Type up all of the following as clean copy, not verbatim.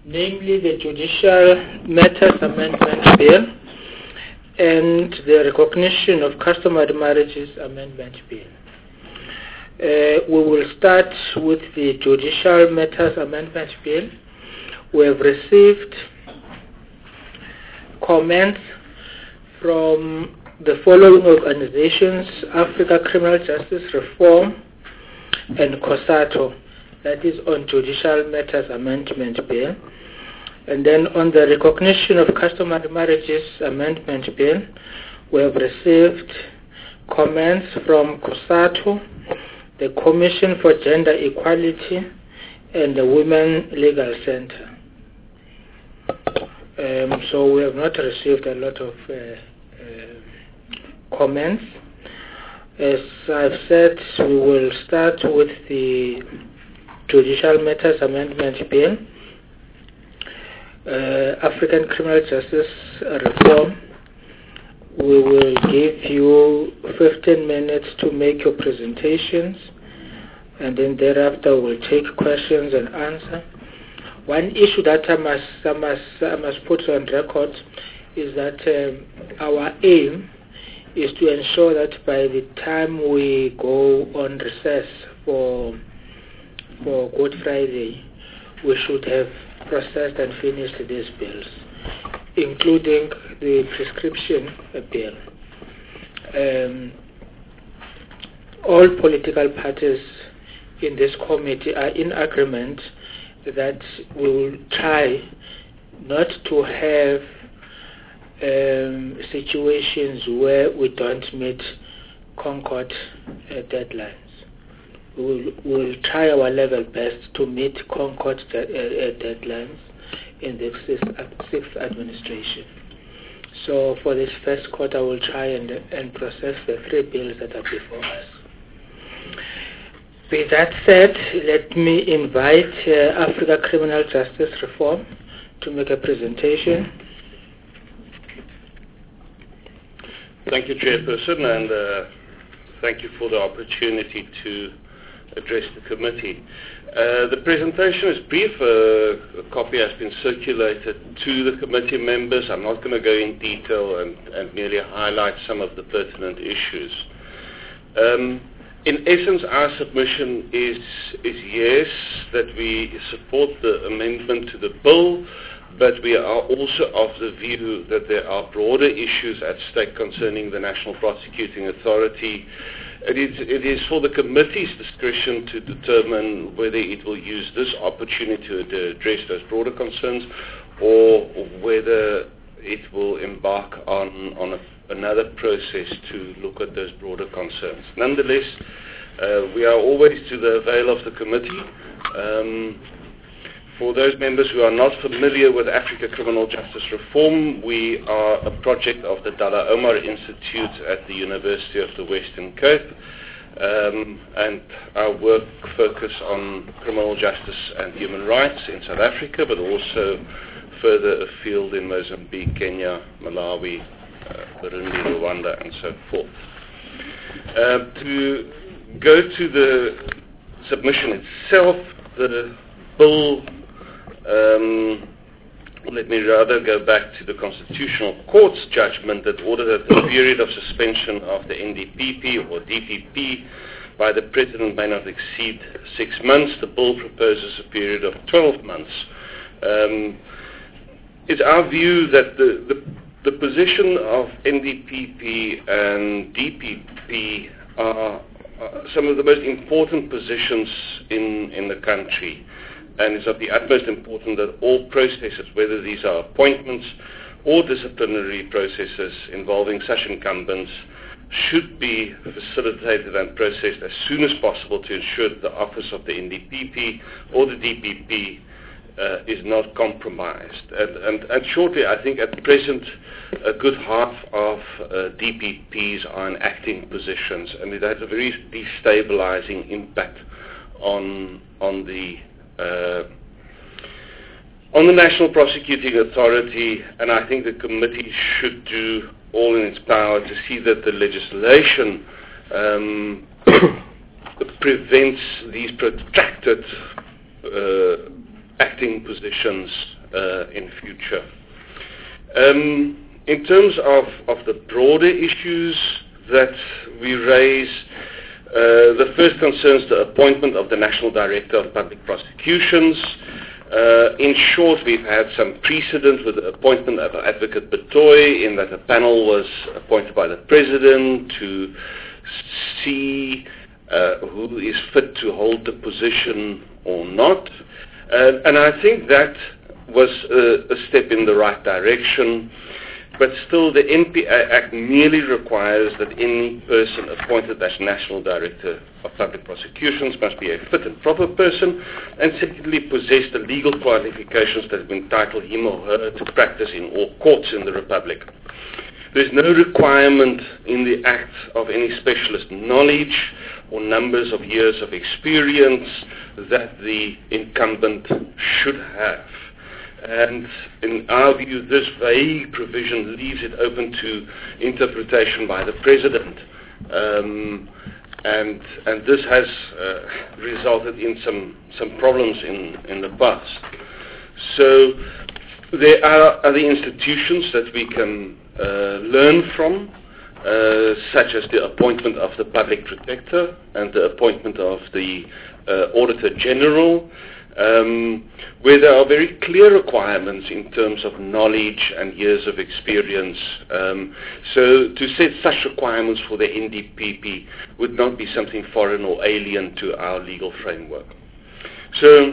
namely the Judicial Matters Amendment Bill and the Recognition of Customary Marriages Amendment Bill. We will start with the Judicial Matters Amendment Bill. We have received comments from the following organizations: Africa Criminal Justice Reform and COSATU, that is on Judicial Matters Amendment Bill. And then on the Recognition of Customary Marriages Amendment Bill, we have received comments from COSATU, the Commission for Gender Equality, and the Women Legal Center. So we have not received a lot of comments. As I've said, we will start with the Judicial Matters Amendment Bill, African Criminal Justice Reform. We will give you 15 minutes to make your presentations, and then thereafter we'll take questions and answer. One issue that I must put on record is that our aim is to ensure that by the time we go on recess for Good Friday, we should have processed and finished these bills, including the prescription bill. All political parties in this committee are in agreement that we will try not to have situations where we don't meet Concord deadlines. We will try our level best to meet Concord deadlines in the sixth administration. So for this first quarter, we'll try and process the 3 bills that are before us. With that said, let me invite Africa Criminal Justice Reform to make a presentation. Thank you, Chairperson, and thank you for the opportunity to address the committee. The presentation is brief. A copy has been circulated to the committee members. I'm not going to go in detail and merely highlight some of the pertinent issues. In essence, our submission is yes, that we support the amendment to the bill, but we are also of the view that there are broader issues at stake concerning the National Prosecuting Authority. It is for the committee's discretion to determine whether it will use this opportunity to address those broader concerns, or whether it will embark on another process to look at those broader concerns. Nonetheless, we are always to the avail of the committee. For those members who are not familiar with Africa Criminal Justice Reform, we are a project of the Dullah Omar Institute at the University of the Western Cape, and our work focuses on criminal justice and human rights in South Africa, but also further afield in Mozambique, Kenya, Malawi, Burundi, Rwanda, and so forth. To go to the submission itself, the bill, let me rather go back to the Constitutional Court's judgment that ordered that the period of suspension of the NDPP or DPP by the President may not exceed 6 months. The bill proposes a period of 12 months. It's our view that the position of NDPP and DPP are some of the most important positions in the country, and it's of the utmost importance that all processes, whether these are appointments or disciplinary processes involving such incumbents, should be facilitated and processed as soon as possible to ensure that the office of the NDPP or the DPP is not compromised. And shortly, I think at present, a good half of DPPs are in acting positions, and it has a very destabilizing impact on the National Prosecuting Authority, and I think the committee should do all in its power to see that the legislation prevents these protracted acting positions in future. In terms of the broader issues that we raise, the first concerns the appointment of the National Director of Public Prosecutions. In short, we've had some precedent with the appointment of Advocate Betoy, in that a panel was appointed by the President to see who is fit to hold the position or not. And I think that was a step in the right direction. But still, the NPA Act merely requires that any person appointed as National Director of Public Prosecutions must be a fit and proper person, and secondly, possess the legal qualifications that entitle him or her to practice in all courts in the Republic. There's no requirement in the Act of any specialist knowledge or numbers of years of experience that the incumbent should have. And in our view, this vague provision leaves it open to interpretation by the President. And this has resulted in some problems in the past. So there are other institutions that we can learn from, such as the appointment of the Public Protector and the appointment of the Auditor General, where there are very clear requirements in terms of knowledge and years of experience. So to set such requirements for the NDPP would not be something foreign or alien to our legal framework. So,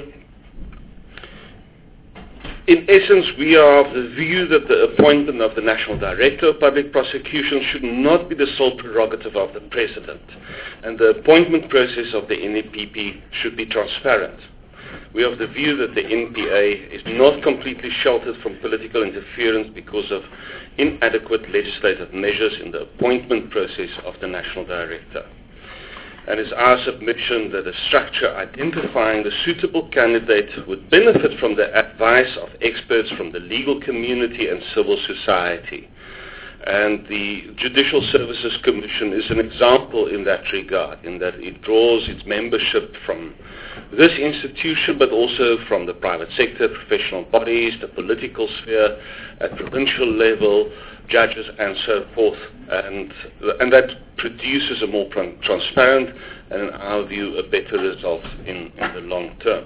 in essence, we are of the view that the appointment of the National Director of Public Prosecution should not be the sole prerogative of the President, and the appointment process of the NDPP should be transparent. We are of the view that the NPA is not completely sheltered from political interference because of inadequate legislative measures in the appointment process of the National Director. And it's our submission that a structure identifying the suitable candidate would benefit from the advice of experts from the legal community and civil society. And the Judicial Services Commission is an example in that regard, in that it draws its membership from this institution, but also from the private sector, professional bodies, the political sphere, at provincial level, judges, and so forth. And that produces a more transparent and, in our view, a better result in the long term.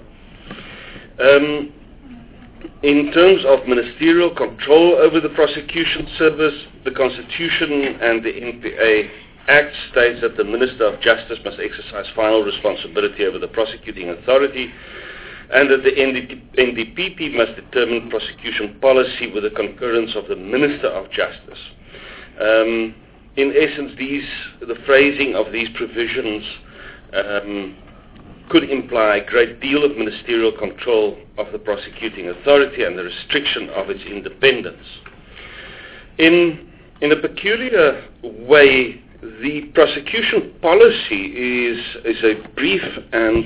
In terms of ministerial control over the prosecution service, the Constitution and the NPA Act states that the Minister of Justice must exercise final responsibility over the prosecuting authority, and that the NDPP must determine prosecution policy with the concurrence of the Minister of Justice. In essence, the phrasing of these provisions could imply a great deal of ministerial control of the prosecuting authority and the restriction of its independence. In a peculiar way, the prosecution policy is a brief and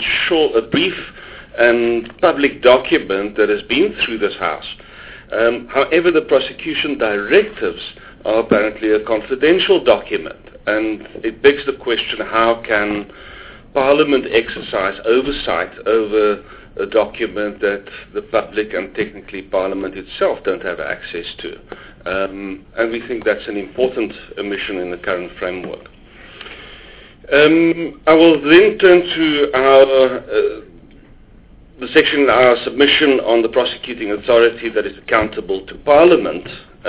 public document that has been through this House. However, the prosecution directives are apparently a confidential document, and it begs the question: how can Parliament exercise oversight over a document that the public and technically Parliament itself don't have access to? And we think that's an important omission in the current framework. I will then turn to the section in our submission on the prosecuting authority that is accountable to Parliament.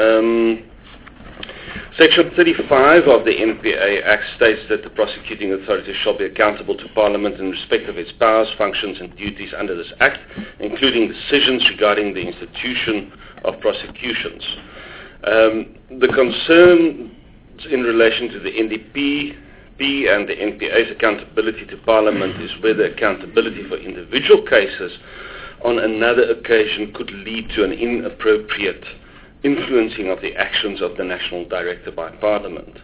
Section 35 of the NPA Act states that the prosecuting authority shall be accountable to Parliament in respect of its powers, functions and duties under this Act, including decisions regarding the institution of prosecutions. The concern in relation to the NDPP and the NPA's accountability to Parliament is whether accountability for individual cases on another occasion could lead to an inappropriate influencing of the actions of the National Director by Parliament.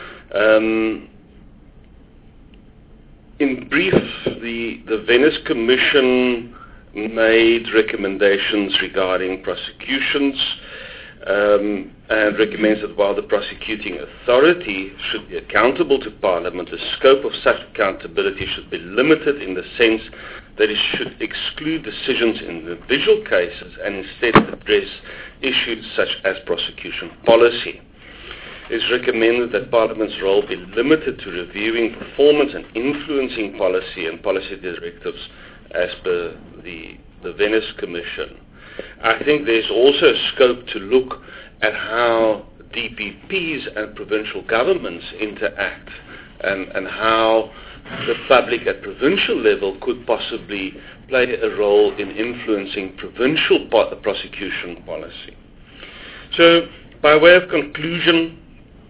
In brief, the Venice Commission made recommendations regarding prosecutions, and recommends that while the prosecuting authority should be accountable to Parliament, the scope of such accountability should be limited in the sense that it should exclude decisions in individual cases and instead address issues such as prosecution policy. It is recommended that Parliament's role be limited to reviewing performance and influencing policy and policy directives as per the Venice Commission. I think there's also scope to look at how DPPs and provincial governments interact and how the public at provincial level could possibly play a role in influencing provincial prosecution policy. So, by way of conclusion,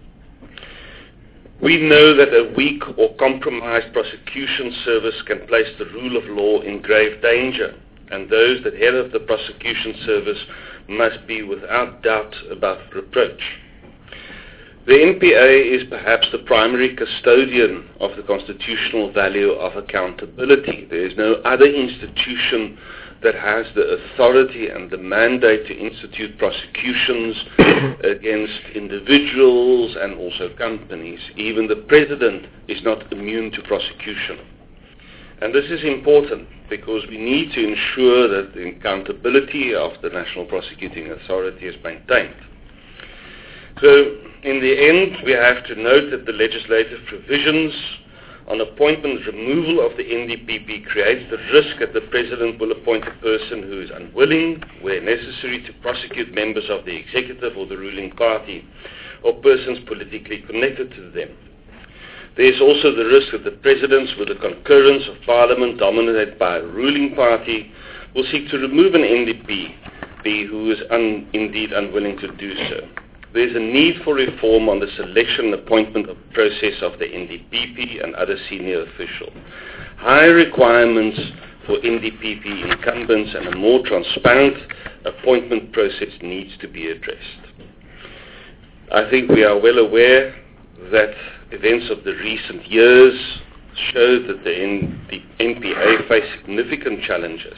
we know that a weak or compromised prosecution service can place the rule of law in grave danger, and those that head of the prosecution service must be without doubt above reproach. The NPA is perhaps the primary custodian of the constitutional value of accountability. There is no other institution that has the authority and the mandate to institute prosecutions against individuals and also companies. Even the President is not immune to prosecution. And this is important because we need to ensure that the accountability of the National Prosecuting Authority is maintained. So, in the end, we have to note that the legislative provisions on appointment removal of the NDPP creates the risk that the President will appoint a person who is unwilling, where necessary, to prosecute members of the executive or the ruling party or persons politically connected to them. There is also the risk that the President, with the concurrence of Parliament dominated by a ruling party, will seek to remove an NDP who is indeed unwilling to do so. There is a need for reform on the selection and appointment process of the NDPP and other senior officials. High requirements for NDPP incumbents and a more transparent appointment process needs to be addressed. I think we are well aware that events of the recent years show that the NPA face significant challenges.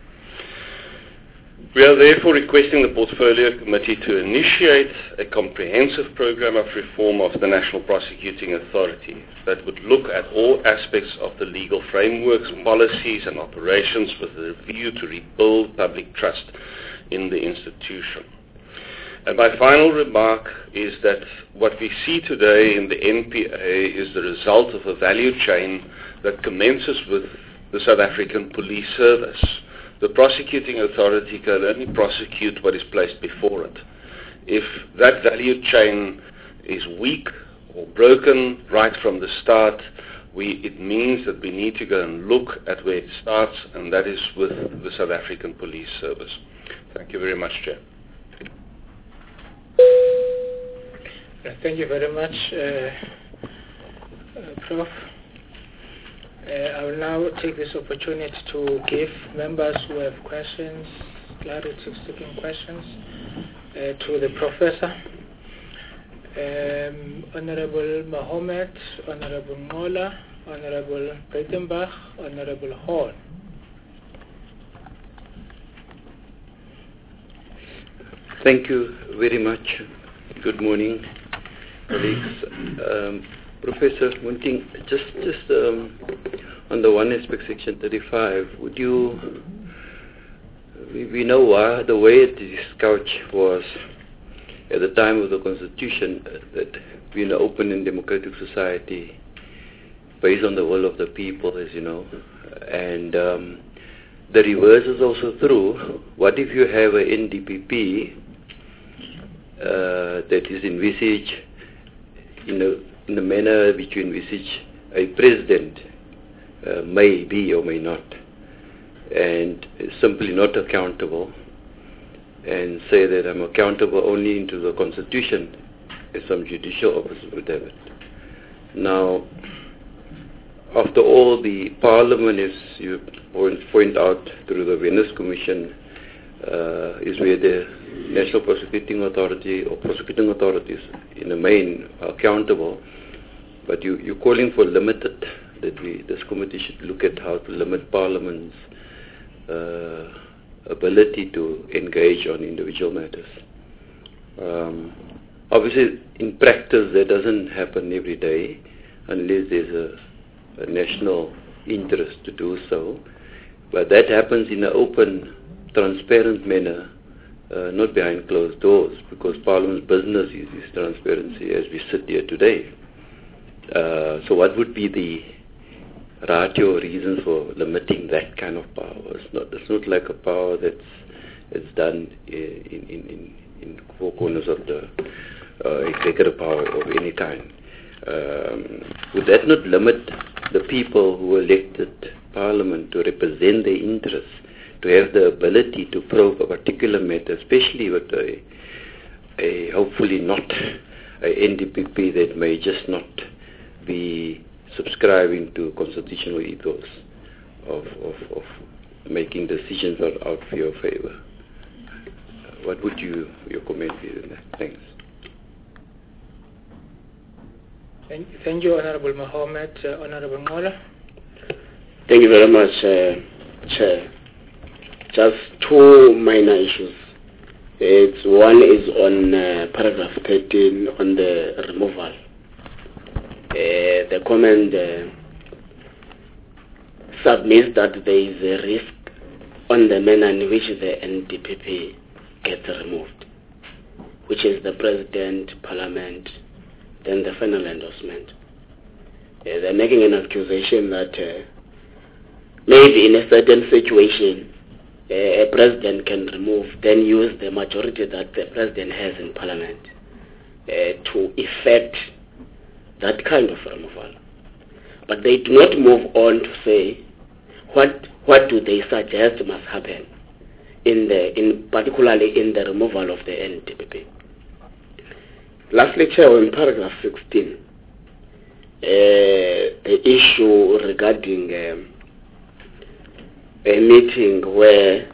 We are therefore requesting the Portfolio Committee to initiate a comprehensive program of reform of the National Prosecuting Authority that would look at all aspects of the legal frameworks, policies and operations with a view to rebuild public trust in the institution. And my final remark is that what we see today in the NPA is the result of a value chain that commences with the South African Police Service. The prosecuting authority can only prosecute what is placed before it. If that value chain is weak or broken right from the start, it means that we need to go and look at where it starts, and that is with the South African Police Service. Thank you very much, Chair. Thank you very much, Prof. I will now take this opportunity to give members who have questions, clarity-seeking questions, to the Professor. Honorable Mohammed, Honorable Mola, Honorable Breitenbach, Honorable Hall. Thank you very much. Good morning, colleagues. Professor Munting, just on the one aspect, Section 35, would you, we know why the way it is couched was at the time of the Constitution that we're an open and democratic society based on the will of the people, as you know, and the reverse is also true. What if you have an NDPP that is envisaged in the manner which you envisage a president may be or may not, and simply not accountable, and say that I'm accountable only into the Constitution, as some judicial officer would have it. Now, after all, the Parliament, as you point out through the Venice Commission, is where the National Prosecuting Authority or prosecuting authorities in the main are accountable. But you're calling for limited, that this committee should look at how to limit Parliament's ability to engage on individual matters. Obviously, in practice, that doesn't happen every day unless there's a national interest to do so. But that happens in an open, transparent manner, not behind closed doors, because Parliament's business is transparency as we sit here today. So what would be the ratio or reasons for limiting that kind of power? It's not like a power that's done in four corners of the executive power of any kind. Would that not limit the people who elected Parliament to represent their interests, to have the ability to probe a particular matter, especially with a hopefully not a NDPP that may just not be subscribing to constitutional ethos of making decisions out for your favor? What would your comment be on that? Thanks. Thank you, Honorable Mohammed. Honorable Ngola. Thank you very much, Chair. Just two minor issues. One is on paragraph 13 on the removal. The comment submits that there is a risk on the manner in which the NDPP gets removed, which is the President, Parliament, then the final endorsement. They're making an accusation that maybe in a certain situation a president can remove, then use the majority that the president has in Parliament to effect that kind of removal. But they do not move on to say what do they suggest must happen particularly in the removal of the NDPP. Lastly, Chair, in paragraph 16, the issue regarding a meeting where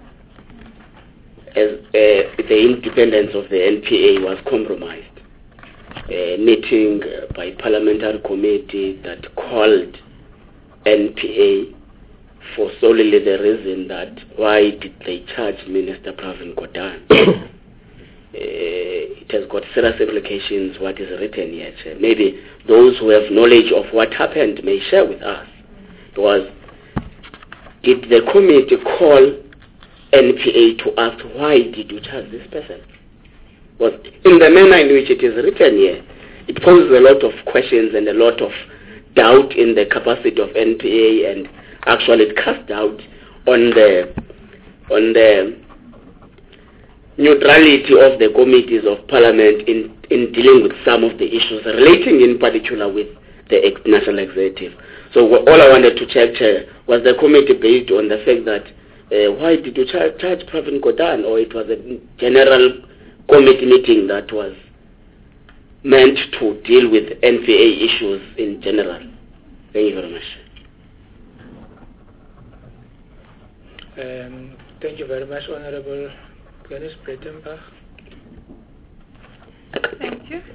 the independence of the NPA was compromised. A meeting by parliamentary committee that called NPA for solely the reason that why did they charge Minister Pravin Gordhan? It has got serious implications what is written here. Maybe those who have knowledge of what happened may share with us. Did the committee call NPA to ask why did you charge this person? But in the manner in which it is written here, it poses a lot of questions and a lot of doubt in the capacity of NPA, and actually it casts doubt on the neutrality of the committees of Parliament in dealing with some of the issues relating in particular with the national executive. So all I wanted to check was the committee based on the fact that why did you charge Pravin Gordhan, or it was a general committee meeting that was meant to deal with NPA issues in general. Thank you very much. Thank you very much, Honorable Glenis Breitenbach. Thank you.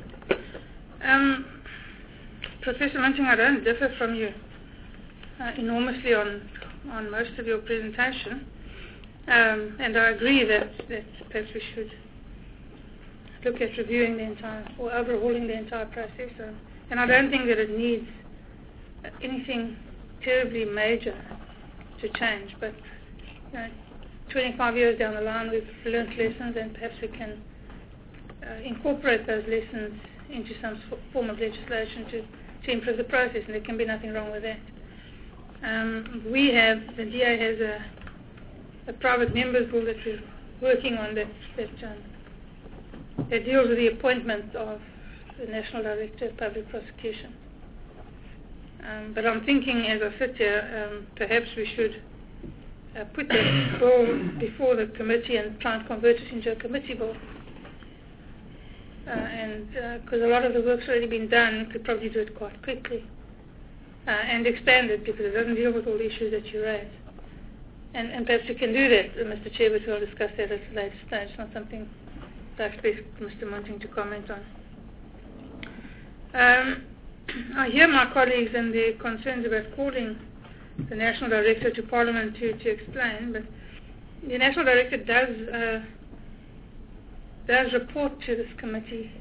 Professor Munting, I don't differ from you enormously on most of your presentation, and I agree that perhaps we should look at reviewing the entire, or overhauling the entire process, and I don't think that it needs anything terribly major to change, but 25 years down the line we've learnt lessons, and perhaps we can incorporate those lessons into some form of legislation to improve the process, and there can be nothing wrong with that. The DA has a private members bill that we're working on that deals with the appointment of the National Director of Public Prosecution. But I'm thinking, as I sit here, perhaps we should put that bill before the committee and try and convert it into a committee bill. And because a lot of the work's already been done, we could probably do it quite quickly and expand it, because it doesn't deal with all the issues that you raise. And perhaps we can do that, Mr. Chair, but we'll discuss that at a later stage. It's not something I expect Mr. Munting to comment on. I hear my colleagues and their concerns about calling the National Director to Parliament to explain, but the National Director does report to this committee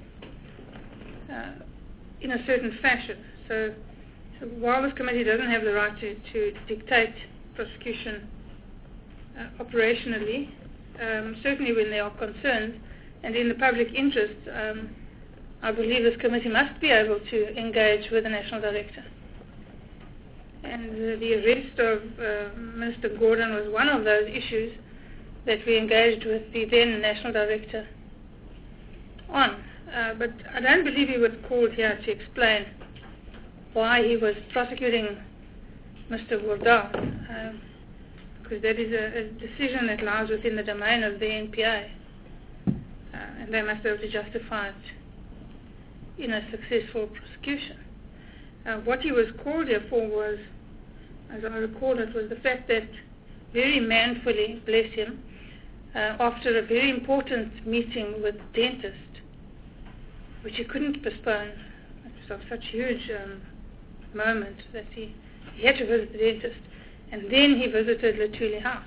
in a certain fashion. So while this committee doesn't have the right to dictate prosecution operationally, certainly when they are concerned and in the public interest, I believe this committee must be able to engage with the National Director. And the arrest of Minister Gordhan was one of those issues that we engaged with the then National Director on. But I don't believe he was called here to explain why he was prosecuting Mr. Gordhan, because that is a decision that lies within the domain of the NPA, and they must be able to justify it in a successful prosecution. What he was called here for was, as I recall it, was the fact that very manfully, bless him, after a very important meeting with the dentist, which he couldn't postpone, it was of such huge moment that he had to visit the dentist, and then he visited Luthuli House.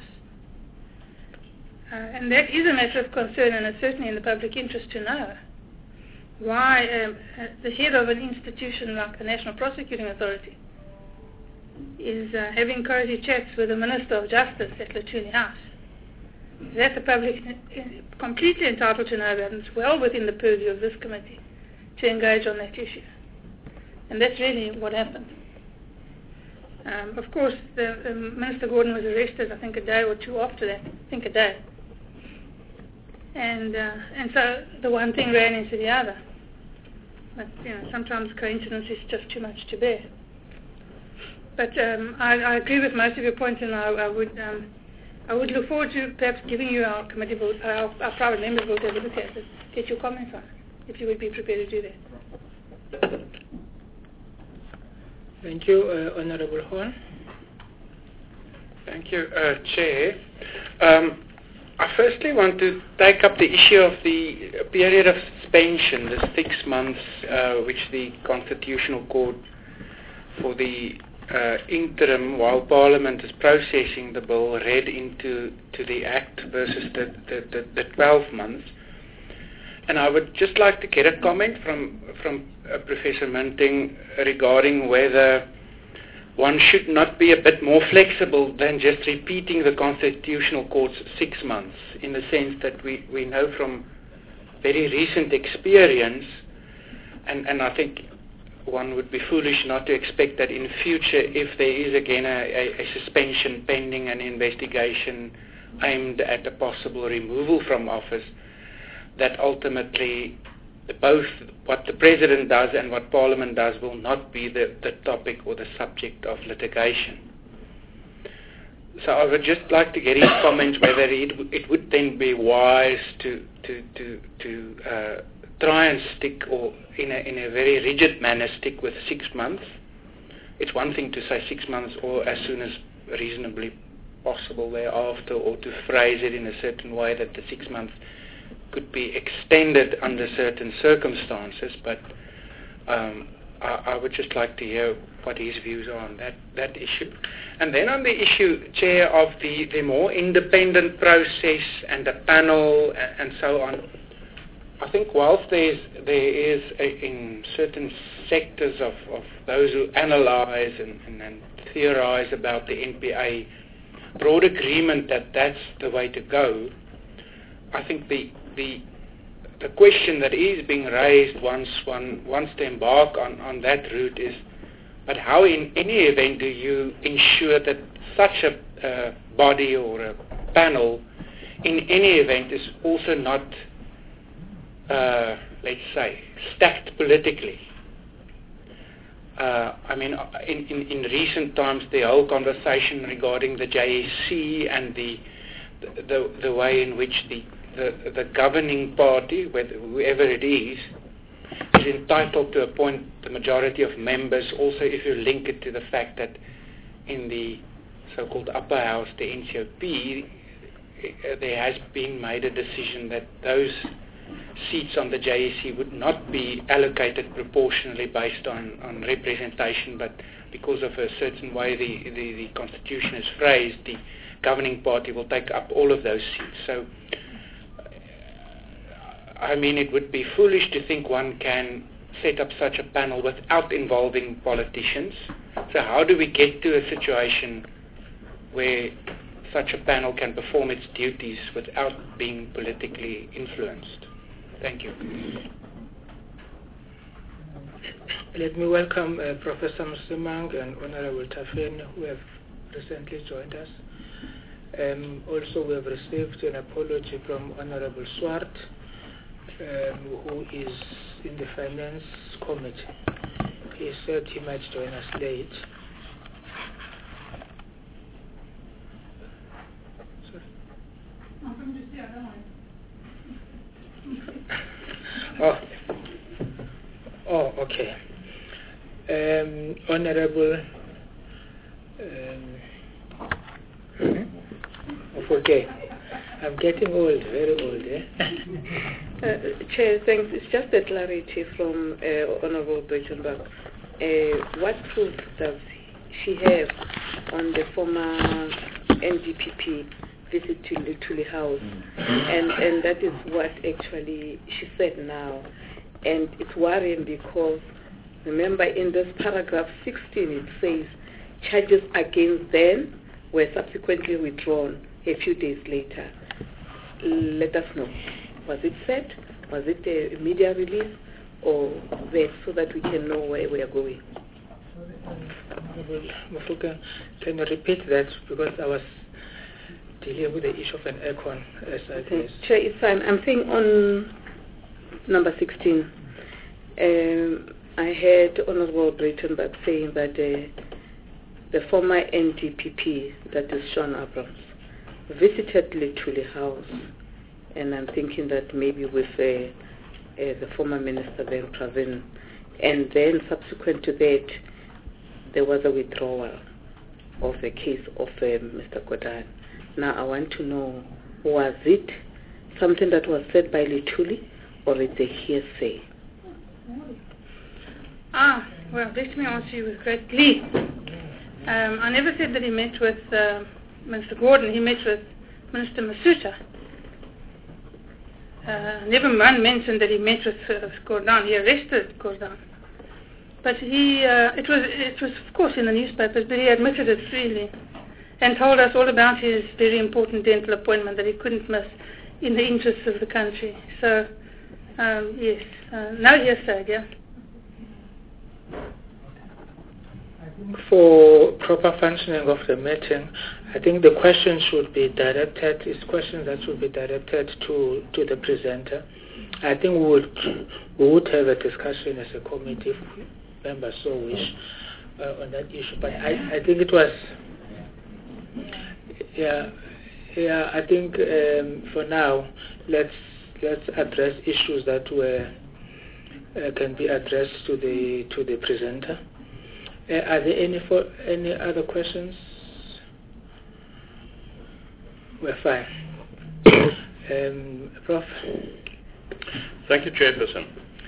And that is a matter of concern, and it's certainly in the public interest to know why the head of an institution like the National Prosecuting Authority is having cozy chats with the Minister of Justice at Luthuli House. That the public is completely entitled to know about, and it's well within the purview of this committee to engage on that issue. And that's really what happened. Of course, Minister Gordhan was arrested, I think, a day or two after that. I think a day. And so the one thing ran into the other. But sometimes coincidence is just too much to bear. But I agree with most of your points, and I would look forward to perhaps giving you our committee vote, our private members vote over look at it, get your comments on it, if you would be prepared to do that. Thank you, Honorable Horn. Thank you, Chair. I firstly want to take up the issue of the period of suspension, the 6 months which the Constitutional Court for the interim while Parliament is processing the bill read into the Act versus the 12 months. And I would just like to get a comment from Professor Minting regarding whether one should not be a bit more flexible than just repeating the Constitutional Court's 6 months, in the sense that we know from very recent experience, and I think one would be foolish not to expect that in future, if there is again a suspension pending an investigation aimed at a possible removal from office, that ultimately both what the President does and what Parliament does will not be the topic or the subject of litigation. So I would just like to get his comments whether it would then be wise to try and stick, or in a very rigid manner stick with 6 months. It's one thing to say 6 months or as soon as reasonably possible thereafter, or to phrase it in a certain way that the 6 months could be extended under certain circumstances, but I would just like to hear what his views are on that issue. And then on the issue, Chair, of the more independent process and the panel and so on, I think whilst there is in certain sectors of those who analyse and theorise about the NPA broad agreement that that's the way to go, I think the question that is being raised once one wants to embark on that route is, but how in any event do you ensure that such a body or a panel in any event is also not, let's say, stacked politically? I mean, in recent times, the whole conversation regarding the JSC and the way in which the governing party, whoever it is entitled to appoint the majority of members. Also, if you link it to the fact that in the so-called upper house, the NCOP, there has been made a decision that those seats on the JSC would not be allocated proportionally based on representation, but because of a certain way the Constitution is phrased, the governing party will take up all of those seats. So I mean, it would be foolish to think one can set up such a panel without involving politicians. So how do we get to a situation where such a panel can perform its duties without being politically influenced? Thank you. Let me welcome Professor Msimang and Honorable Tafeni, who have recently joined us. Also, we have received an apology from Honorable Swart, who is in the Finance Committee. He said he might join us late. Oh, okay. Honorable, okay. I'm getting old, very old, Chair, thanks. It's just a clarity from Honorable Breitenbach. What proof does she have on the former NDPP visit to Luthuli House? And that is what actually she said now. And it's worrying because, remember, in this paragraph 16, it says charges against them were subsequently withdrawn a few days later. Let us know. Was it said? Was it a media release? Or there, so that we can know where we are going? Mafuka, can you repeat that? Because I was dealing with the issue of an aircon. Okay. Chair, it's fine. I'm saying on number 16, I heard Honorable Breitenbach saying that the former NDPP, that is Shaun Abrahams, visited Luthuli House, and I'm thinking that maybe with the former minister then, Pravin, and then subsequent to that, there was a withdrawal of the case of Mr. Gordhan. Now I want to know, was it something that was said by Luthuli, or it's a hearsay? Well, let me answer you with great glee. I never said that he met with Minister Gordhan. He met with Minister Masuta. Never mentioned that he met with Gordhan. He arrested Gordhan. But it was of course in the newspapers, but he admitted it freely and told us all about his very important dental appointment that he couldn't miss in the interests of the country. So, yes, no hearsay, yeah. For proper functioning of the meeting, I think the questions should be directed, questions that should be directed to the presenter. I think we would have a discussion as a committee if members so wish on that issue. But I think it was, I think for now, let's address issues that can be addressed to the presenter. Are there any other questions? We're fine. Prof. Thank you, Chairperson.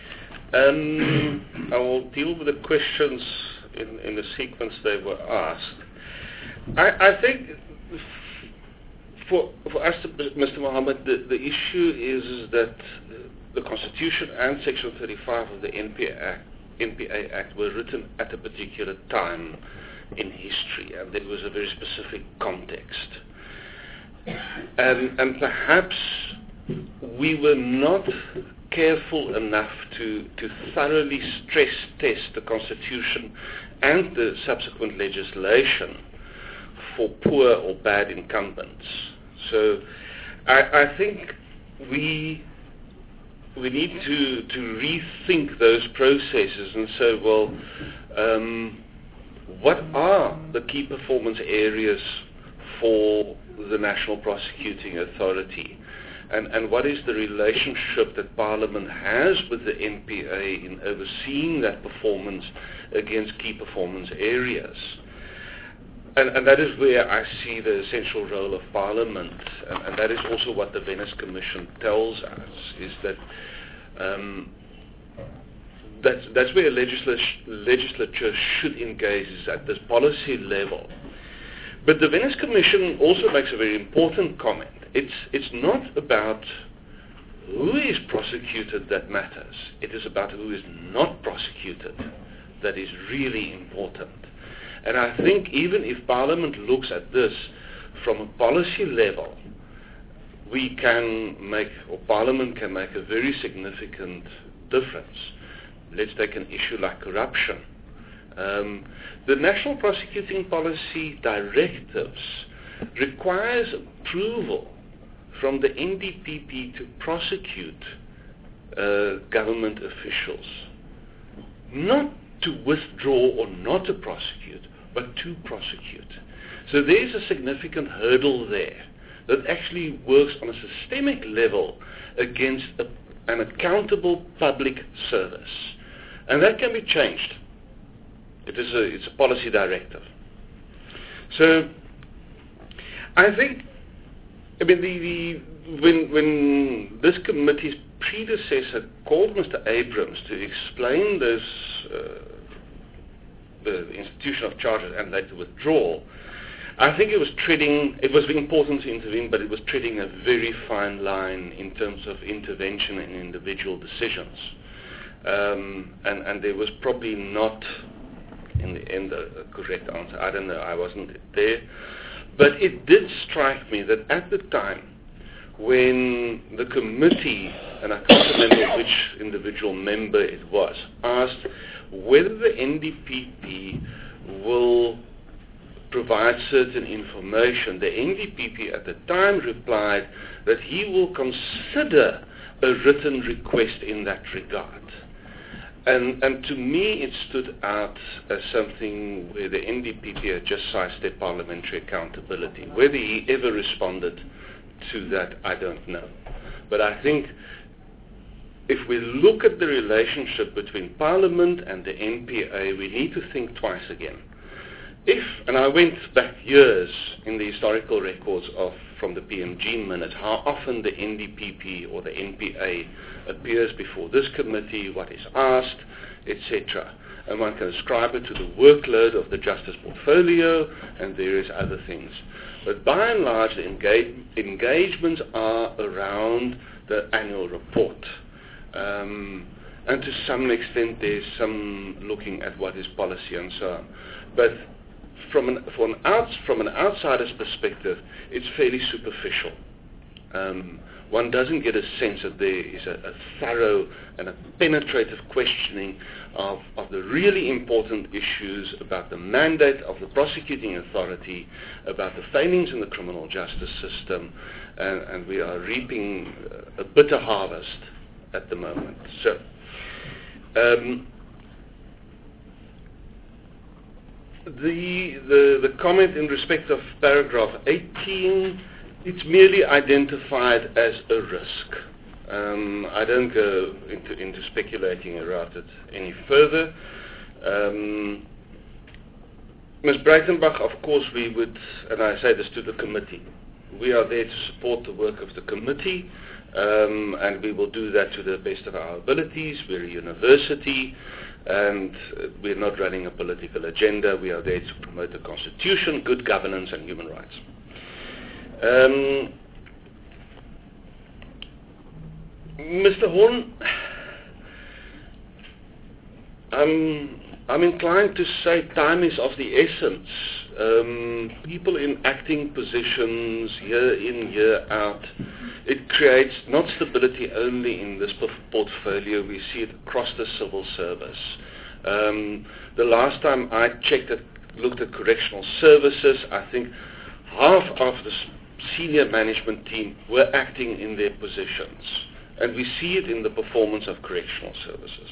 I will deal with the questions in the sequence they were asked. I think for us, Mr. Mohammed, the issue is that the Constitution and Section 35 of the NPA Act were written at a particular time in history, and there was a very specific context. And perhaps we were not careful enough to thoroughly stress test the Constitution and the subsequent legislation for poor or bad incumbents. So I think we need to rethink those processes and say, well, what are the key performance areas for the National Prosecuting Authority? And what is the relationship that Parliament has with the NPA in overseeing that performance against key performance areas? And that is where I see the essential role of Parliament, and that is also what the Venice Commission tells us, is that that's where legislature should engage, is at this policy level. But the Venice Commission also makes a very important comment. It's not about who is prosecuted that matters. It is about who is not prosecuted that is really important. And I think even if Parliament looks at this from a policy level, we can make, or Parliament can make a very significant difference. Let's take an issue like corruption. The National Prosecuting Policy Directives requires approval from the NDPP to prosecute government officials. Not to withdraw or not to prosecute, but to prosecute. So there's a significant hurdle there that actually works on a systemic level against an accountable public service. And that can be changed. It's a policy directive. So I think, when this committee's predecessor called Mr. Abrams to explain this, the institution of charges and later withdrawal, I think it was important to intervene, but it was treading a very fine line in terms of intervention in individual decisions. And there was probably not, in the end, a correct answer. I don't know, I wasn't there. But it did strike me that at the time when the committee, and I can't remember which individual member it was, asked whether the NDPP will provide certain information, the NDPP at the time replied that he will consider a written request in that regard. And to me it stood out as something where the NDPP had just sidestepped parliamentary accountability. Whether he ever responded to that, I don't know. But I think if we look at the relationship between Parliament and the NPA, we need to think twice again. And I went back years in the historical records from the PMG minutes, how often the NDPP or the NPA appears before this committee, what is asked, etc. And one can ascribe it to the workload of the Justice portfolio and various other things. But by and large, the engagements are around the annual report. And to some extent, there's some looking at what is policy and so on. But from an outsider's perspective, it's fairly superficial. One doesn't get a sense that there is a thorough and a penetrative questioning of the really important issues about the mandate of the prosecuting authority, about the failings in the criminal justice system, and we are reaping a bitter harvest at the moment. So, the comment in respect of paragraph 18, it's merely identified as a risk. I don't go into speculating about it any further. Ms. Breitenbach, of course we would, and I say this to the committee, we are there to support the work of the committee, and we will do that to the best of our abilities. We're a university, and we're not running a political agenda. We are there to promote the Constitution, good governance, and human rights. Mr. Horn, I'm inclined to say time is of the essence. People in acting positions, year in, year out, it creates not stability only in this portfolio, we see it across the civil service. The last time I looked at correctional services, I think half of the senior management team were acting in their positions. And we see it in the performance of correctional services.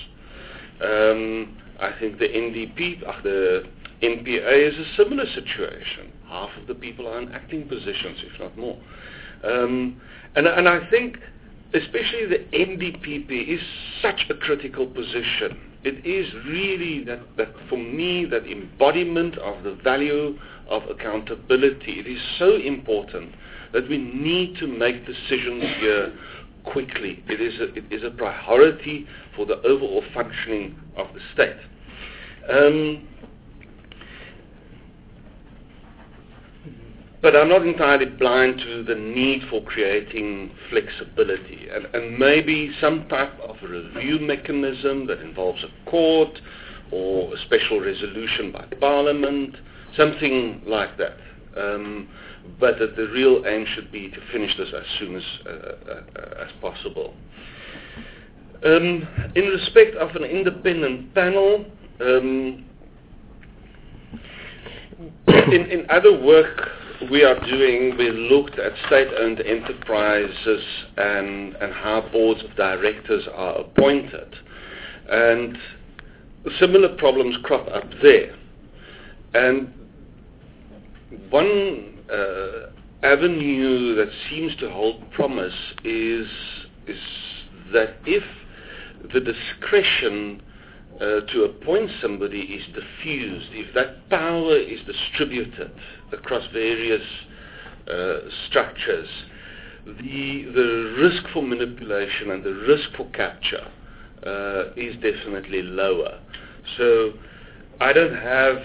I think the the NPA is a similar situation. Half of the people are in acting positions, if not more. And I think especially the NDPP is such a critical position. It is really that for me, that embodiment of the value of accountability. It is so important that we need to make decisions here quickly. It is a priority for the overall functioning of the state. But I'm not entirely blind to the need for creating flexibility and maybe some type of a review mechanism that involves a court or a special resolution by Parliament, something like that. But that the real aim should be to finish this as soon as possible. In respect of an independent panel, in other work we are doing, we looked at state-owned enterprises and how boards of directors are appointed. And similar problems crop up there. And one avenue that seems to hold promise is that if the discretion to appoint somebody is diffused, if that power is distributed across various structures, the risk for manipulation and the risk for capture is definitely lower. So I don't have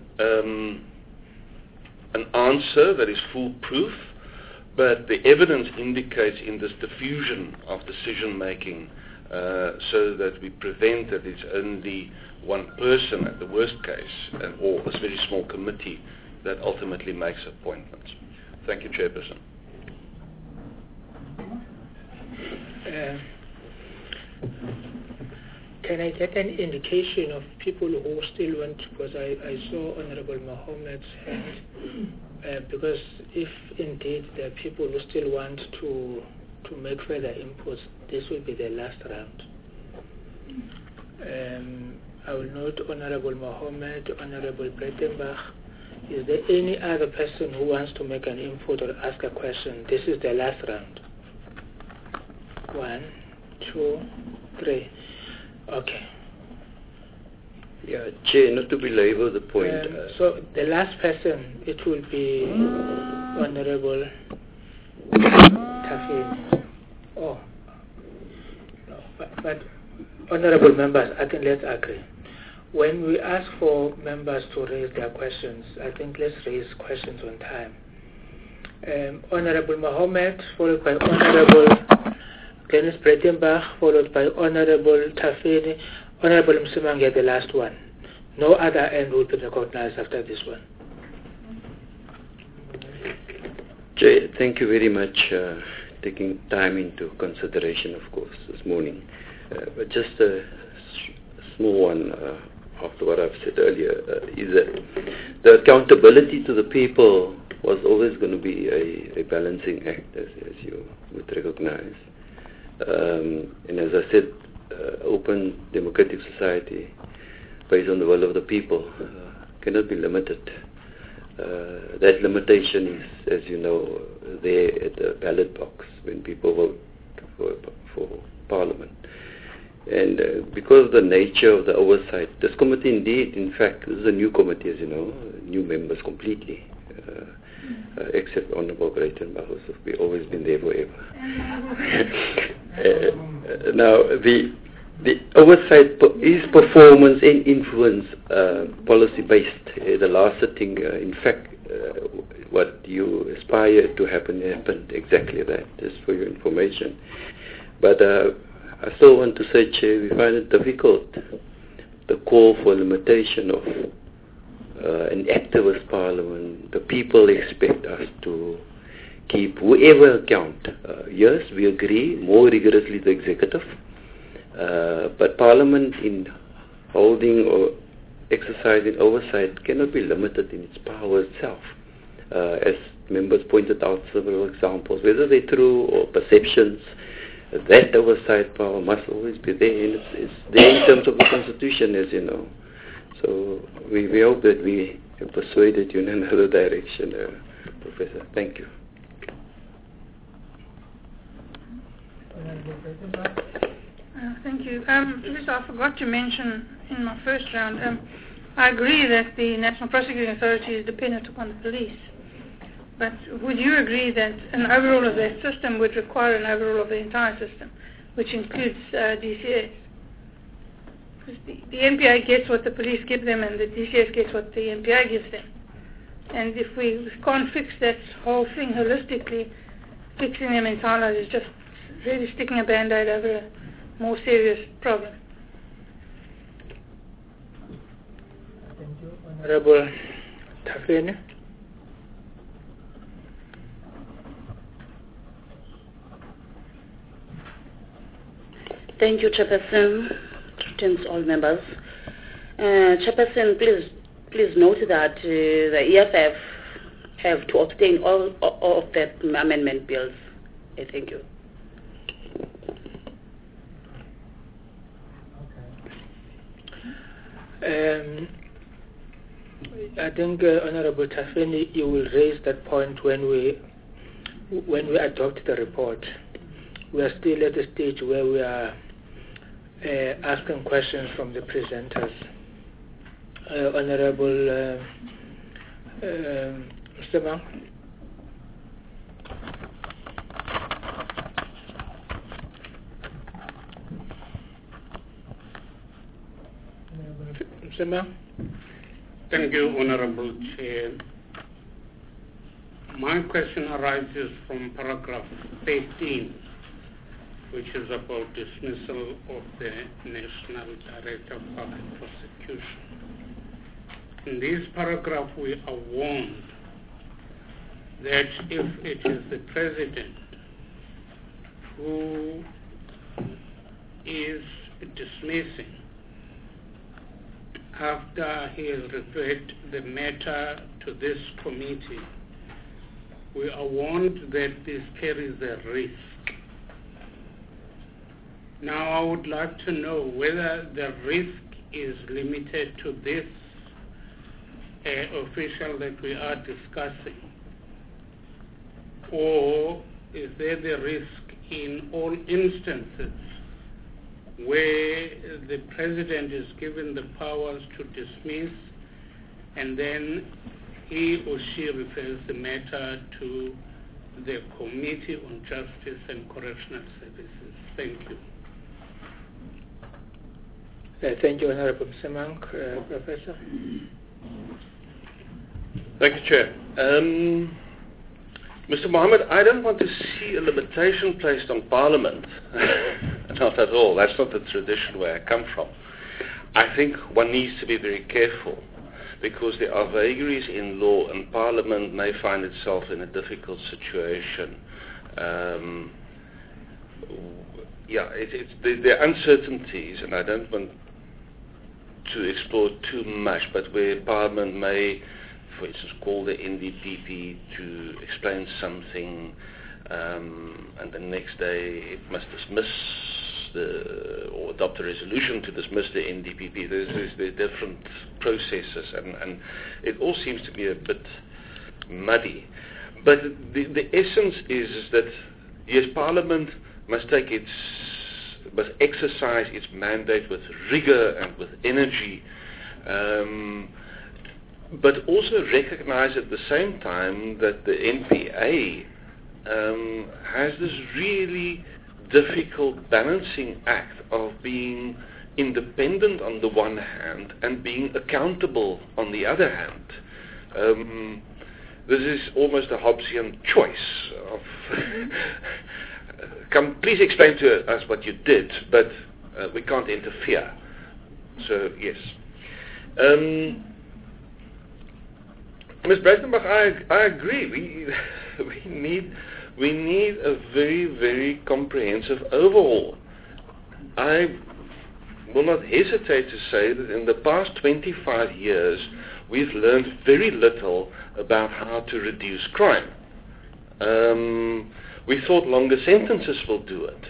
an answer that is foolproof, but the evidence indicates in this diffusion of decision making so that we prevent that it's only one person at the worst case or a very small committee that ultimately makes appointments. Thank you, Chairperson. Can I get an indication of people who still want, because I saw Honorable Mohammed's hand, because if indeed there are people who still want to make further inputs, this will be the last round. I will note Honorable Mohammed, Honorable Breitenbach. Is there any other person who wants to make an input or ask a question? This is the last round. 1, 2, 3. Okay. Yeah, Chair, not to belabor the point. So the last person, it will be Honorable Tafini. Oh, no, but Honorable members, I think let's agree. When we ask for members to raise their questions, I think let's raise questions on time. Honorable Mohammed, followed by Honorable Dennis Breitenbach, followed by Honorable Tafini, Honorable Msimange, the last one. No other end will be recognized after this one. Chair, thank you very much taking time into consideration, of course, this morning. But just a small one after what I've said earlier, is that the accountability to the people was always going to be a balancing act, as you would recognize. And as I said, open democratic society based on the will of the people cannot be limited. That limitation is, as you know, there at the ballot box when people vote for Parliament. And because of the nature of the oversight, this committee indeed, in fact, this is a new committee, as you know, new members completely, except Honorable Breitenbach, who's always been there forever. Now, the oversight is performance and influence policy-based. The last sitting, in fact, what you aspire to happen happened exactly that, just for your information. But I still want to say, Chair, we find it difficult, the call for limitation of an activist Parliament. The people expect us to keep whoever account. Yes, we agree, more rigorously the executive, but Parliament in holding or exercising oversight cannot be limited in its power itself. As members pointed out several examples, whether they're true or perceptions, that oversight power must always be there, and it's there in terms of the Constitution, as you know. So we hope that we have persuaded you in another direction, Professor. Thank you. Thank you. Professor, I forgot to mention in my first round, I agree that the National Prosecuting Authority is dependent upon the police. But would you agree that an overhaul of that system would require an overhaul of the entire system, which includes DCS? Because the NPA gets what the police give them and the DCS gets what the NPA gives them. And if we can't fix that whole thing holistically, fixing them in silos is just really sticking a band-aid over a more serious problem. Thank you. Honorable Tafeni. Thank you, Chairperson. Greetings, all members. Chairperson, please note that the EFF have to obtain all of the amendment bills. Thank you. I think, Honorable Tafeni, you will raise that point when we adopt the report. We are still at the stage where we are asking questions from the presenters. Honorable Mr. Mang. Mr. Mang. Thank you, Honorable Chair. My question arises from paragraph 13, which is about dismissal of the National Director of Public Prosecution. In this paragraph, we are warned that if it is the President who is dismissing after he has referred the matter to this committee, we are warned that this carries a risk. Now, I would like to know whether the risk is limited to this official that we are discussing, or is there the risk in all instances where the President is given the powers to dismiss and then he or she refers the matter to the Committee on Justice and Correctional Services? Thank you. Thank you, Honorable Mr. Mang. Professor. Thank you, Chair. Mr. Mohammed, I don't want to see a limitation placed on Parliament. Not at all. That's not the tradition where I come from. I think one needs to be very careful because there are vagaries in law and Parliament may find itself in a difficult situation. There are uncertainties, and I don't want to explore too much, but where Parliament may, for instance, call the NDPP to explain something, and the next day it must dismiss or adopt a resolution to dismiss the NDPP. There's different processes, and it all seems to be a bit muddy. But the essence is that, yes, Parliament must exercise its mandate with rigor and with energy, but also recognize at the same time that the NPA has this really difficult balancing act of being independent on the one hand and being accountable on the other hand. This is almost a Hobbesian choice of please explain to us what you did, but we can't interfere. So, yes. Ms. Breitenbach, I agree. We need a very, very comprehensive overhaul. I will not hesitate to say that in the past 25 years, we've learned very little about how to reduce crime. We thought longer sentences will do it.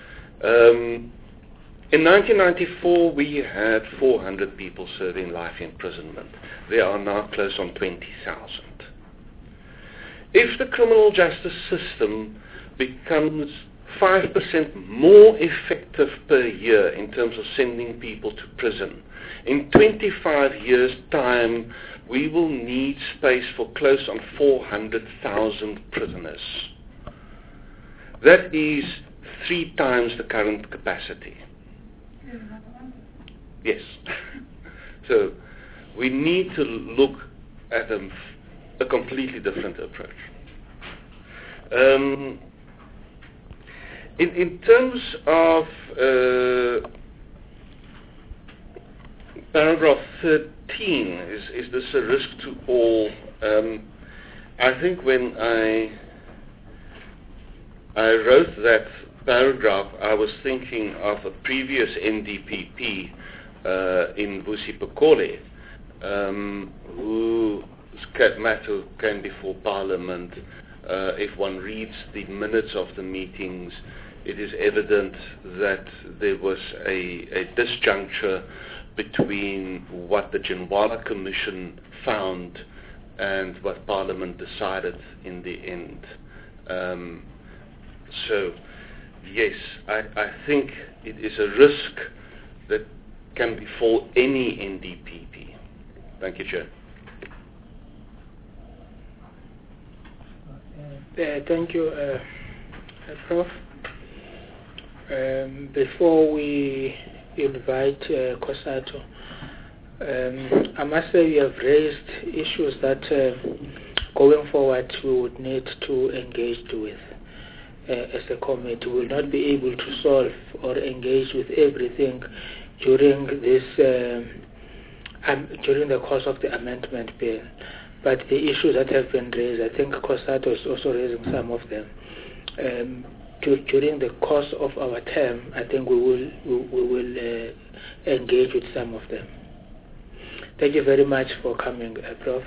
In 1994, we had 400 people serving life imprisonment. There are now close on 20,000. If the criminal justice system becomes 5% more effective per year in terms of sending people to prison, in 25 years' time, we will need space for close on 400,000 prisoners. That is 3 times the current capacity. Yes. So we need to look at a a completely different approach. In terms of paragraph 13, is this a risk to all? I think when I wrote that paragraph, I was thinking of a previous NDPP in Vusi Pekole, whose matter came before Parliament. If one reads the minutes of the meetings, it is evident that there was a disjuncture between what the Ginwala Commission found and what Parliament decided in the end. So, yes, I think it is a risk that can befall any NDPP. Thank you, Chair. Thank you, Prof. Before we invite COSATU, I must say you have raised issues that going forward we would need to engage with as a committee. We will not be able to solve or engage with everything during this during the course of the amendment bill. But the issues that have been raised, I think COSATU is also raising some of them. During the course of our term, I think we will engage with some of them. Thank you very much for coming, Prof.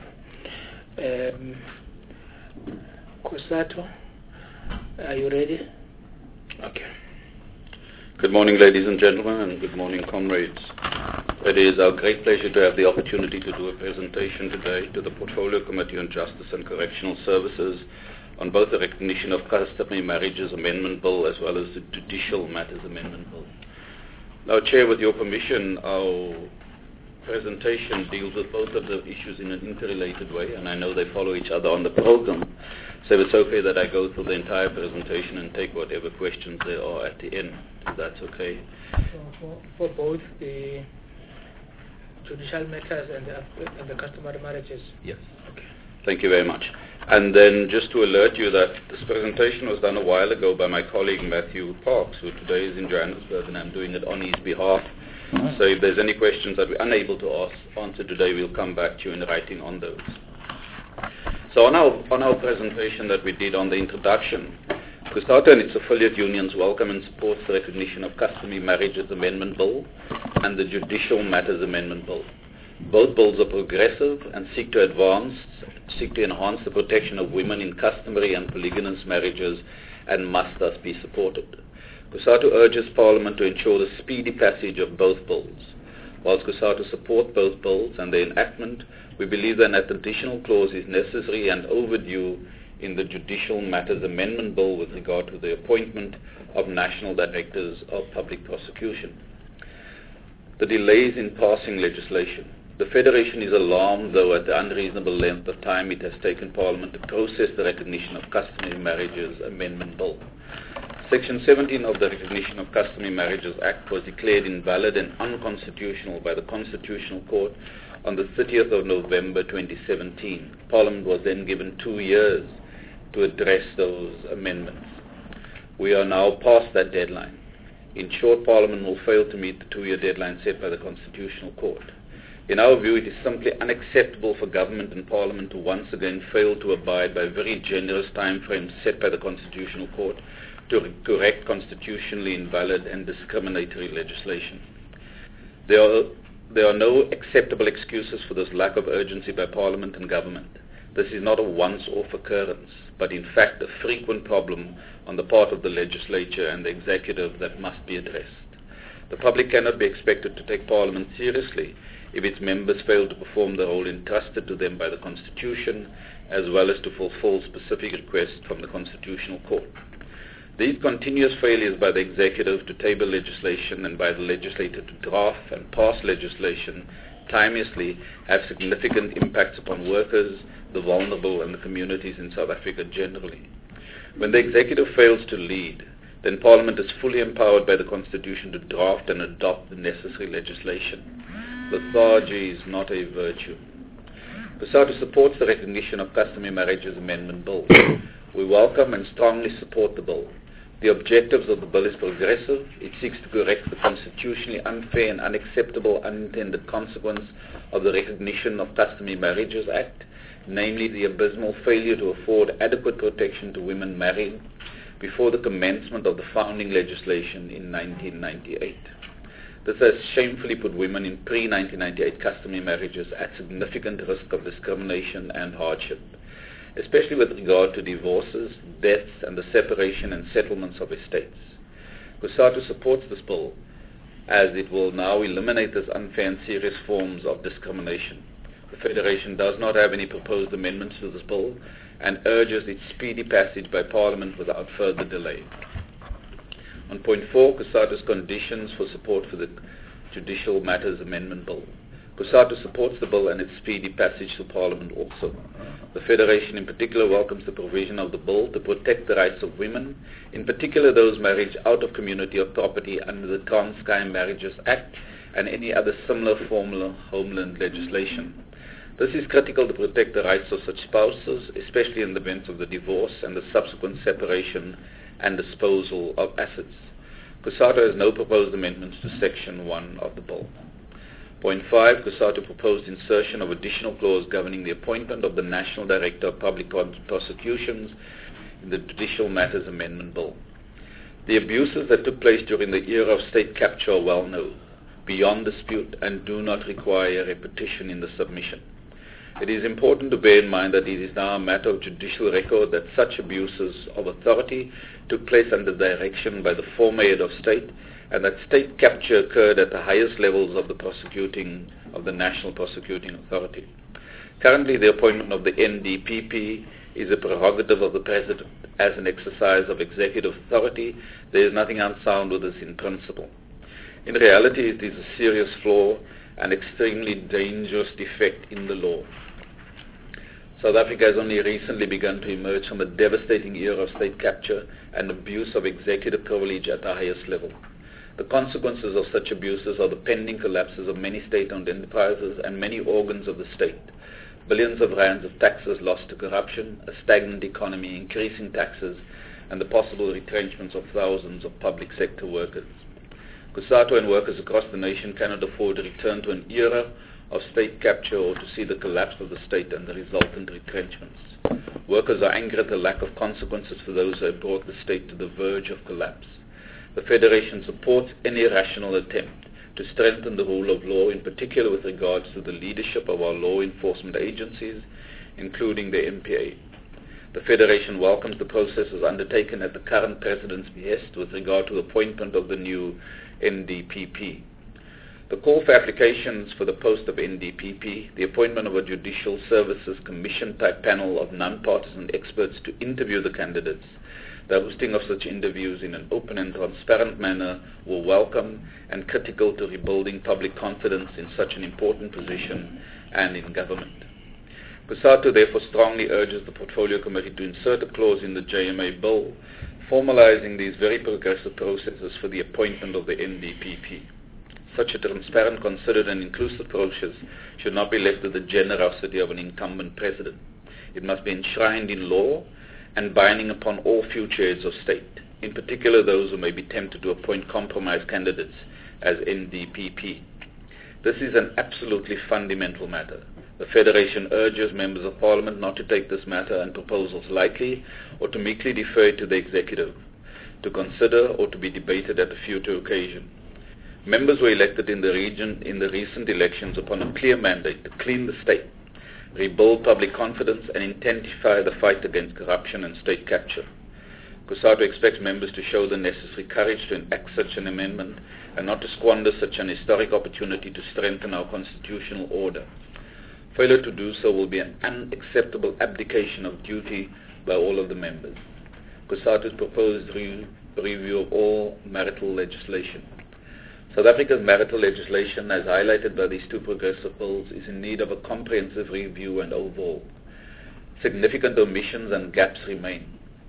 COSATU, are you ready? Okay. Good morning, ladies and gentlemen, and good morning, comrades. It is our great pleasure to have the opportunity to do a presentation today to the Portfolio Committee on Justice and Correctional Services on both the recognition of customary marriages amendment bill as well as the judicial matters amendment bill. Now, Chair, with your permission, our presentation deals with both of the issues in an interrelated way, and I know they follow each other on the program, so it's okay that I go through the entire presentation and take whatever questions there are at the end, if that's okay. So for both the judicial matters and the customary marriages? Yes. Okay. Thank you very much. And then just to alert you that this presentation was done a while ago by my colleague Matthew Parks, who today is in Johannesburg, and I'm doing it on his behalf. So if there's any questions that we're unable to answer today, we'll come back to you in writing on those. So on our presentation that we did on the introduction, COSATU and its affiliate unions welcome and support the recognition of Customary Marriages Amendment Bill and the Judicial Matters Amendment Bill. Both bills are progressive and seek to enhance the protection of women in customary and polygamous marriages and must thus be supported. COSATU urges Parliament to ensure the speedy passage of both bills. Whilst COSATU support both bills and their enactment, we believe that an additional clause is necessary and overdue in the Judicial Matters Amendment Bill with regard to the appointment of National Directors of Public Prosecution. The delays in passing legislation. The Federation is alarmed, though, at the unreasonable length of time it has taken Parliament to process the recognition of Customary Marriages Amendment Bill. Section 17 of the Recognition of Customary Marriages Act was declared invalid and unconstitutional by the Constitutional Court on the 30th of November 2017. Parliament was then given 2 years to address those amendments. We are now past that deadline. In short, Parliament will fail to meet the 2-year deadline set by the Constitutional Court. In our view, it is simply unacceptable for government and Parliament to once again fail to abide by very generous timeframes set by the Constitutional Court to correct constitutionally invalid and discriminatory legislation. There are no acceptable excuses for this lack of urgency by Parliament and government. This is not a once-off occurrence, but in fact a frequent problem on the part of the legislature and the executive that must be addressed. The public cannot be expected to take Parliament seriously if its members fail to perform the role entrusted to them by the Constitution, as well as to fulfill specific requests from the Constitutional Court. These continuous failures by the executive to table legislation and by the legislature to draft and pass legislation timelessly have significant impacts upon workers, the vulnerable, and the communities in South Africa generally. When the executive fails to lead, then Parliament is fully empowered by the Constitution to draft and adopt the necessary legislation. Lethargy is not a virtue. COSATU supports the recognition of customary marriages amendment bill. We welcome and strongly support the bill. The objectives of the bill is progressive. It seeks to correct the constitutionally unfair and unacceptable unintended consequence of the Recognition of Customary Marriages Act, namely the abysmal failure to afford adequate protection to women marrying before the commencement of the founding legislation in 1998. This has shamefully put women in pre-1998 customary marriages at significant risk of discrimination and hardship, especially with regard to divorces, deaths, and the separation and settlements of estates. COSATU supports this bill as it will now eliminate this unfair and serious forms of discrimination. The Federation does not have any proposed amendments to this bill and urges its speedy passage by Parliament without further delay. On point 4, COSATU's conditions for support for the Judicial Matters Amendment Bill. COSATU supports the bill and its speedy passage to Parliament also. The Federation in particular welcomes the provision of the bill to protect the rights of women, in particular those married out of community or property under the Transkei Marriages Act and any other similar formal homeland legislation. This is critical to protect the rights of such spouses, especially in the event of the divorce and the subsequent separation and disposal of assets. COSATU has no proposed amendments to Section 1 of the bill. Point 5, COSATU proposed insertion of additional clause governing the appointment of the National Director of Public Prosecutions in the Judicial Matters Amendment Bill. The abuses that took place during the era of state capture are well known, beyond dispute, and do not require repetition in the submission. It is important to bear in mind that it is now a matter of judicial record that such abuses of authority took place under direction by the former head of state, and that state capture occurred at the highest levels of the National Prosecuting Authority. Currently, the appointment of the NDPP is a prerogative of the President. As an exercise of executive authority, there is nothing unsound with this in principle. In reality, it is a serious flaw and extremely dangerous defect in the law. South Africa has only recently begun to emerge from a devastating era of state capture and abuse of executive privilege at the highest level. The consequences of such abuses are the pending collapses of many state-owned enterprises and many organs of the state, billions of rands of taxes lost to corruption, a stagnant economy, increasing taxes, and the possible retrenchments of thousands of public sector workers. COSATU and workers across the nation cannot afford to return to an era of state capture or to see the collapse of the state and the resultant retrenchments. Workers are angry at the lack of consequences for those who have brought the state to the verge of collapse. The Federation supports any rational attempt to strengthen the rule of law, in particular with regards to the leadership of our law enforcement agencies, including the MPA. The Federation welcomes the processes undertaken at the current President's behest with regard to the appointment of the new NDPP. The call for applications for the post of NDPP, the appointment of a Judicial Services Commission-type panel of non-partisan experts to interview the candidates, the hosting of such interviews in an open and transparent manner were welcome and critical to rebuilding public confidence in such an important position and in government. COSATU therefore strongly urges the Portfolio Committee to insert a clause in the JMA bill formalizing these very progressive processes for the appointment of the NDPP. Such a transparent, considered and inclusive process should not be left to the generosity of an incumbent president. It must be enshrined in law and binding upon all future heads of state, in particular those who may be tempted to appoint compromise candidates as NDPP. This is an absolutely fundamental matter. The Federation urges members of Parliament not to take this matter and proposals lightly or to meekly defer it to the executive, to consider or to be debated at a future occasion. Members were elected in the recent elections upon a clear mandate to clean the state, rebuild public confidence, and intensify the fight against corruption and state capture. COSATU expects members to show the necessary courage to enact such an amendment and not to squander such an historic opportunity to strengthen our constitutional order. Failure to do so will be an unacceptable abdication of duty by all of the members. COSATU's proposed review of all marital legislation. South Africa's marital legislation, as highlighted by these two progressive bills, is in need of a comprehensive review and overhaul. Significant omissions and gaps remain.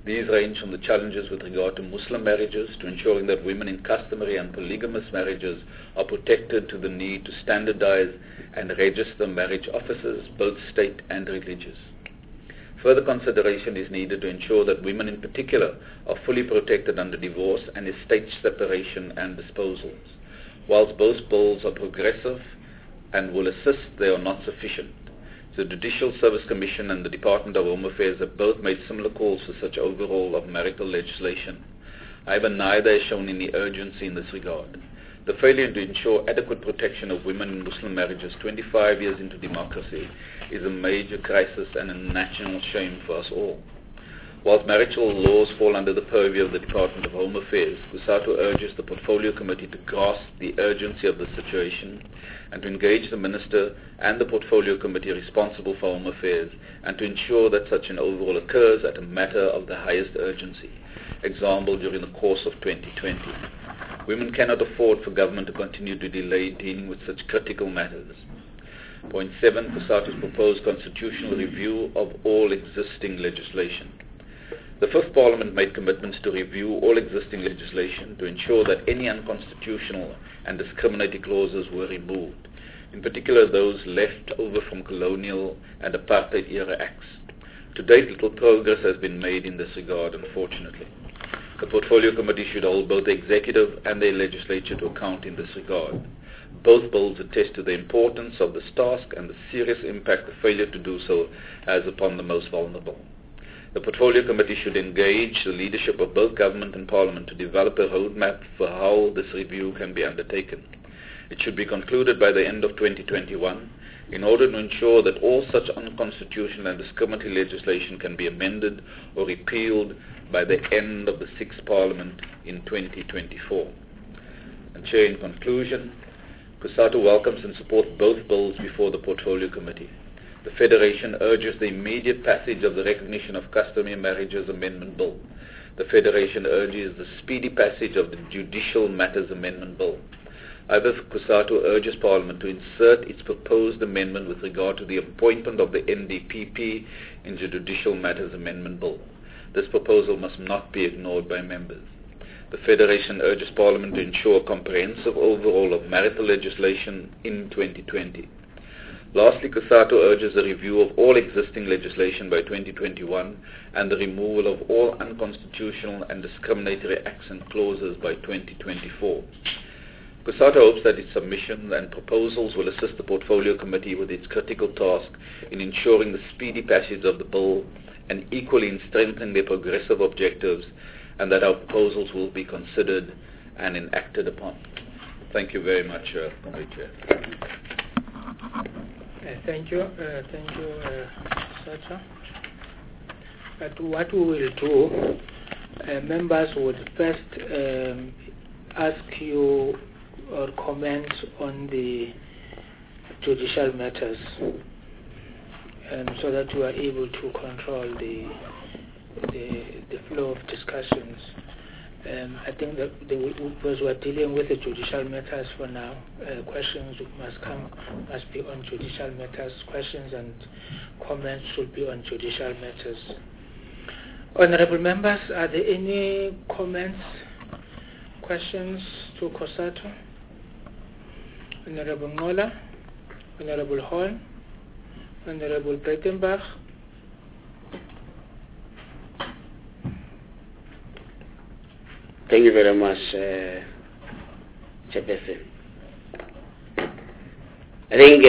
These range from the challenges with regard to Muslim marriages to ensuring that women in customary and polygamous marriages are protected, to the need to standardize and register marriage officers, both state and religious. Further consideration is needed to ensure that women in particular are fully protected under divorce and estate separation and disposals. Whilst both bills are progressive and will assist, they are not sufficient. The Judicial Service Commission and the Department of Home Affairs have both made similar calls for such overhaul of marital legislation. However, neither has shown any urgency in this regard. The failure to ensure adequate protection of women in Muslim marriages 25 years into democracy is a major crisis and a national shame for us all. Whilst marital laws fall under the purview of the Department of Home Affairs, COSATU urges the Portfolio Committee to grasp the urgency of the situation and to engage the Minister and the Portfolio Committee responsible for Home Affairs and to ensure that such an overhaul occurs at a matter of the highest urgency, example during the course of 2020. Women cannot afford for government to continue to delay dealing with such critical matters. Point 7, COSATU's proposed constitutional review of all existing legislation. The Fifth Parliament made commitments to review all existing legislation to ensure that any unconstitutional and discriminatory clauses were removed, in particular those left over from colonial and apartheid-era acts. To date, little progress has been made in this regard, unfortunately. The Portfolio Committee should hold both the Executive and the Legislature to account in this regard. Both bills attest to the importance of this task and the serious impact the failure to do so has upon the most vulnerable. The Portfolio Committee should engage the leadership of both Government and Parliament to develop a roadmap for how this review can be undertaken. It should be concluded by the end of 2021 in order to ensure that all such unconstitutional and discriminatory legislation can be amended or repealed by the end of the 6th Parliament in 2024. And Chair, in conclusion, COSATU welcomes and supports both bills before the Portfolio Committee. The Federation urges the immediate passage of the Recognition of Customary Marriages Amendment Bill. The Federation urges the speedy passage of the Judicial Matters Amendment Bill. However, COSATU urges Parliament to insert its proposed amendment with regard to the appointment of the NDPP in the Judicial Matters Amendment Bill. This proposal must not be ignored by members. The Federation urges Parliament to ensure a comprehensive overhaul of marital legislation in 2020. Lastly, COSATU urges a review of all existing legislation by 2021 and the removal of all unconstitutional and discriminatory acts and clauses by 2024. COSATU hopes that its submissions and proposals will assist the Portfolio Committee with its critical task in ensuring the speedy passage of the bill and equally in strengthening their progressive objectives, and that our proposals will be considered and enacted upon. Thank you very much, Committee Chair. Thank you, Sacha. But what we will do, members would first ask you or comment on the judicial matters, so that you are able to control the flow of discussions. I think that because we're dealing with the judicial matters for now, questions must be on judicial matters. Questions and comments should be on judicial matters. Honorable members, are there any comments, questions to COSATU? Honorable Ngola, Honorable Horn, Honorable Breitenbach. Thank you very much, Chairperson. I think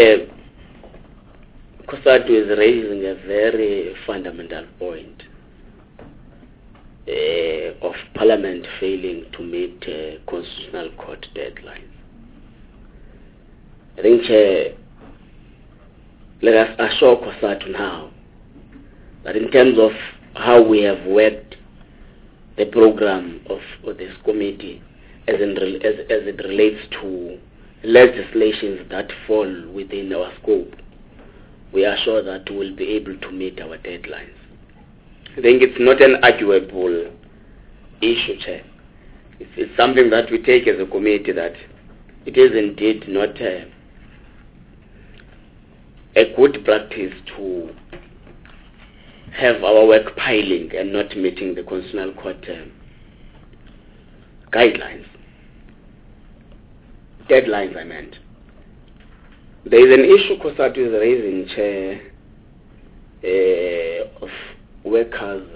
COSATU is raising a very fundamental point of Parliament failing to meet Constitutional Court deadlines. I think, let us assure COSATU now that in terms of how we have worked the program of this committee as it relates to legislations that fall within our scope, we are sure that we will be able to meet our deadlines. I think it's not an arguable issue, Chair. It's something that we take as a committee that it is indeed not a good practice to have our work piling and not meeting the Constitutional Court guidelines. Deadlines, I meant. There is an issue COSATU is raising, Chair, of workers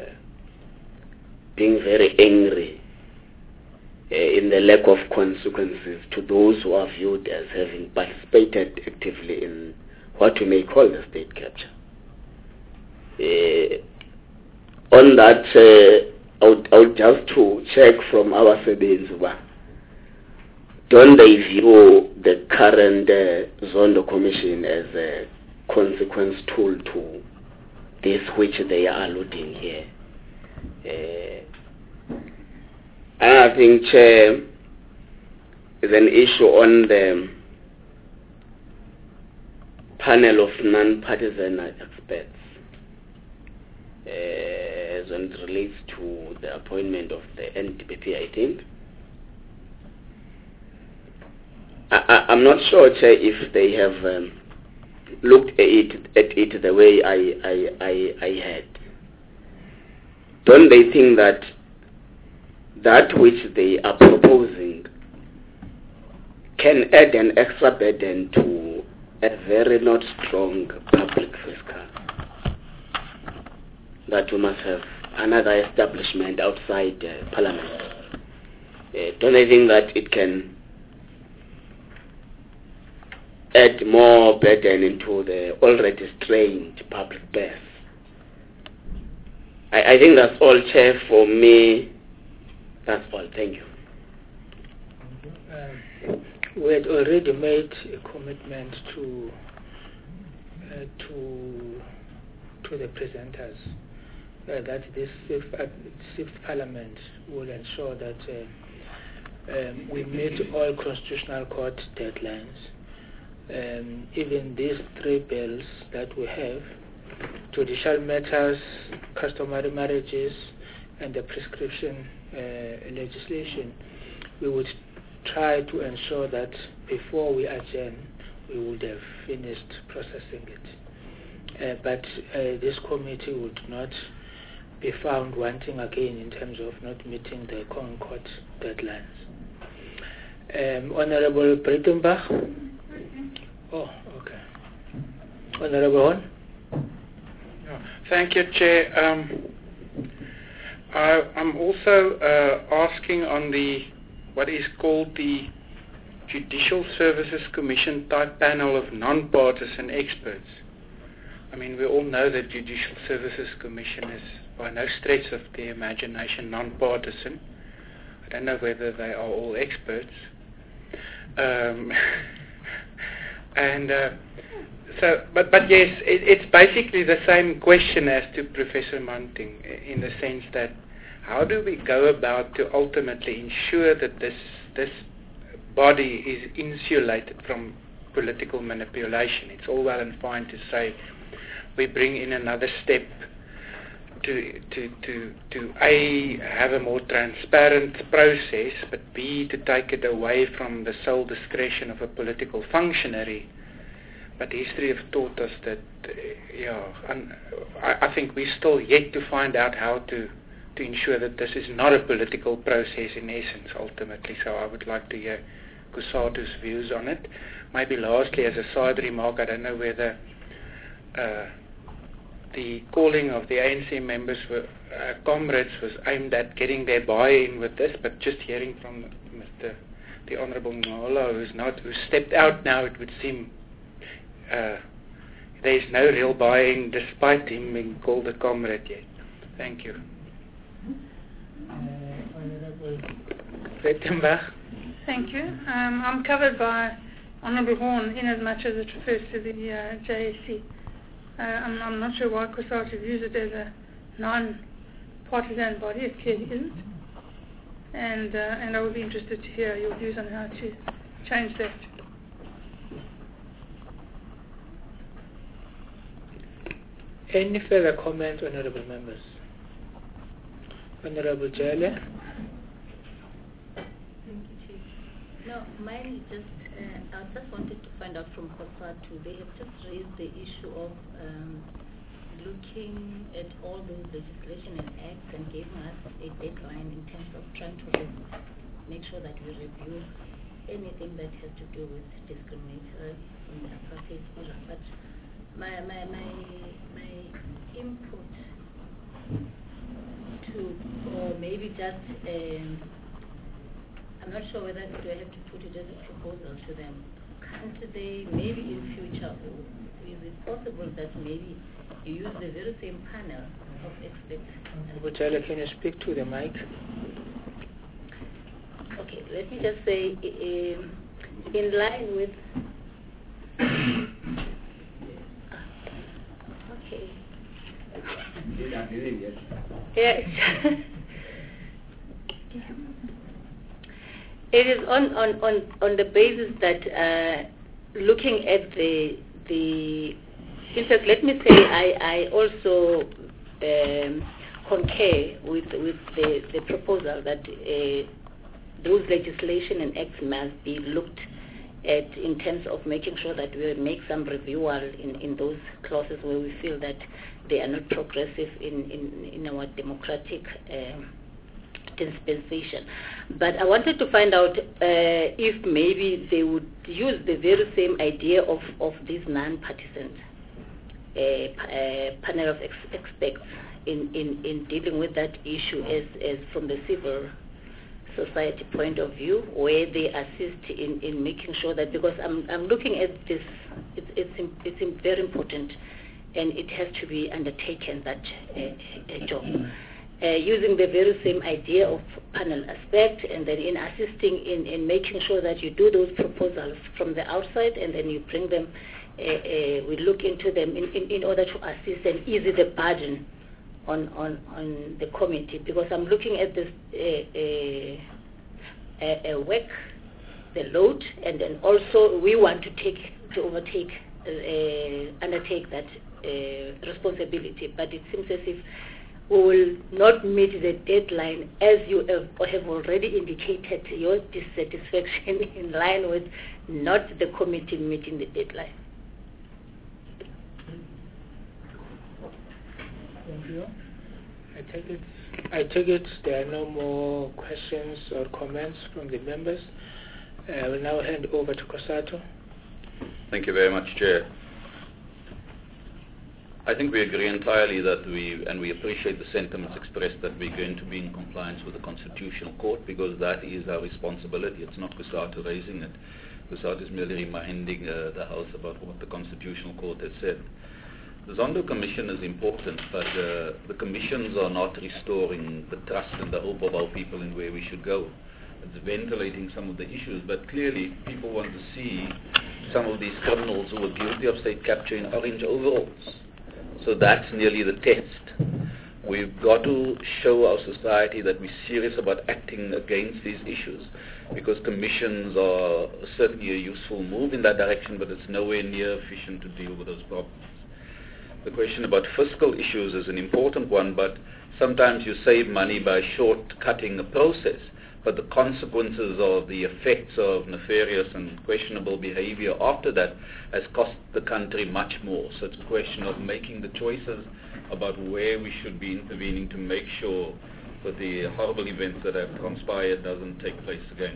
being very angry in the lack of consequences to those who are viewed as having participated actively in what we may call the state capture. On that, I would just to check from our Sebenzuba, don't they view the current Zondo Commission as a consequence tool to this which they are alluding here? And I think, Chair, is an issue on the panel of non-partisan experts as it relates to the appointment of the NDPP, I think. I'm not sure, Chair, if they have looked at it the way I had. Don't they think that which they are proposing can add an extra burden to a very not strong public fiscal? That we must have another establishment outside Parliament. Don't they think that it can add more burden into the already strained public purse? I think that's all, Chair, for me. That's all. Thank you. We had already made a commitment to the presenters that this sixth Parliament will ensure that we meet all Constitutional Court deadlines. Even these three bills that we have, judicial matters, customary marriages, and the prescription legislation, we would try to ensure that before we adjourn, we would have finished processing it. But this committee would not be found wanting again in terms of not meeting the Concord deadlines. Honorable Breitenbach. Oh, okay. Honorable Hon. Thank you, Chair. I'm also asking on the what is called the Judicial Services Commission type panel of non-partisan experts. I mean, we all know that Judicial Services Commission is by no stretch of the imagination non-partisan. I don't know whether they are all experts. But yes, it's basically the same question as to Professor Munting, in the sense that how do we go about to ultimately ensure that this body is insulated from political manipulation? It's all well and fine to say we bring in another step to A, have a more transparent process, but B, to take it away from the sole discretion of a political functionary. But history has taught us that, I think we're still yet to find out how to ensure that this is not a political process in essence, ultimately. So I would like to hear COSATU's views on it. Maybe lastly, as a side remark, I don't know whether the calling of the ANC members were comrades was aimed at getting their buy-in with this, but just hearing from the Honourable Ngola, who stepped out now, it would seem there is no real buy-in despite him being called a comrade yet. Thank you. Honourable Breitenbach. Thank you. I'm covered by Honourable Horn in as much as it refers to the JSC. I'm not sure why COSATU views it as a non-partisan body. It clearly isn't. And I would be interested to hear your views on how to change that. Any further comments, honourable members? Honourable Jale? Thank you, Chief. No, mine is just, I just wanted to find out from COSATU, they have just raised the issue of looking at all those legislation and acts and giving us a deadline in terms of trying to make sure that we review anything that has to do with discrimination in the apartheid era. But my input to, or maybe just, I'm not sure whether do I have to put it as a proposal to them. Can't they, maybe in future, is it possible that maybe you use the very same panel of experts? Butala, can you speak to the mic? Okay, let me just say, in line with... Okay. Yes. It is on the basis that looking at the in fact, let me say I also concur with the proposal that those legislation and acts must be looked at in terms of making sure that we make some reviewal in those clauses where we feel that they are not progressive in our democratic dispensation. But I wanted to find out if maybe they would use the very same idea of these non-partisan panel of experts in dealing with that issue as from the civil society point of view, where they assist in making sure that, because I'm looking at this, it's very important and it has to be undertaken, that job. Using the very same idea of panel aspect, and then in assisting in making sure that you do those proposals from the outside, and then you bring them, we look into them in order to assist and ease the burden on the committee, because I'm looking at this work, the load, and then also we want to undertake that responsibility, but it seems as if we will not meet the deadline, as you have already indicated your dissatisfaction in line with not the committee meeting the deadline. Thank you. I take it there are no more questions or comments from the members. I will now hand over to Kosato. Thank you very much, Chair. I think we agree entirely that we appreciate the sentiments expressed that we're going to be in compliance with the Constitutional Court, because that is our responsibility. It's not Kosato raising it. Kosato is merely reminding the House about what the Constitutional Court has said. The Zondo Commission is important, but the commissions are not restoring the trust and the hope of our people in where we should go. It's ventilating some of the issues, but clearly people want to see some of these criminals who are guilty of state capture in orange overalls. So that's nearly the test. We've got to show our society that we're serious about acting against these issues, because commissions are certainly a useful move in that direction, but it's nowhere near efficient to deal with those problems. The question about fiscal issues is an important one, but sometimes you save money by short-cutting a process, but the consequences of the effects of nefarious and questionable behavior after that has cost the country much more. So it's a question of making the choices about where we should be intervening to make sure that the horrible events that have transpired doesn't take place again.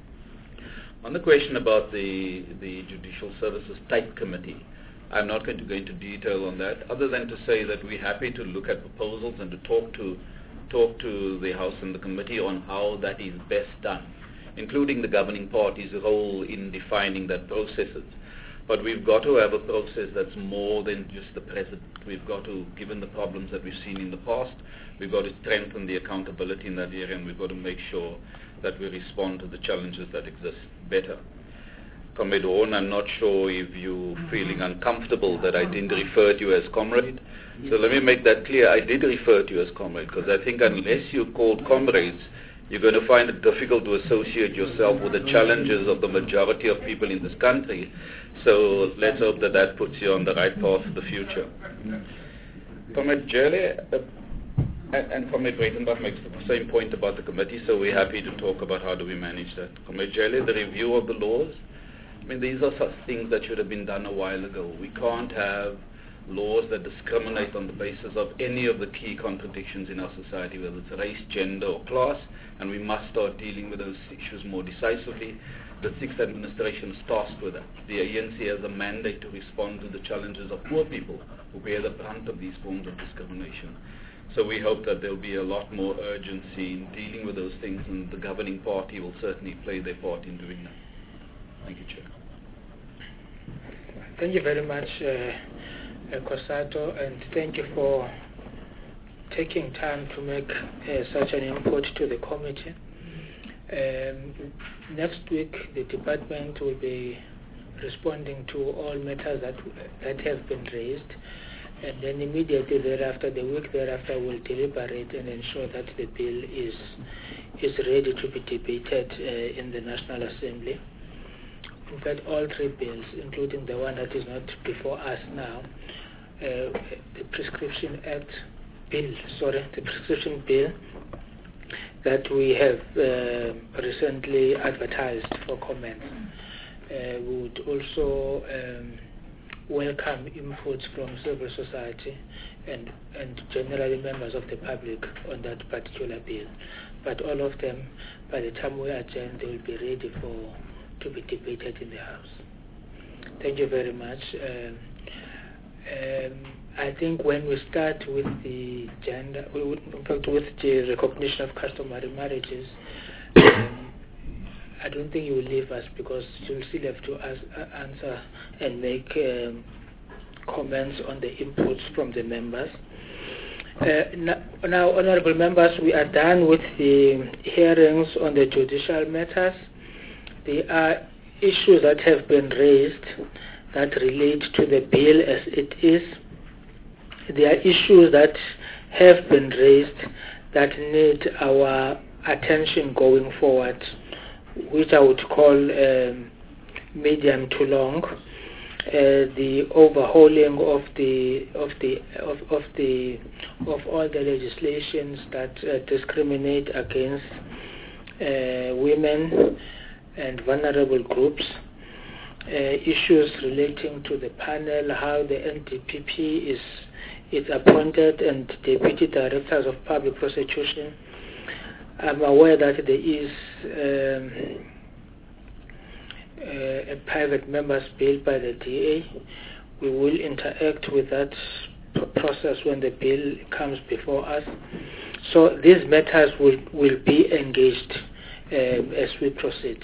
On the question about the Judicial Services Type Committee, I'm not going to go into detail on that, other than to say that we're happy to look at proposals and to talk to the House and the committee on how that is best done, including the governing party's role in defining that processes. But we've got to have a process that's more than just the present. We've got to, given the problems that we've seen in the past, we've got to strengthen the accountability in that area, and we've got to make sure that we respond to the challenges that exist better. Comrade Horn, I'm not sure if you're feeling uncomfortable that I didn't refer to you as comrade. So let me make that clear. I did refer to you as comrade, because I think unless you're called comrades, you're going to find it difficult to associate yourself with the challenges of the majority of people in this country. So let's hope that that puts you on the right path for the future. Comrade Jelle and Comrade Breitenbach makes the same point about the committee, so we're happy to talk about how do we manage that. Comrade Jelle, the review of the laws, I mean, these are such things that should have been done a while ago. We can't have laws that discriminate on the basis of any of the key contradictions in our society, whether it's race, gender or class, and we must start dealing with those issues more decisively. The 6th administration is tasked with that. The ANC has a mandate to respond to the challenges of poor people who bear the brunt of these forms of discrimination. So we hope that there will be a lot more urgency in dealing with those things, and the governing party will certainly play their part in doing that. Thank you, Chair. Thank you very much, Kosato, and thank you for taking time to make such an input to the committee. Next week, the department will be responding to all matters that have been raised, and then immediately thereafter, the week thereafter, we'll deliberate and ensure that the bill is ready to be debated in the National Assembly. In fact, all 3 bills, including the one that is not before us now, the prescription bill that we have recently advertised for comments. We would also welcome inputs from civil society and generally members of the public on that particular bill. But all of them, by the time we adjourn, they will be ready to be debated in the House. Thank you very much. I think when we start with the with the recognition of customary marriages, I don't think you will leave us, because you'll still have to answer and make comments on the inputs from the members. Now, honourable members, we are done with the hearings on the judicial matters. There are issues that have been raised that relate to the bill as it is. There are issues that have been raised that need our attention going forward, which I would call medium to long. The overhauling of all the legislations that discriminate against women and vulnerable groups. Issues relating to the panel, how the NDPP is appointed, and deputy directors of public prosecution. I'm aware that there is a private member's bill by the DA. We will interact with that process when the bill comes before us. So these matters will be engaged as we proceed.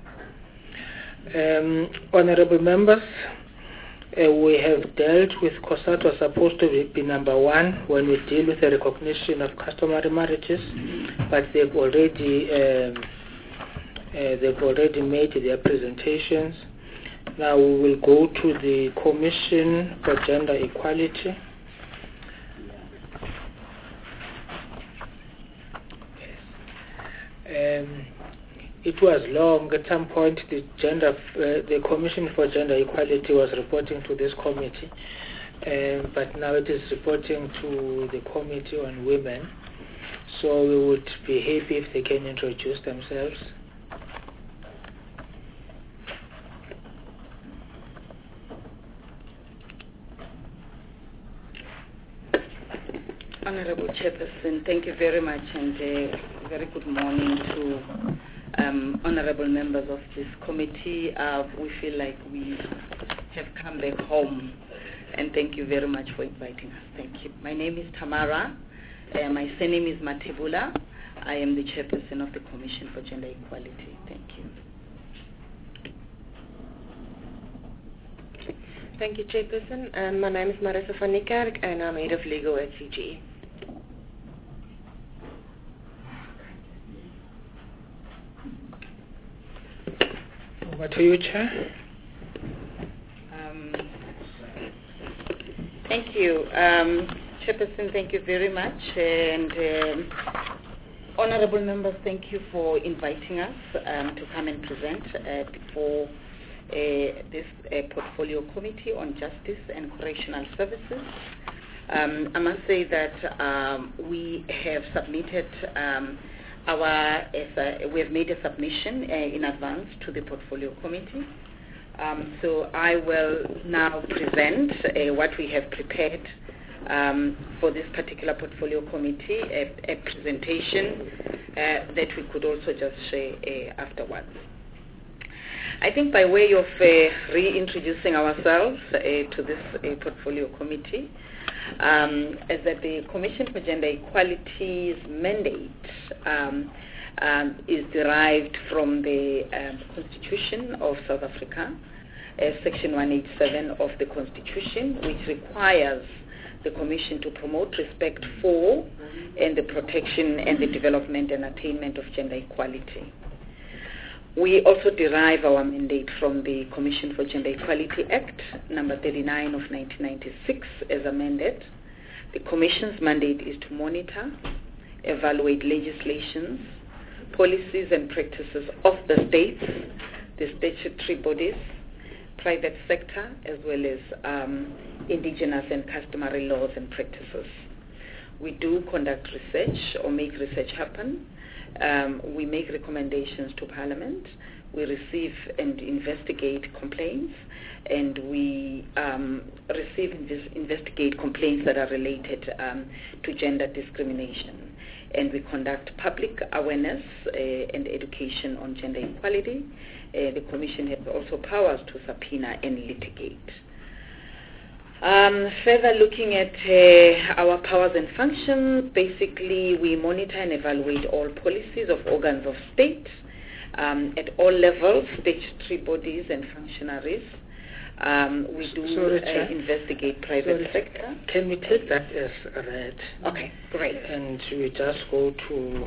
Honorable members, we have dealt with Kosato was supposed to be number 1 when we deal with the recognition of customary marriages, but they've already made their presentations. Now we will go to the Commission for Gender Equality. It was long. At some point, the Commission for Gender Equality was reporting to this committee, but now it is reporting to the Committee on Women. So we would be happy if they can introduce themselves. Honorable Chairperson, thank you very much, and very good morning to honorable members of this committee. We feel like we have come back home, and thank you very much for inviting us. Thank you. My name is Tamara. My surname is Matebula. I am the chairperson of the Commission for Gender Equality. Thank you. Thank you, Chairperson. My name is Marissa van Niekerk, and I'm head of legal at CGE. Over to you, Chair. Thank you. Chairperson, thank you very much. And honorable members, thank you for inviting us to come and present before this portfolio committee on justice and correctional services. I must say that we have submitted we have made a submission in advance to the portfolio committee. So I will now present what we have prepared for this particular portfolio committee, a presentation that we could also just share afterwards. I think by way of reintroducing ourselves to this portfolio committee, is that the Commission for Gender Equality's mandate is derived from the Constitution of South Africa, Section 187 of the Constitution, which requires the Commission to promote respect for and the protection and the development and attainment of gender equality. We also derive our mandate from the Commission for Gender Equality Act, number 39 of 1996, as amended. The Commission's mandate is to monitor, evaluate legislations, policies and practices of the states, the statutory bodies, private sector, as well as indigenous and customary laws and practices. We do conduct research or make research happen. We make recommendations to Parliament. We receive and investigate complaints, and we investigate complaints that are related to gender discrimination. And we conduct public awareness and education on gender equality. The Commission has also powers to subpoena and litigate. Further looking at our powers and functions, basically we monitor and evaluate all policies of organs of state at all levels, statutory bodies and functionaries. We do investigate private sector. Can we take that as read? Okay, great. And we just go to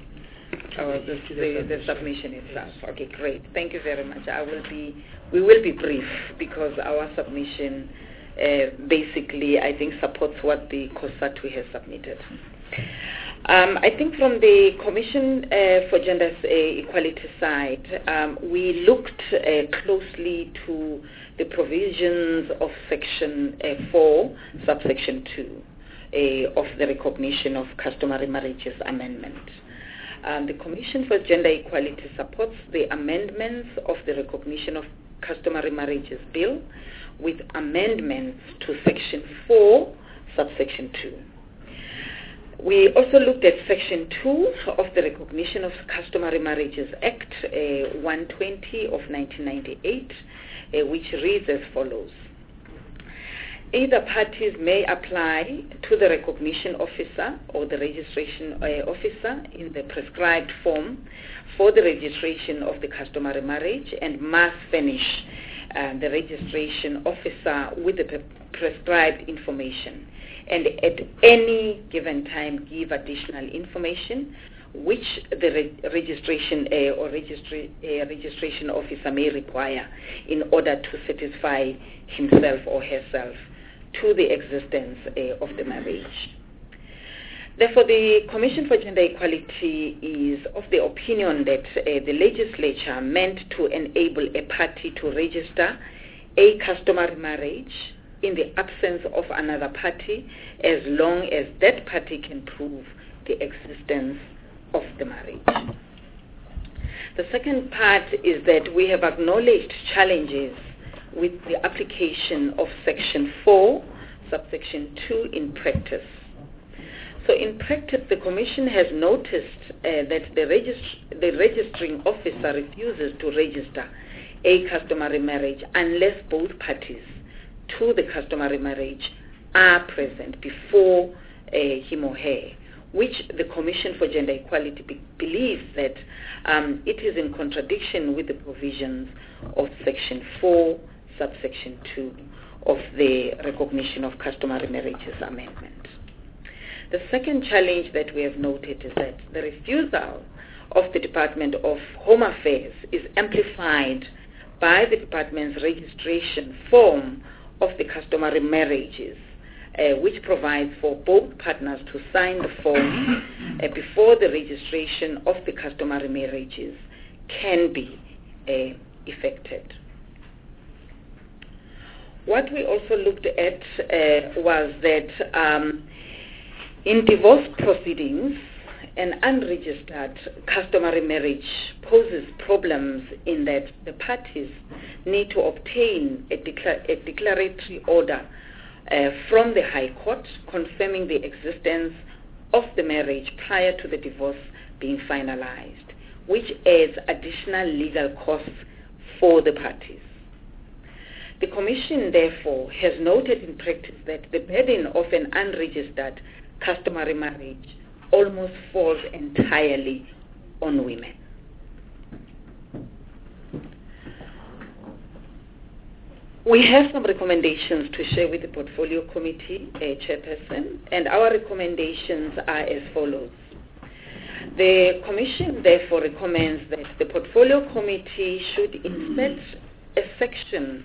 the submission itself. Okay, great. Thank you very much. We will be brief because our submission basically, I think, supports what the COSATU has submitted. I think from the Commission for Gender Equality side, we looked closely to the provisions of Section 4, subsection 2 of the Recognition of Customary Marriages Amendment. The Commission for Gender Equality supports the amendments of the Recognition of Customary Marriages Bill with amendments to Section 4, subsection 2. We also looked at Section 2 of the Recognition of Customary Marriages Act 120 of 1998, which reads as follows. Either parties may apply to the recognition officer or the registration officer in the prescribed form for the registration of the customary marriage and must furnish the registration officer with the prescribed information, and at any given time give additional information which the registration officer may require in order to satisfy himself or herself to the existence of the marriage. Therefore, the Commission for Gender Equality is of the opinion that the legislature meant to enable a party to register a customary marriage in the absence of another party as long as that party can prove the existence of the marriage. The second part is that we have acknowledged challenges with the application of Section 4, subsection 2 in practice. So in practice, the Commission has noticed that the registering officer refuses to register a customary marriage unless both parties to the customary marriage are present before him or her, which the Commission for Gender Equality believes that it is in contradiction with the provisions of Section 4, subsection 2 of the Recognition of Customary Marriages Amendment. The second challenge that we have noted is that the refusal of the Department of Home Affairs is amplified by the Department's registration form of the customary marriages, which provides for both partners to sign the form before the registration of the customary marriages can be effected. What we also looked at was that in divorce proceedings, an unregistered customary marriage poses problems in that the parties need to obtain a declaratory order from the High Court confirming the existence of the marriage prior to the divorce being finalized, which adds additional legal costs for the parties. The Commission, therefore, has noted in practice that the burden of an unregistered customary marriage almost falls entirely on women. We have some recommendations to share with the Portfolio Committee, Chairperson, and our recommendations are as follows. The Commission therefore recommends that the Portfolio Committee should insert a section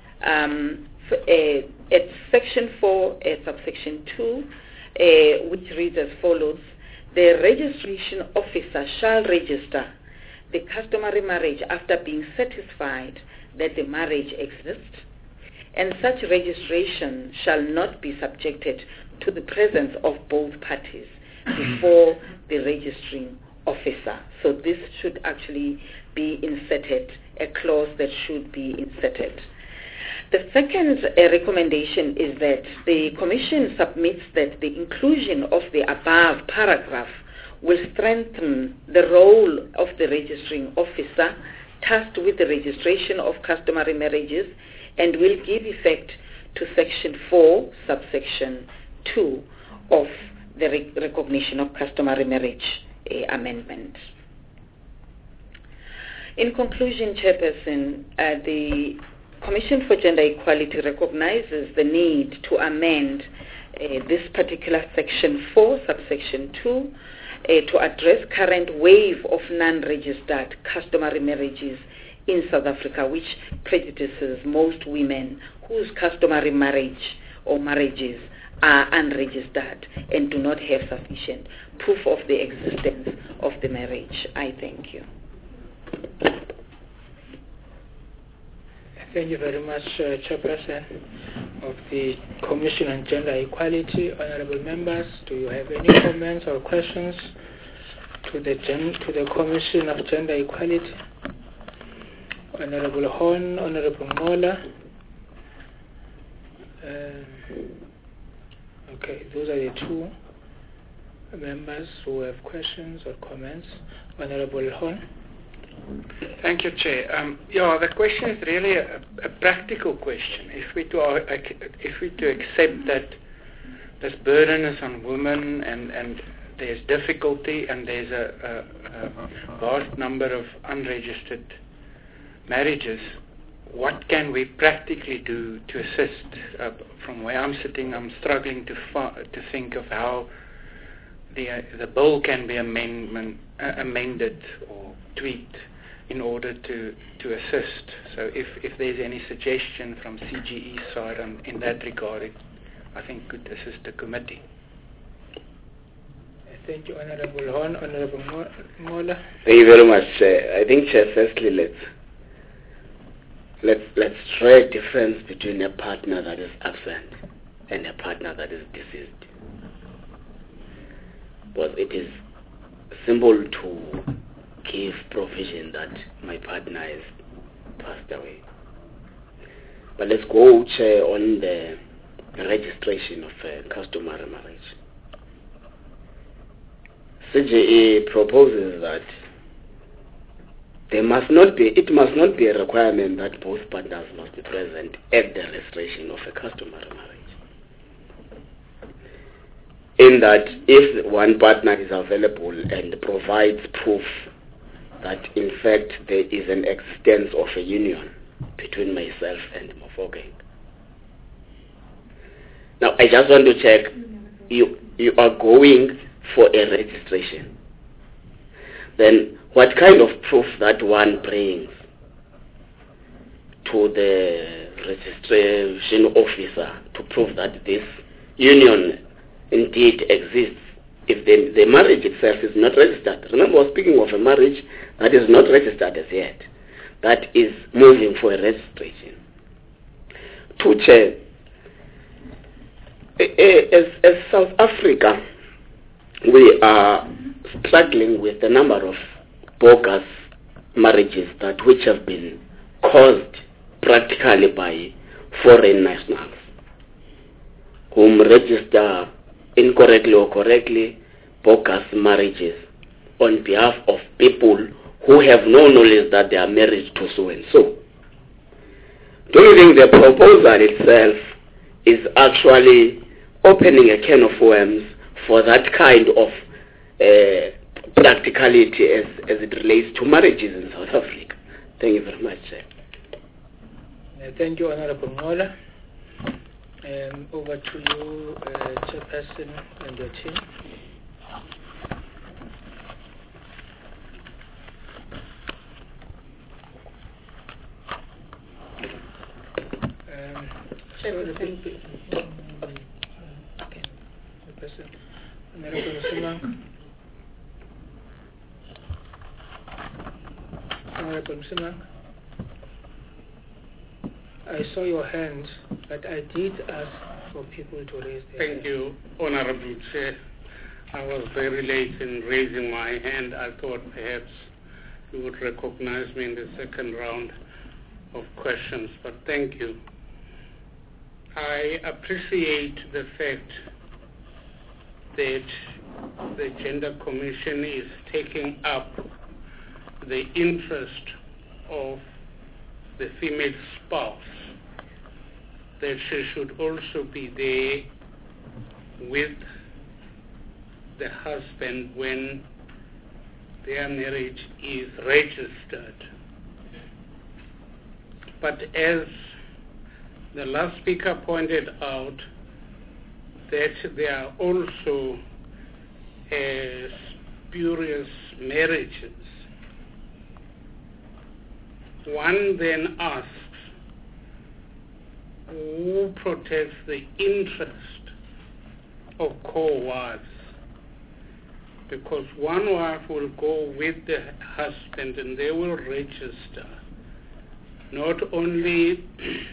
at Section 4, subsection 2, which reads as follows: the registration officer shall register the customary marriage after being satisfied that the marriage exists, and such registration shall not be subjected to the presence of both parties before the registering officer. So this should actually be inserted, a clause that should be inserted. The second recommendation is that the Commission submits that the inclusion of the above paragraph will strengthen the role of the registering officer tasked with the registration of customary marriages and will give effect to Section 4, subsection 2 of the Recognition of Customary Marriage Amendment. In conclusion, Chairperson, the Commission for Gender Equality recognizes the need to amend this particular Section 4, subsection 2, to address current wave of non-registered customary marriages in South Africa, which prejudices most women whose customary marriage or marriages are unregistered and do not have sufficient proof of the existence of the marriage. I thank you. Thank you very much, Chairperson of the Commission on Gender Equality. Honorable members, do you have any comments or questions to the Commission of Gender Equality? Honorable Horn, Honorable Mola. Okay, those are the two members who have questions or comments. Honorable Horn. Thank you, Chair. The question is really a practical question. If we to accept that this burden is on women and there's difficulty and there's a vast number of unregistered marriages, what can we practically do to assist? From where I'm sitting, I'm struggling to think of how the bill can be amended or tweaked in order to assist. So if there's any suggestion from CGE side in that regard, I think could assist the committee. Thank you, Honorable Horn. Honorable Mola. Thank you very much, Chair. I think, Chair, firstly, let's draw a difference between a partner that is absent and a partner that is deceased. But it is simple to give provision that my partner has passed away. But let's go, Chair, on the registration of customary marriage. CGE proposes that it must not be a requirement that both partners must be present at the registration of a customary marriage. In that, if one partner is available and provides proof that in fact there is an existence of a union between myself and Mofokeng. Now, I just want to check, you are going for a registration. Then what kind of proof that one brings to the registration officer to prove that this union indeed exists if the marriage itself is not registered? Remember, I was speaking of a marriage that is not registered as yet, that is moving for a registration. To Chair, as South Africa, we are struggling with the number of bogus marriages which have been caused practically by foreign nationals whom register incorrectly or correctly bogus marriages on behalf of people who have no knowledge that they are married to so and so. Do you think the proposal itself is actually opening a can of worms for that kind of practicality as it relates to marriages in South Africa? Thank you very much, sir. Thank you, Honorable Ngola. Over to you, Chairperson and your team. Honorable Msimang, I saw your hand, but I did ask for people to raise their hand. Thank you, Honorable Chair. I was very late in raising my hand. I thought perhaps you would recognize me in the second round of questions, but thank you. I appreciate the fact that the Gender Commission is taking up the interest of the female spouse, that she should also be there with the husband when their marriage is registered. But as the last speaker pointed out, that there are also spurious marriages. One then asks, who protects the interest of co-wives? Because one wife will go with the husband and they will register not only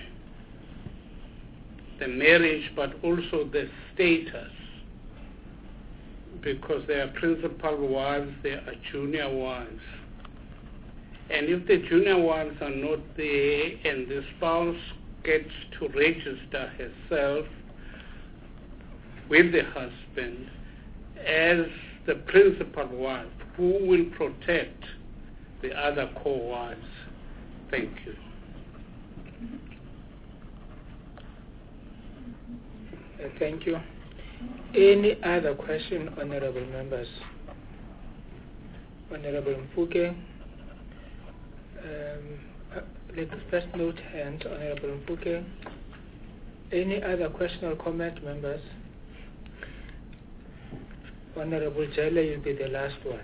the marriage but also the status, because there are principal wives, there are junior wives. And if the junior wives are not there and the spouse gets to register herself with the husband as the principal wife, who will protect the other co-wives? Thank you. Thank you. Any other question, honorable members? Honorable Mfuke. Let's first note hand, Honorable Mfuke. Any other question or comment, members? Honorable Jelle, you'll be the last one.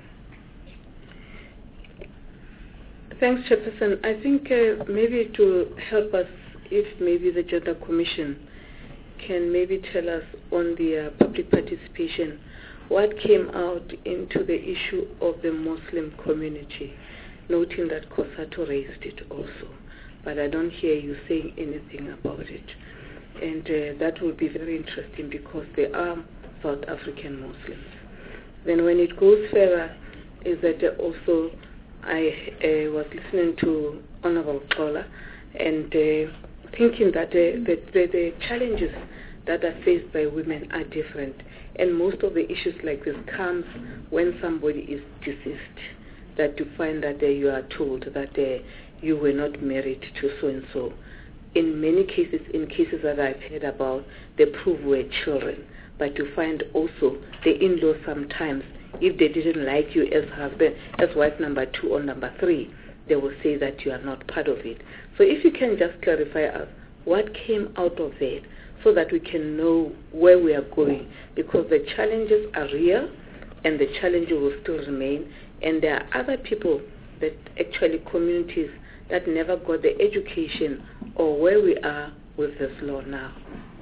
Thanks, Chairperson. I think maybe to help us, if maybe the Gender Commission can maybe tell us on the public participation, what came out into the issue of the Muslim community, noting that COSATU raised it also, but I don't hear you saying anything about it. And that will be very interesting because they are South African Muslims. Then when it goes further, is that also I was listening to Honorable Xola and thinking that the challenges that are faced by women are different, and most of the issues like this comes when somebody is deceased, that you find that you are told that you were not married to so-and-so. In many cases, in cases that I've heard about, they prove were children, but you find also the in-laws sometimes, if they didn't like you as husband, as wife number 2 or number 3, they will say that you are not part of it. So if you can just clarify us what came out of it so that we can know where we are going, because the challenges are real and the challenges will still remain, and there are other people, that actually communities that never got the education or where we are with this law now.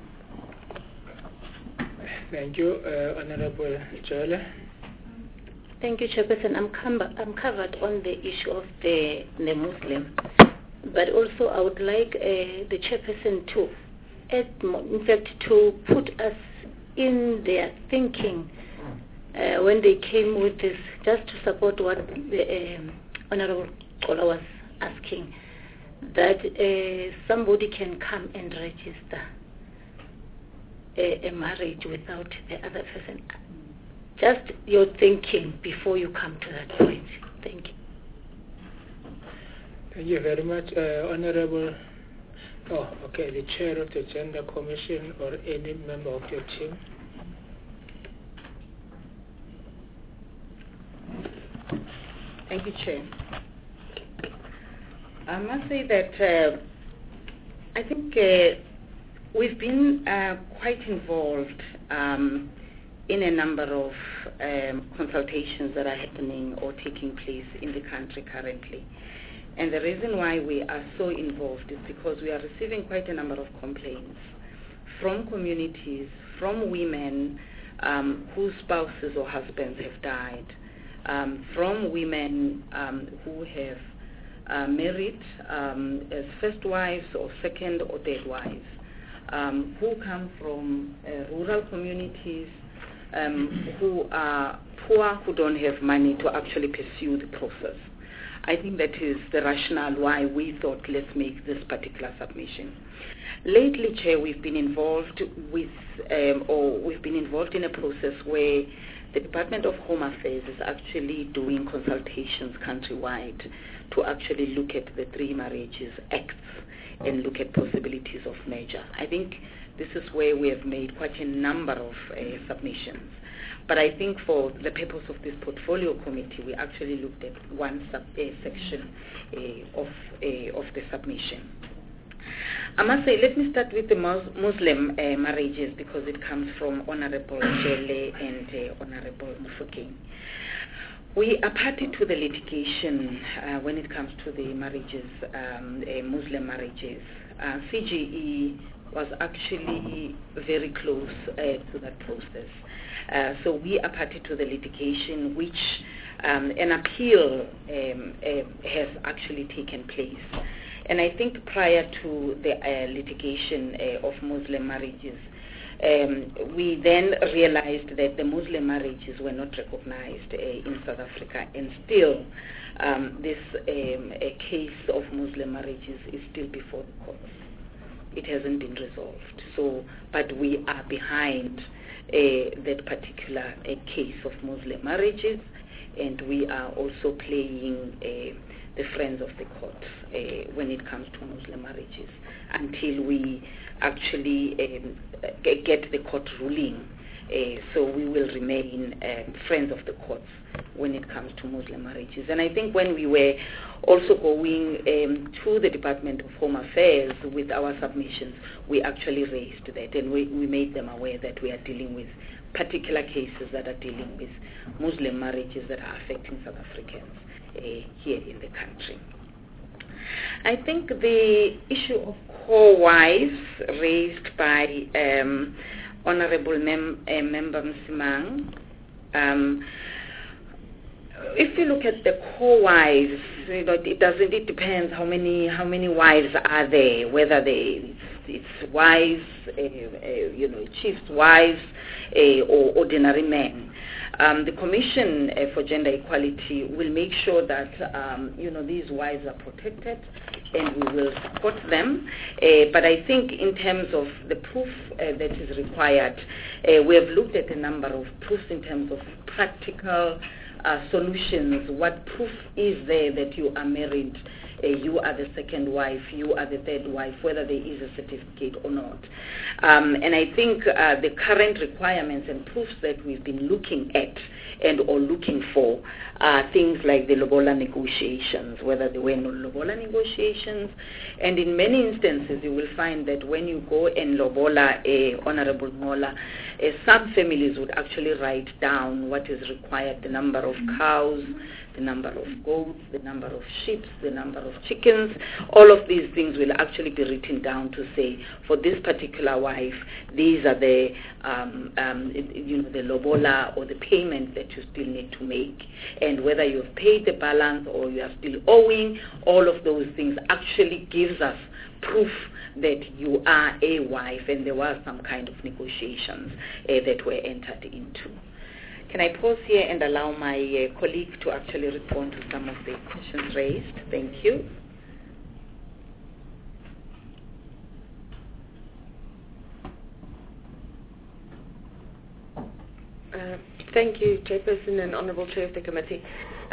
Thank you, Honorable Jole. Thank you, Chairperson. I'm covered on the issue of the Muslim, but also I would like the Chairperson to, in fact, to put us in their thinking when they came with this, just to support what the Honorable Kola was asking, that somebody can come and register a marriage without the other person. Just your thinking before you come to that point. Thank you. Thank you very much, Honorable. The Chair of the Gender Commission or any member of your team. Thank you, Chair. I must say that I think we've been quite involved in a number of consultations that are happening or taking place in the country currently. And the reason why we are so involved is because we are receiving quite a number of complaints from communities, from women whose spouses or husbands have died, from women who have married as first wives or second or third wives, who come from rural communities, who are poor, who don't have money to actually pursue the process. I think that is the rationale why we thought let's make this particular submission. Lately, Chair, we've been involved with, we've been involved in a process where the Department of Home Affairs is actually doing consultations countrywide to actually look at the Three Marriages Acts and look at possibilities of merger. I think this is where we have made quite a number of submissions. But I think for the purpose of this portfolio committee, we actually looked at one section of the submission. I must say, let me start with the Muslim marriages because it comes from Honorable Jelle and Honorable Mufokeng. We are party to the litigation when it comes to the marriages, Muslim marriages. CGE was actually very close to that process. So we are party to the litigation, which an appeal has actually taken place. And I think prior to the litigation of Muslim marriages, we then realized that the Muslim marriages were not recognized in South Africa, and still this case of Muslim marriages is still before the courts. It hasn't been resolved. So, but we are behind that particular case of Muslim marriages, and we are also playing the friends of the court when it comes to Muslim marriages until we actually get the court ruling. So we will remain friends of the courts when it comes to Muslim marriages. And I think when we were also going to the Department of Home Affairs with our submissions, we actually raised that, and we made them aware that we are dealing with particular cases that are dealing with Muslim marriages that are affecting South Africans here in the country. I think the issue of co-wives raised by Honorable Member Msimang, if you look at the co-wives, it depends how many wives are there, whether it's wives, chief's wives, or ordinary men. The Commission for Gender Equality will make sure that these wives are protected, and we will support them. But I think in terms of the proof that is required, we have looked at a number of proofs in terms of practical solutions. What proof is there that you are married, you are the second wife, you are the third wife, whether there is a certificate or not. And I think the current requirements and proofs that we've been looking at and or looking for are things like the Lobola negotiations, whether there were no Lobola negotiations. And in many instances, you will find that when you go and Lobola, Honorable Mola, some families would actually write down what is required, the number of cows, the number of goats, the number of sheep, the number of chickens. All of these things will actually be written down to say, for this particular wife, these are the the lobola or the payment that you still need to make, and whether you've paid the balance or you are still owing. All of those things actually gives us proof that you are a wife, and there were some kind of negotiations that were entered into. Can I pause here and allow my colleague to actually respond to some of the questions raised? Thank you. Thank you, Chairperson and Honourable Chair of the Committee.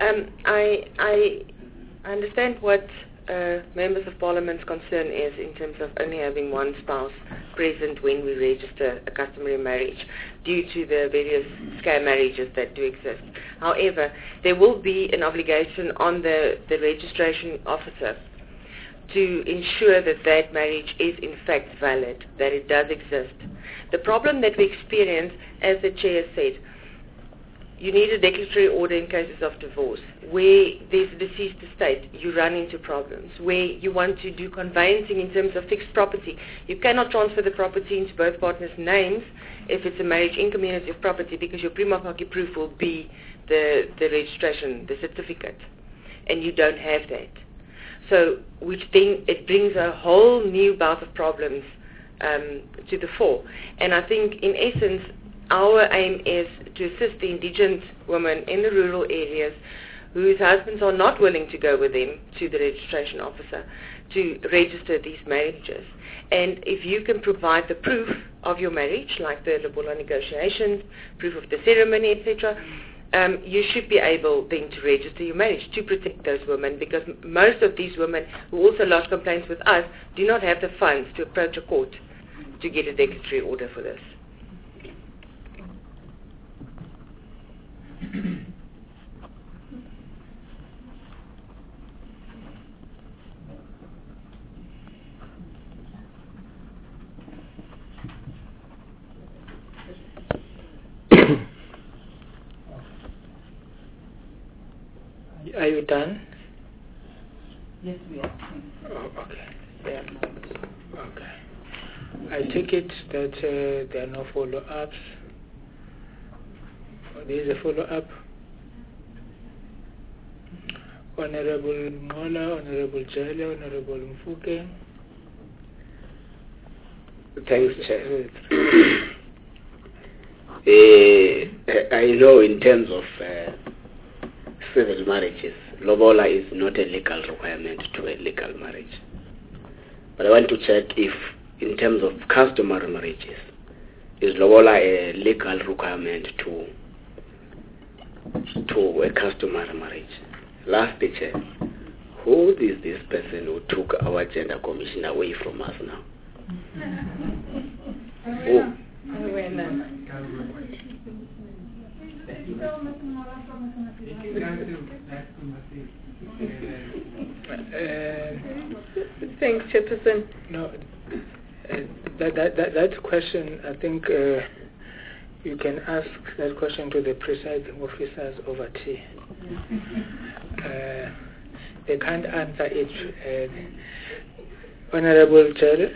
I understand what Members of Parliament's concern is in terms of only having one spouse present when we register a customary marriage due to the various scam marriages that do exist. However, there will be an obligation on the registration officer to ensure that that marriage is in fact valid, that it does exist. The problem that we experience, as the Chair said, you need a declaratory order in cases of divorce. Where there's a deceased estate, you run into problems. Where you want to do conveyancing in terms of fixed property, you cannot transfer the property into both partners' names if it's a marriage in community of property, because your prima facie proof will be the registration, the certificate, and you don't have that. So, which then it brings a whole new bout of problems to the fore. And I think, in essence, our aim is to assist the indigent women in the rural areas whose husbands are not willing to go with them to the registration officer to register these marriages. And if you can provide the proof of your marriage, like the lobola negotiations, proof of the ceremony, etc., you should be able then to register your marriage to protect those women, because most of these women who also lodge complaints with us do not have the funds to approach a court to get a declaratory order for this. Are you done? Yes, we are. Oh, okay. Yeah. Okay. I take it that there are no follow-ups. There is a follow-up. Honorable Mola, Honorable Jale, Honorable Mfuke. Thanks, Chair. I know in terms of civil marriages, lobola is not a legal requirement to a legal marriage. But I want to check if, in terms of customary marriages, is lobola a legal requirement to a customary marriage? Last Chair, who is this person who took our gender commission away from us now? Who? Thanks, Chairperson. No, that question, I think you can ask that question to the presiding officers over tea. They can't answer it. Honorable Jale.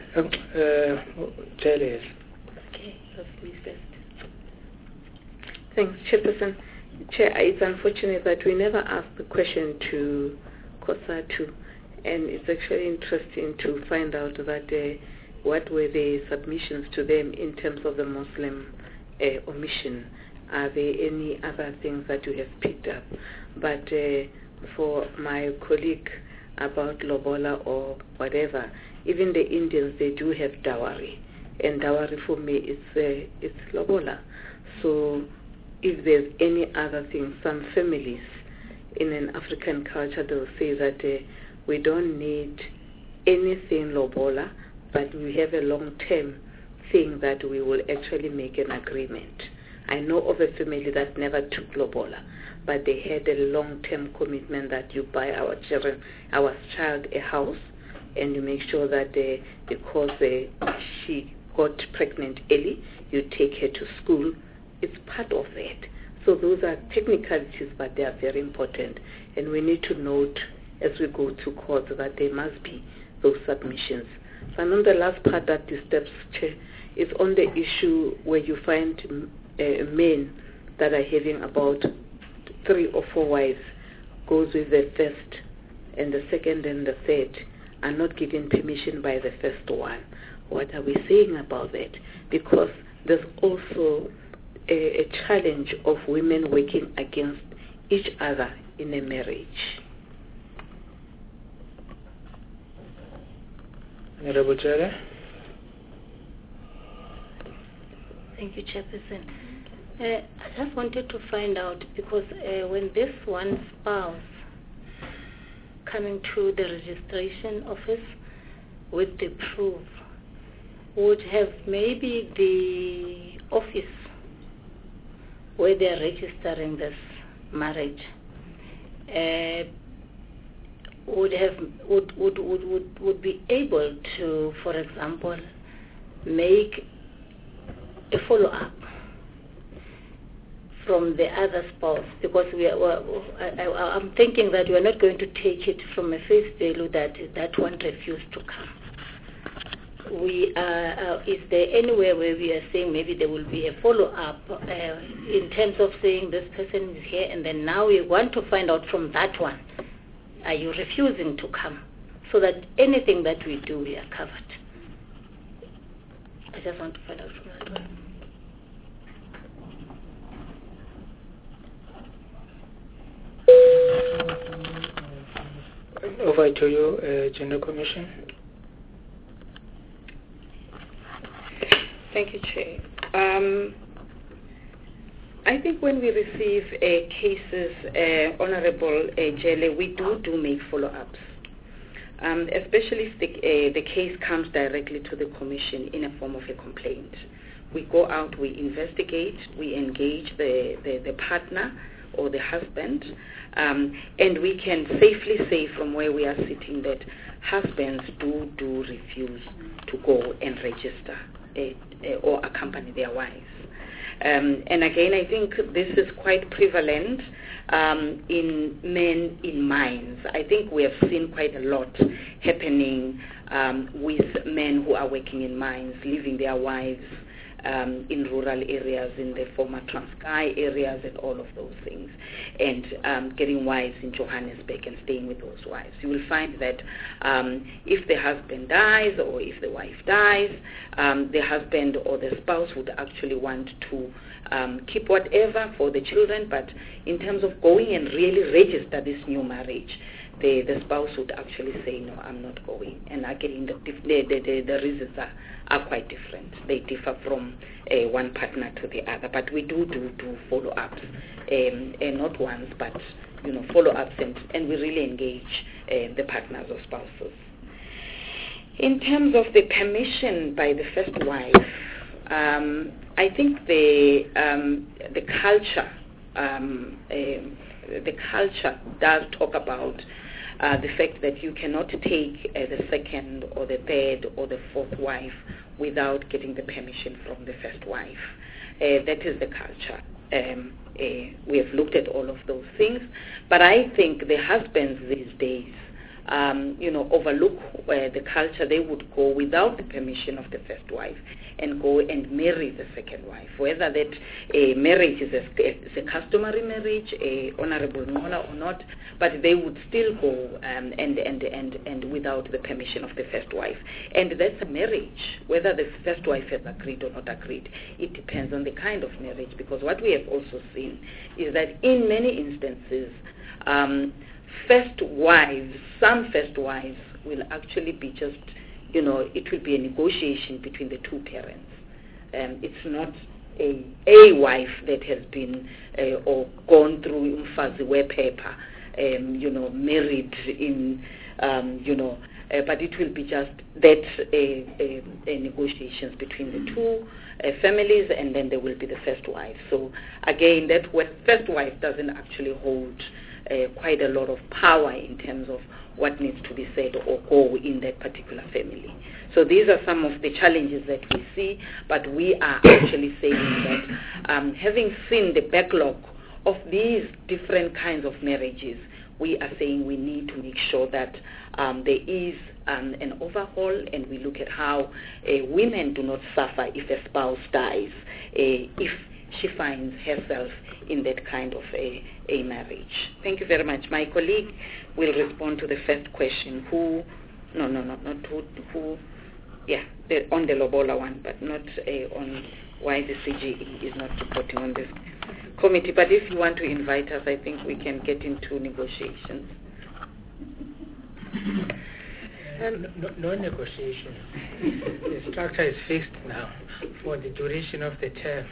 Okay, that's me first. Thanks, Chairperson. Chair, it's unfortunate that we never asked the question to COSATU, and it's actually interesting to find out that what were the submissions to them in terms of the Muslim omission. Are there any other things that you have picked up? But for my colleague about lobola or whatever, even the Indians, they do have dowry, and dowry for me it's lobola. So if there's any other thing, some families in an African culture, they'll say that we don't need anything lobola, but we have a long-term thing that we will actually make an agreement. I know of a family that never took lobola, but they had a long-term commitment that you buy our child a house, and you make sure that because she got pregnant early, you take her to school. It's part of that. So those are technicalities, but they are very important. And we need to note as we go to court that there must be those submissions. So on the last part that disturbs Chair is on the issue where you find men that are having about 3 or 4 wives, goes with the first and the second and the third, are not given permission by the first one. What are we saying about that? Because there's also a challenge of women working against each other in a marriage. Honorable Chair. Thank you, Chairperson. I just wanted to find out, because when this one spouse coming to the registration office with the proof would have maybe the office where they are registering this marriage would be able to, for example, make a follow-up from the other spouse, because I'm thinking that we are not going to take it from a face value that one refused to come. Is there anywhere where we are saying maybe there will be a follow-up in terms of saying this person is here, and then now we want to find out from that one, are you refusing to come, so that anything that we do, we are covered. I just want to find out from that one. Over to you, Gender Commission. Thank you, Chair. I think when we receive cases, Honorable Jele, we do make follow-ups, especially if the case comes directly to the Commission in a form of a complaint. We go out, we investigate, we engage the partner or the husband, and we can safely say from where we are sitting that husbands do refuse to go and register or accompany their wives. And again, I think this is quite prevalent in men in mines. I think we have seen quite a lot happening with men who are working in mines, leaving their wives in rural areas, in the former Transkei areas and all of those things, and getting wives in Johannesburg and staying with those wives. You will find that if the husband dies or if the wife dies, the husband or the spouse would actually want to keep whatever for the children, but in terms of going and really register this new marriage, the spouse would actually say, no, I'm not going. And again, the reasons are quite different. They differ from one partner to the other. But we do follow-ups, and not once, but follow-ups, and we really engage the partners or spouses. In terms of the permission by the first wife, I think the culture does talk about the fact that you cannot take the second or the third or the fourth wife without getting the permission from the first wife. That is the culture. We have looked at all of those things, but I think the husbands these days overlook the culture. They would go without the permission of the first wife and go and marry the second wife, whether that marriage is a customary marriage, Honorable Ngola, or not, but they would still go and without the permission of the first wife. And that's a marriage, whether the first wife has agreed or not agreed. It depends on the kind of marriage, because what we have also seen is that in many instances, some first wives will actually be just, it will be a negotiation between the two parents. It's not a wife that has been or gone through umfazi paper, married in, but it will be just that negotiations between the two families, and then there will be the first wife. So again, that first wife doesn't actually hold quite a lot of power in terms of what needs to be said or go in that particular family. So these are some of the challenges that we see, but we are actually saying that having seen the backlog of these different kinds of marriages, we are saying we need to make sure that there is an overhaul, and we look at how women do not suffer if a spouse dies, if she finds herself in that kind of a marriage. Thank you very much. My colleague will respond to the first question. on the Lobola one, but not on why the CGE is not reporting on this committee. But if you want to invite us, I think we can get into negotiations. No negotiation. The structure is fixed now for the duration of the term.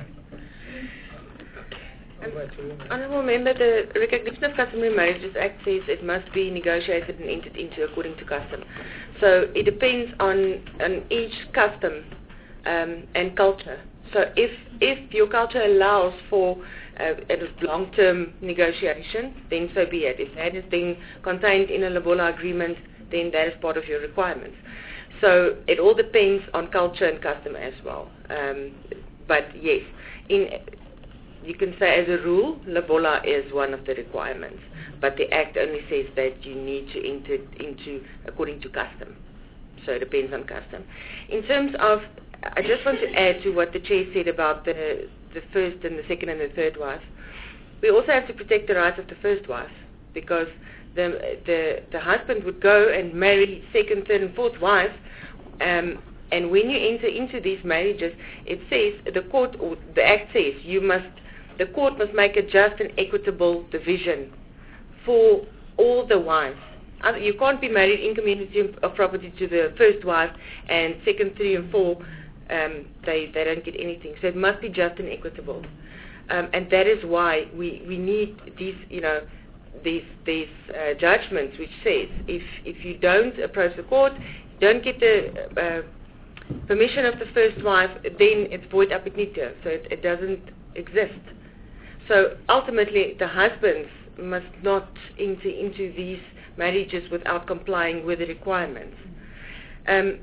Honourable Member, the Recognition of Customary Marriages Act says it must be negotiated and entered into according to custom. So it depends on each custom and culture. So if your culture allows for a long-term negotiation, then so be it. If that is being contained in a Lobola agreement, then that is part of your requirements. So it all depends on culture and custom as well. But yes, you can say as a rule, Lobola is one of the requirements, but the Act only says that you need to enter into according to custom. So it depends on custom. In terms of, I just want to add to what the Chair said about the first and the second and the third wife. We also have to protect the rights of the first wife, because the husband would go and marry second, third and fourth wife, and when you enter into these marriages, it says, the Act says, the court must make a just and equitable division for all the wives. You can't be married in community of property to the first wife and second, three and four, they don't get anything. So it must be just and equitable. And that is why we need these, these judgments which says if you don't approach the court, don't get the permission of the first wife, then it's void ab initio, so it doesn't exist. So ultimately, the husbands must not enter into these marriages without complying with the requirements. Then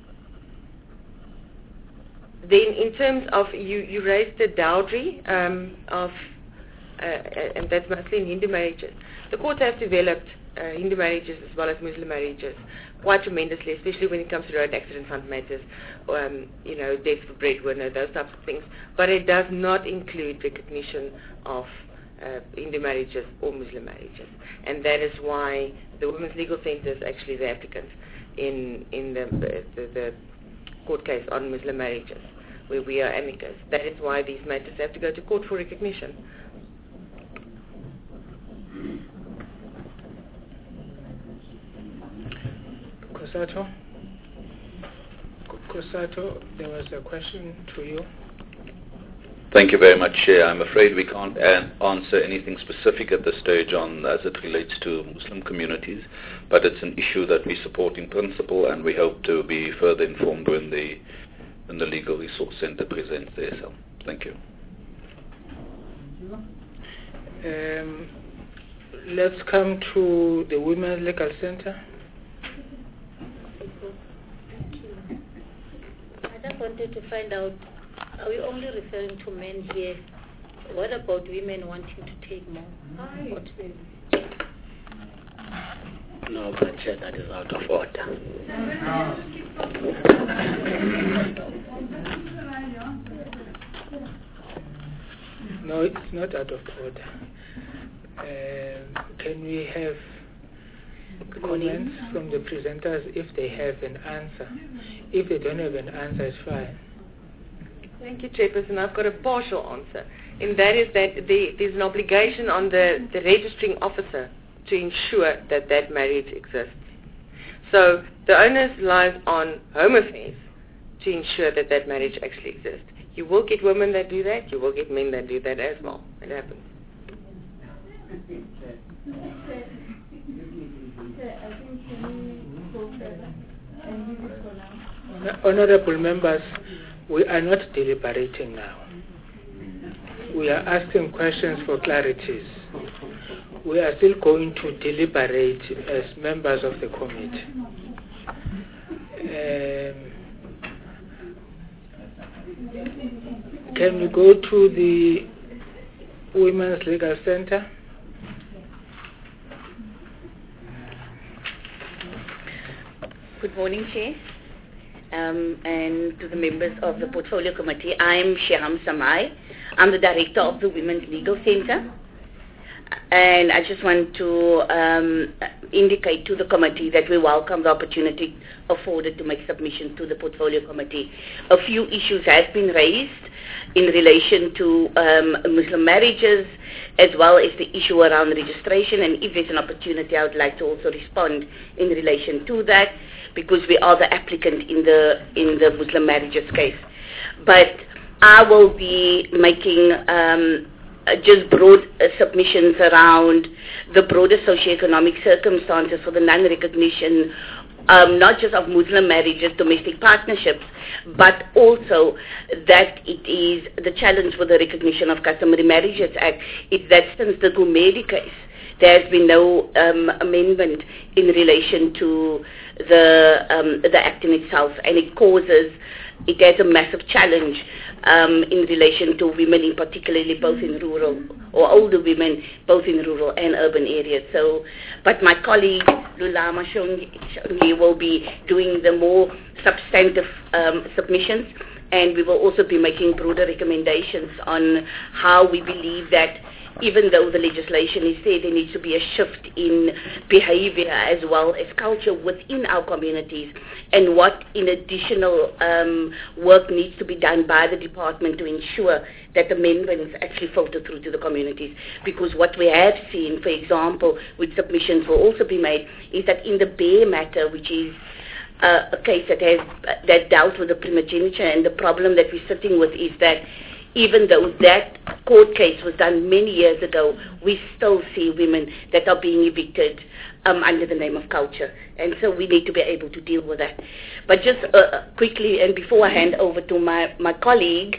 in terms of, you raised the dowry and that's mostly in Hindu marriages. The courts have developed Hindu marriages as well as Muslim marriages quite tremendously, especially when it comes to road accident fund matters, death for breadwinner, those types of things. But it does not include recognition of Hindu marriages or Muslim marriages. And that is why the Women's Legal Centre is actually the applicant in the court case on Muslim marriages, where we are amicus. That is why these matters have to go to court for recognition. Kosato, there was a question to you. Thank you very much, Chair. I'm afraid we can't answer anything specific at this stage as it relates to Muslim communities, but it's an issue that we support in principle, and we hope to be further informed when the Legal Resource Centre presents the SL. Thank you. Let's come to the Women's Legal Centre. I just wanted to find out, are we only referring to men here? What about women wanting to take more? No, but that is out of order. No, it's not out of order. Can we have comments from the presenters if they have an answer? If they don't have an answer, it's fine. Thank you, Chairperson. I've got a partial answer, and that is that there's an obligation on the registering officer to ensure that that marriage exists. So the onus lies on Home Affairs to ensure that that marriage actually exists. You will get women that do that, you will get men that do that as well. It happens. Honorable members, we are not deliberating now. We are asking questions for clarities. We are still going to deliberate as members of the committee. Can we go to the Women's Legal Centre? Good morning, Chair, and to the members of the Portfolio Committee. I'm Sheham Samai. I'm the Director of the Women's Legal Centre. And I just want to indicate to the committee that we welcome the opportunity afforded to make submissions to the Portfolio Committee. A few issues have been raised in relation to Muslim marriages, as well as the issue around registration, and if there's an opportunity, I would like to also respond in relation to that, because we are the applicant in the Muslim marriages case. But I will be making just broad submissions around the broader socioeconomic circumstances for the non-recognition, not just of Muslim marriages, domestic partnerships, but also that it is the challenge for the Recognition of Customary Marriages Act is that since the Gumedi case, there has been no amendment in relation to the act in itself, and it has a massive challenge in relation to women, in particularly both in rural or older women, both in rural and urban areas. So, but my colleague Lulama Shongi will be doing the more substantive submissions, and we will also be making broader recommendations on how we believe that even though the legislation is there needs to be a shift in behavior as well as culture within our communities, and what in additional work needs to be done by the department to ensure that amendments actually filter through to the communities. Because what we have seen, for example, with submissions will also be made, is that in the Bear matter, which is a case that dealt with the primogeniture, and the problem that we're sitting with is that even though that court case was done many years ago, we still see women that are being evicted under the name of culture. And so we need to be able to deal with that. But just quickly, and before I hand over to my colleague,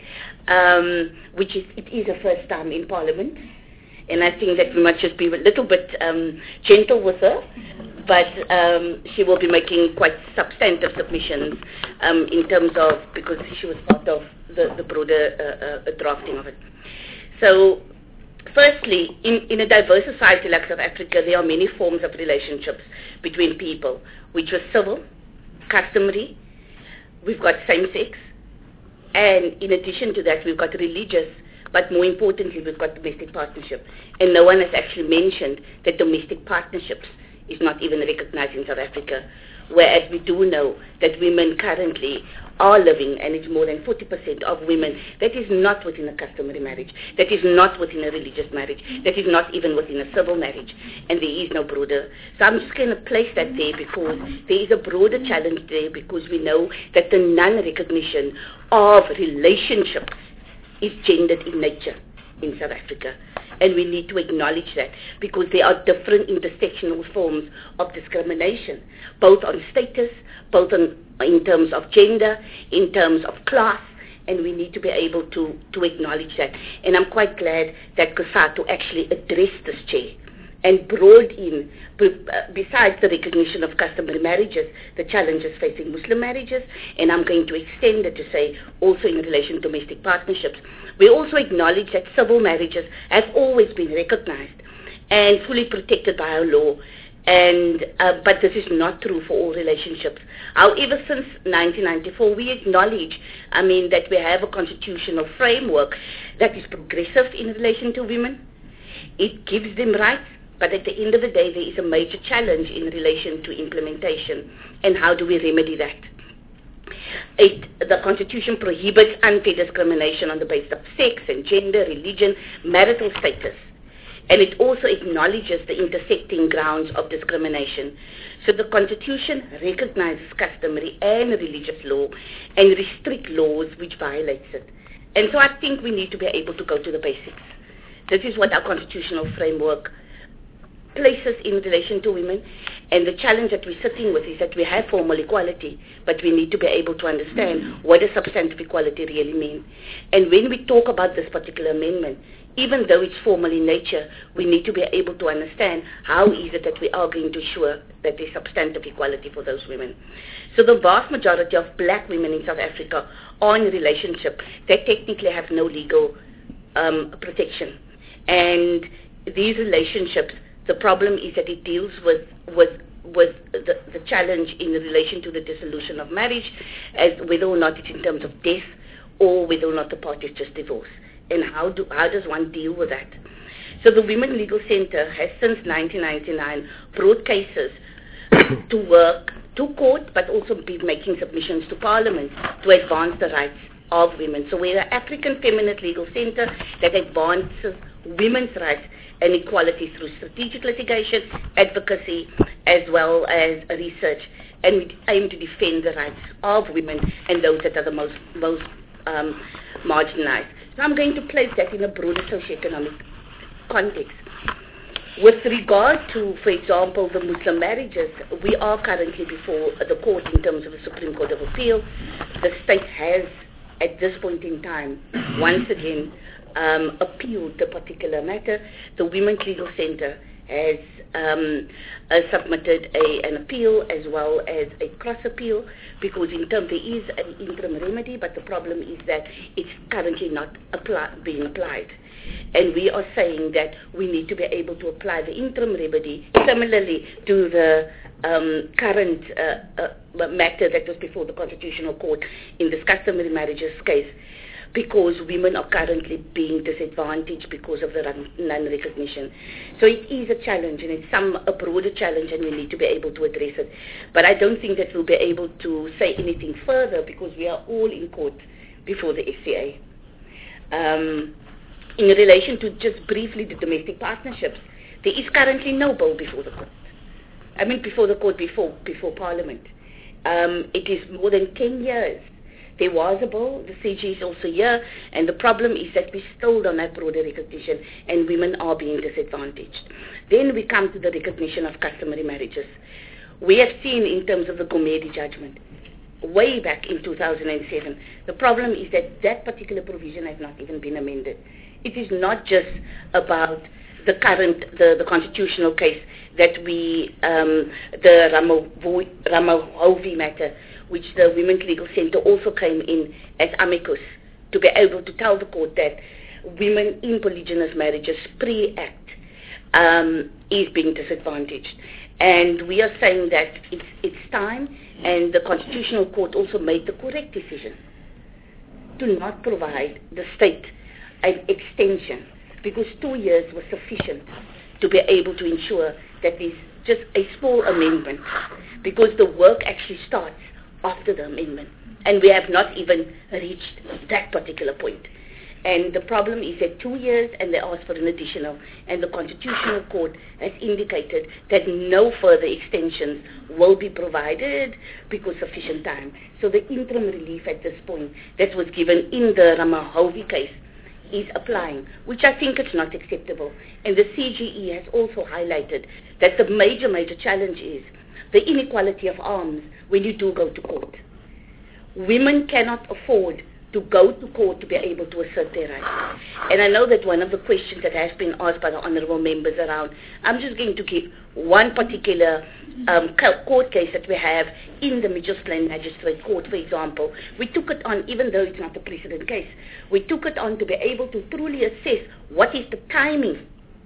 it is a first time in Parliament, and I think that we must just be a little bit gentle with her, but she will be making quite substantive submissions in terms of, because she was part of the broader drafting of it. So, firstly, in a diverse society like South Africa, there are many forms of relationships between people, which are civil, customary, we've got same-sex, and in addition to that, we've got religious, but more importantly, we've got domestic partnership. And no one has actually mentioned that domestic partnerships is not even recognized in South Africa, whereas we do know that women currently are living, and it's more than 40% of women, that is not within a customary marriage, that is not within a religious marriage, that is not even within a civil marriage, and there is no broader. So I'm just going to place that there because there is a broader challenge there, because we know that the non-recognition of relationships is gendered in nature in South Africa. And we need to acknowledge that, because there are different intersectional forms of discrimination, both on status, both in terms of gender, in terms of class, and we need to be able to acknowledge that. And I'm quite glad that COSATU actually addressed this, Chair, and brought in, besides the recognition of customary marriages, the challenges facing Muslim marriages, and I'm going to extend it to say also in relation to domestic partnerships. We also acknowledge that civil marriages have always been recognized and fully protected by our law, and but this is not true for all relationships. However, since 1994, we acknowledge, that we have a constitutional framework that is progressive in relation to women. It gives them rights, but at the end of the day, there is a major challenge in relation to implementation, and how do we remedy that? The Constitution prohibits unfair discrimination on the basis of sex and gender, religion, marital status, and it also acknowledges the intersecting grounds of discrimination. So the Constitution recognizes customary and religious law and restrict laws which violates it. And so I think we need to be able to go to the basics. This is what our constitutional framework places in relation to women, and the challenge that we're sitting with is that we have formal equality, but we need to be able to understand what does substantive equality really mean. And when we talk about this particular amendment, even though it's formal in nature, we need to be able to understand how is it that we are going to ensure that there's substantive equality for those women. So the vast majority of black women in South Africa are in a relationship that technically have no legal protection. And these relationships, the problem is that it deals with the challenge in relation to the dissolution of marriage, as whether or not it's in terms of death or whether or not the parties just divorce. And how does one deal with that? So the Women Legal Center has since 1999 brought cases to work to court, but also been making submissions to Parliament to advance the rights of women. So we're an African Feminist Legal Center that advances women's rights and equality through strategic litigation, advocacy, as well as research. And we aim to defend the rights of women and those that are the most marginalized. So I'm going to place that in a broader socioeconomic context. With regard to, for example, the Muslim marriages, we are currently before the court in terms of the Supreme Court of Appeal. The state has, at this point in time, once again, appealed the particular matter. The Women's Legal Center has submitted an appeal as well as a cross appeal, because in terms there is an interim remedy, but the problem is that it's currently not being applied. And we are saying that we need to be able to apply the interim remedy similarly to the current matter that was before the Constitutional Court in this customary marriages case, because women are currently being disadvantaged because of the non-recognition. So it is a challenge, and it's a broader challenge, and we need to be able to address it. But I don't think that we'll be able to say anything further because we are all in court before the FCA. In relation to just briefly the domestic partnerships, there is currently no bill before the court. I mean before the court, before Parliament. It is more than 10 years. There was a bill, the CG is also here, and the problem is that we still don't have broader recognition and women are being disadvantaged. Then we come to the recognition of customary marriages. We have seen in terms of the Gumede judgment, way back in 2007, the problem is that that particular provision has not even been amended. It is not just about the current, the constitutional case that we, the Ramahovi matter, which the Women's Legal Center also came in as amicus to be able to tell the court that women in polygynous marriages pre-act is being disadvantaged. And we are saying that it's time, and the Constitutional Court also made the correct decision to not provide the state an extension, because 2 years was sufficient to be able to ensure that there's just a small amendment, because the work actually starts after the amendment, and we have not even reached that particular point. And the problem is that 2 years, and they asked for an additional, and the Constitutional Court has indicated that no further extensions will be provided because sufficient time. So the interim relief at this point that was given in the Ramahovi case is applying, which I think is not acceptable. And the CGE has also highlighted that the major challenge is the inequality of arms when you do go to court. Women cannot afford to go to court to be able to assert their rights. And I know that one of the questions that has been asked by the honourable members around, I'm just going to give one particular court case that we have in the Mitchells Plain Magistrate Court, for example. We took it on, even though it's not a precedent case, we took it on to be able to truly assess what is the timing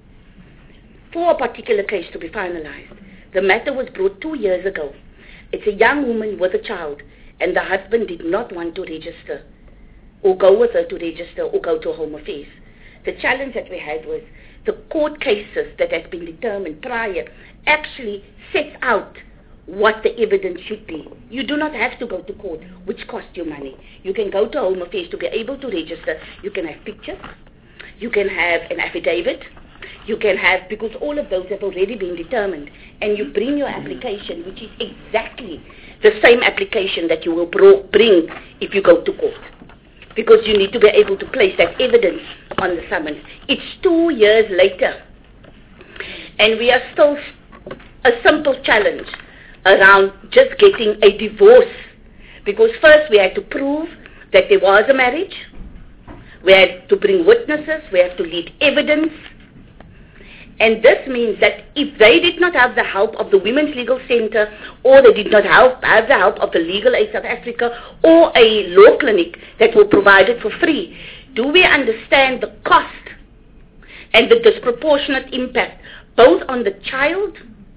for a particular case to be finalized. The matter was brought 2 years ago. It's a young woman with a child, and the husband did not want to register or go with her to register or go to Home Affairs. The challenge that we had was the court cases that had been determined prior actually sets out what the evidence should be. You do not have to go to court, which costs you money. You can go to Home Affairs to be able to register. You can have pictures. You can have an affidavit. You can have, because all of those have already been determined, and you bring your application, which is exactly the same application that you will bring if you go to court, because you need to be able to place that evidence on the summons. It's 2 years later, and we are still a simple challenge around just getting a divorce, because first we had to prove that there was a marriage, we had to bring witnesses, we had to lead evidence. And this means that if they did not have the help of the Women's Legal Center, or they did not have the help of the Legal Aid South Africa, or a law clinic that will provide it for free, do we understand the cost and the disproportionate impact both on the child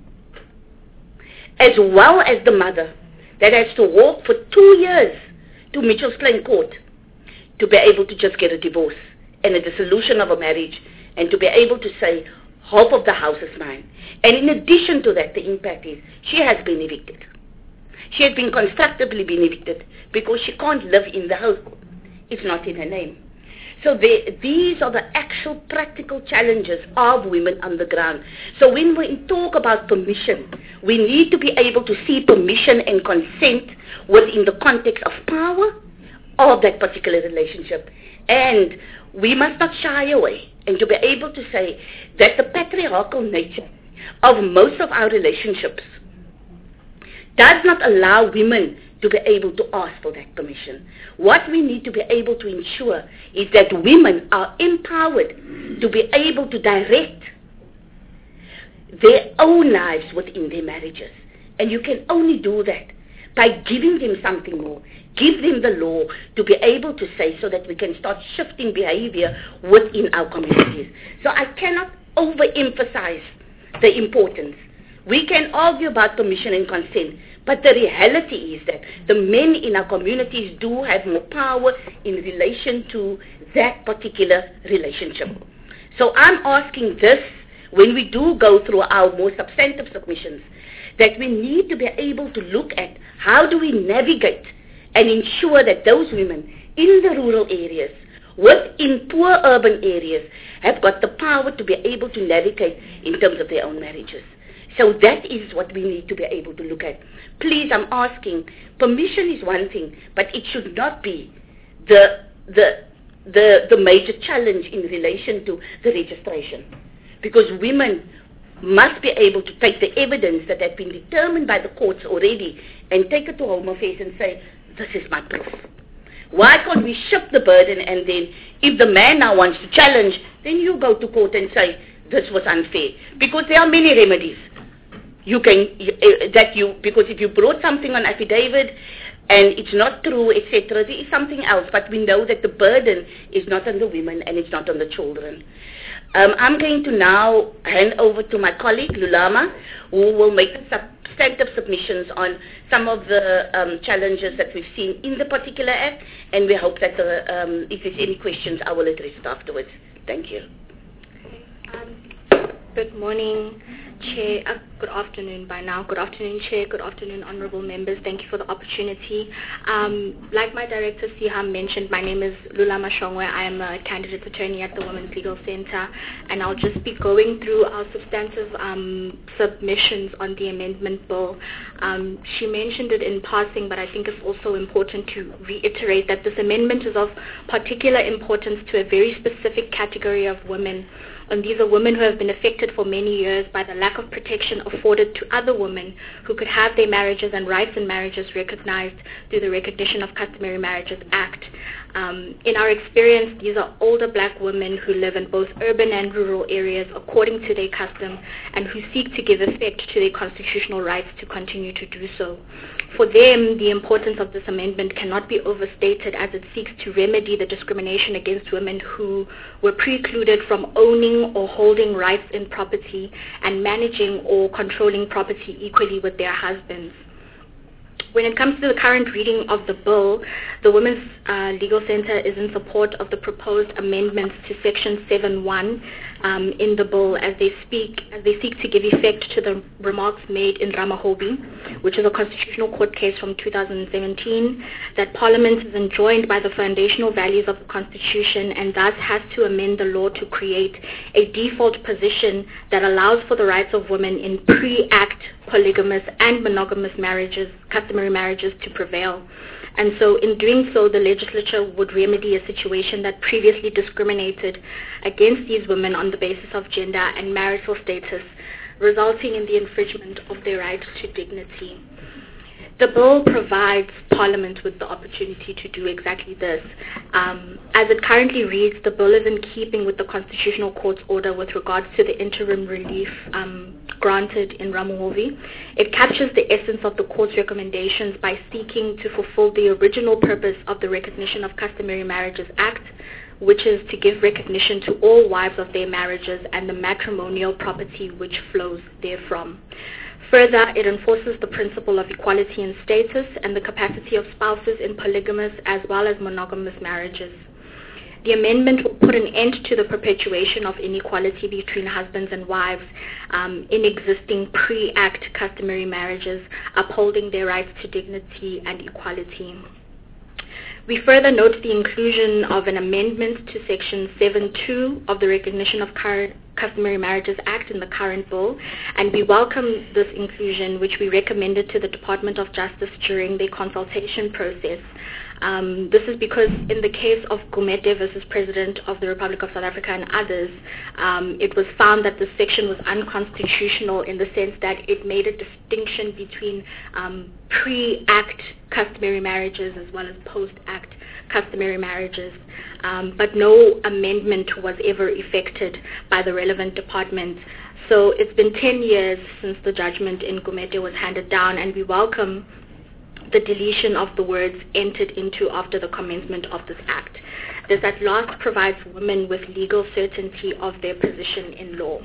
as well as the mother that has to walk for 2 years to Mitchells Plain Court to be able to just get a divorce and a dissolution of a marriage and to be able to say, half of the house is mine. And in addition to that, the impact is she has been evicted. She has been constructively been evicted because she can't live in the house. It's not in her name. So these are the actual practical challenges of women on the ground. So when we talk about permission, we need to be able to see permission and consent within the context of power of that particular relationship. And we must not shy away and to be able to say that the patriarchal nature of most of our relationships does not allow women to be able to ask for that permission. What we need to be able to ensure is that women are empowered to be able to direct their own lives within their marriages. And you can only do that by giving them something more. Give them the law to be able to say so that we can start shifting behavior within our communities. So I cannot overemphasize the importance. We can argue about permission and consent, but the reality is that the men in our communities do have more power in relation to that particular relationship. So I'm asking this, when we do go through our more substantive submissions, that we need to be able to look at how do we navigate and ensure that those women in the rural areas, within poor urban areas, have got the power to be able to navigate in terms of their own marriages. So that is what we need to be able to look at. Please, I'm asking, permission is one thing, but it should not be the major challenge in relation to the registration. Because women must be able to take the evidence that has been determined by the courts already and take it to Home Affairs and say, this is my proof. Why can't we shift the burden, and then if the man now wants to challenge, then you go to court and say, this was unfair. Because there are many remedies. You can, because if you brought something on affidavit and it's not true, etc., there is something else. But we know that the burden is not on the women and it's not on the children. I'm going to now hand over to my colleague, Lulama, who will make substantive submissions on some of the challenges that we've seen in the particular act, and we hope that if there's any questions, I will address it afterwards. Thank you. Good morning, Chair. Good afternoon by now. Good afternoon, Chair. Good afternoon, honourable members. Thank you for the opportunity. Like my director, Siham, mentioned, my name is Lulama Shongwe. I am a candidate attorney at the Women's Legal Centre, and I'll just be going through our substantive submissions on the amendment bill. She mentioned it in passing, but I think it's also important to reiterate that this amendment is of particular importance to a very specific category of women. And these are women who have been affected for many years by the lack of protection afforded to other women who could have their marriages and rights in marriages recognized through the Recognition of Customary Marriages Act. In our experience, these are older black women who live in both urban and rural areas according to their custom and who seek to give effect to their constitutional rights to continue to do so. For them, the importance of this amendment cannot be overstated as it seeks to remedy the discrimination against women who were precluded from owning or holding rights in property and managing or controlling property equally with their husbands. When it comes to the current reading of the bill, the Women's Legal Centre is in support of the proposed amendments to Section 7.1 in the bill as they seek to give effect to the remarks made in Ramahobi, which is a constitutional court case from 2017, that Parliament is enjoined by the foundational values of the Constitution and thus has to amend the law to create a default position that allows for the rights of women in pre-act polygamous and monogamous marriages, customary marriages, to prevail. And so in doing so, the legislature would remedy a situation that previously discriminated against these women on the basis of gender and marital status, resulting in the infringement of their right to dignity. The bill provides Parliament with the opportunity to do exactly this. As it currently reads, the bill is in keeping with the Constitutional Court's order with regards to the interim relief granted in Ramahobi. It captures the essence of the Court's recommendations by seeking to fulfill the original purpose of the Recognition of Customary Marriages Act, which is to give recognition to all wives of their marriages and the matrimonial property which flows therefrom. Further, it enforces the principle of equality in status and the capacity of spouses in polygamous as well as monogamous marriages. The amendment will put an end to the perpetuation of inequality between husbands and wives in existing pre-act customary marriages, upholding their rights to dignity and equality. We further note the inclusion of an amendment to Section 7.2 of the Recognition of Customary Marriages Act in the current bill, and we welcome this inclusion, which we recommended to the Department of Justice during the consultation process. This is because in the case of Gumede versus President of the Republic of South Africa and others, it was found that the section was unconstitutional in the sense that it made a distinction between pre-act customary marriages as well as post-act customary marriages. But no amendment was ever effected by the relevant department. So it's been 10 years since the judgment in Gumede was handed down, and we welcome the deletion of the words entered into after the commencement of this act. This at last provides women with legal certainty of their position in law.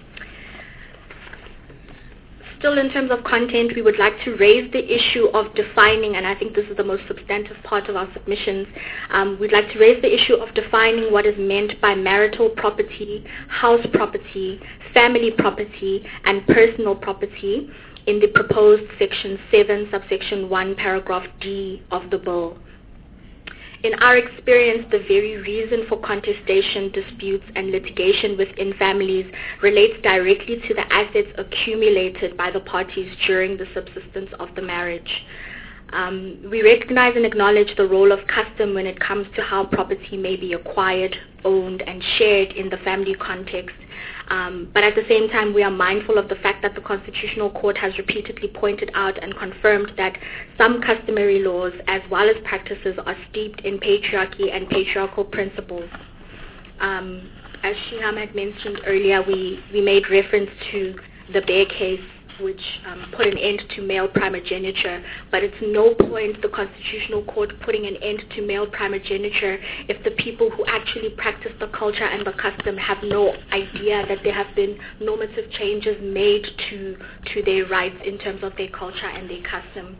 Still in terms of content, we would like to raise the issue of defining, and I think this is the most substantive part of our submissions, we'd like to raise the issue of defining what is meant by marital property, house property, family property, and personal property in the proposed Section 7, subsection 1, paragraph D of the bill. In our experience, the very reason for contestation, disputes, and litigation within families relates directly to the assets accumulated by the parties during the subsistence of the marriage. We recognize and acknowledge the role of custom when it comes to how property may be acquired, owned, and shared in the family context. But at the same time, we are mindful of the fact that the Constitutional Court has repeatedly pointed out and confirmed that some customary laws as well as practices are steeped in patriarchy and patriarchal principles. As Shiham had mentioned earlier, we made reference to the Bear case, which put an end to male primogeniture, but it's no point the Constitutional Court putting an end to male primogeniture if the people who actually practice the culture and the custom have no idea that there have been normative changes made to their rights in terms of their culture and their custom.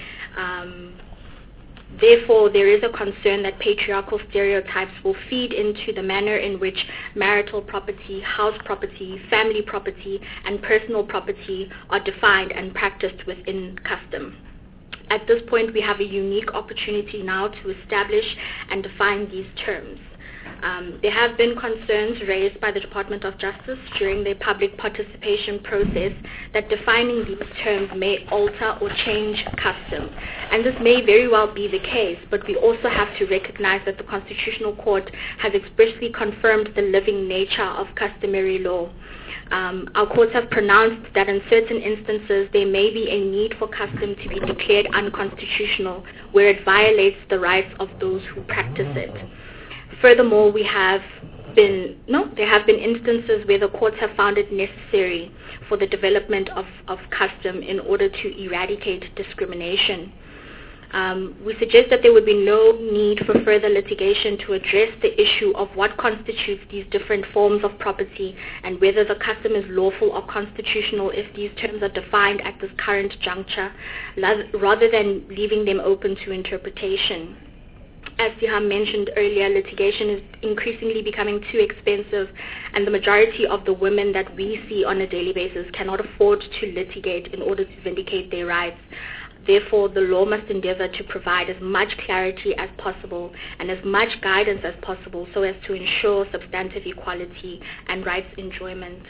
Therefore, there is a concern that patriarchal stereotypes will feed into the manner in which marital property, house property, family property, and personal property are defined and practiced within custom. At this point, we have a unique opportunity now to establish and define these terms. There have been concerns raised by the Department of Justice during the public participation process that defining these terms may alter or change custom. And this may very well be the case, but we also have to recognize that the Constitutional Court has expressly confirmed the living nature of customary law. Our courts have pronounced that in certain instances there may be a need for custom to be declared unconstitutional where it violates the rights of those who practice it. Furthermore, there have been instances where the courts have found it necessary for the development of custom in order to eradicate discrimination. We suggest that there would be no need for further litigation to address the issue of what constitutes these different forms of property and whether the custom is lawful or constitutional if these terms are defined at this current juncture, rather than leaving them open to interpretation. As Siham mentioned earlier, litigation is increasingly becoming too expensive, and the majority of the women that we see on a daily basis cannot afford to litigate in order to vindicate their rights. Therefore, the law must endeavor to provide as much clarity as possible and as much guidance as possible so as to ensure substantive equality and rights enjoyment.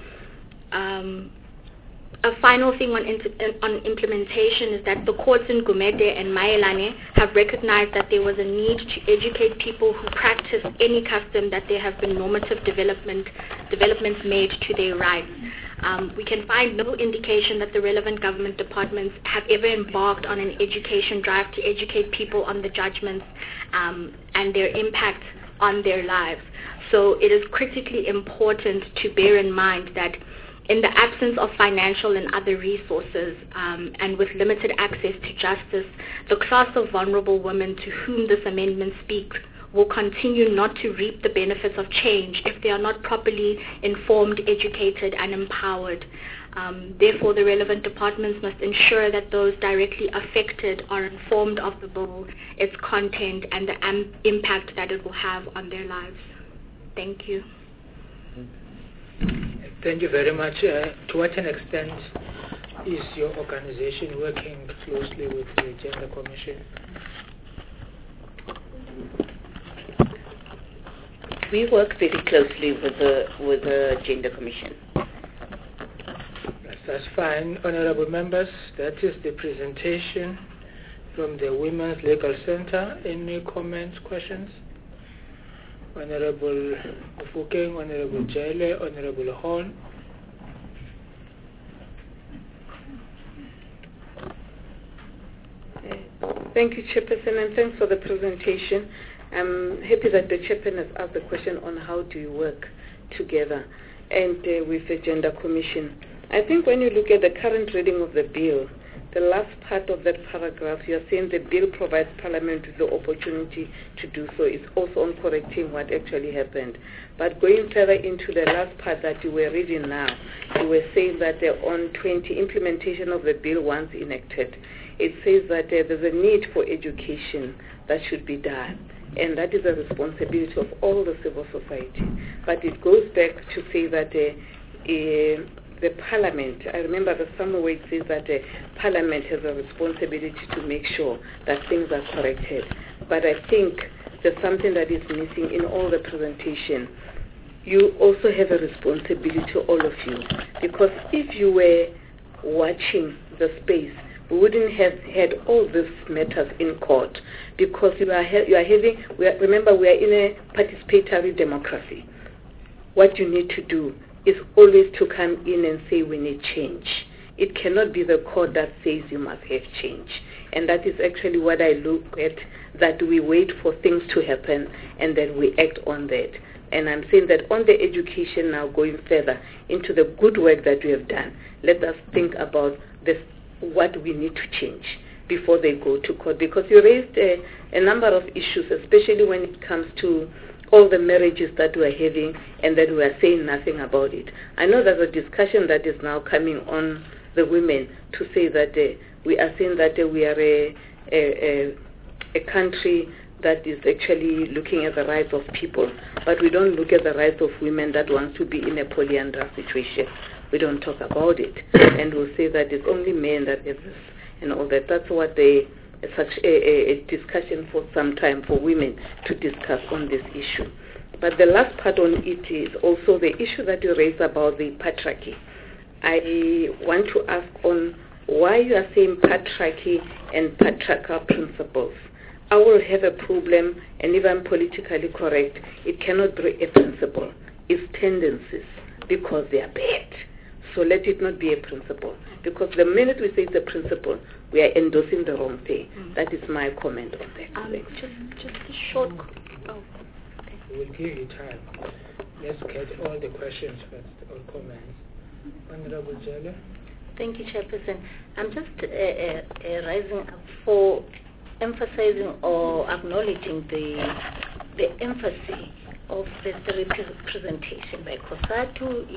A final thing on implementation is that the courts in Gumede and Mayelane have recognized that there was a need to educate people who practice any custom that there have been normative developments made to their rights. We can find no indication that the relevant government departments have ever embarked on an education drive to educate people on the judgments and their impact on their lives. So it is critically important to bear in mind that in the absence of financial and other resources and with limited access to justice, the class of vulnerable women to whom this amendment speaks will continue not to reap the benefits of change if they are not properly informed, educated, and empowered. Therefore, the relevant departments must ensure that those directly affected are informed of the bill, its content, and the impact that it will have on their lives. Thank you. Thank you very much. To what an extent is your organization working closely with the Gender Commission? We work very closely with the Gender Commission. That's fine. Honorable members, that is the presentation from the Women's Legal Center. Any comments, questions? Honorable Mufokeng, Honorable Jele, Honorable Horn. Thank you, Chairperson, and thanks for the presentation. I'm happy that the Chairperson has asked the question on how do you work together and with the Gender Commission. I think when you look at the current reading of the bill, the last part of that paragraph, you are saying the bill provides Parliament with the opportunity to do so. It's also on correcting what actually happened. But going further into the last part that you were reading now, you were saying that on 20, implementation of the bill once enacted, it says that there's a need for education that should be done. And that is a responsibility of all the civil society. But it goes back to say that the Parliament, I remember the somewhere where it says that the Parliament has a responsibility to make sure that things are corrected. But I think there's something that is missing in all the presentation. You also have a responsibility, all of you, because if you were watching the space, we wouldn't have had all these matters in court, because remember, we are in a participatory democracy. What you need to do is always to come in and say we need change. It cannot be the court that says you must have change. And that is actually what I look at, that we wait for things to happen and then we act on that. And I'm saying that on the education now, going further into the good work that we have done, let us think about this, what we need to change before they go to court. Because you raised a number of issues, especially when it comes to all the marriages that we're having, and that we are saying nothing about it. I know there's a discussion that is now coming on the women to say that we are saying that we are a country that is actually looking at the rights of people, but we don't look at the rights of women that want to be in a polyandrous situation. We don't talk about it, and we'll say that it's only men that have this and all that. That's what such a discussion for some time for women to discuss on this issue. But the last part on it is also the issue that you raised about the patriarchy. I want to ask on why you are saying patriarchy and patriarchal principles. I will have a problem, and if I'm politically correct, it cannot be a principle. It's tendencies, because they are bad. So let it not be a principle. Because the minute we say it's a principle, we are endorsing the wrong thing. That is my comment on that. Just a short... okay. We'll give you time. Let's get all the questions first, or comments. Honorable Jele. Thank you, Chairperson. I'm just rising up for emphasizing or acknowledging the emphasis of the representation by COSATU,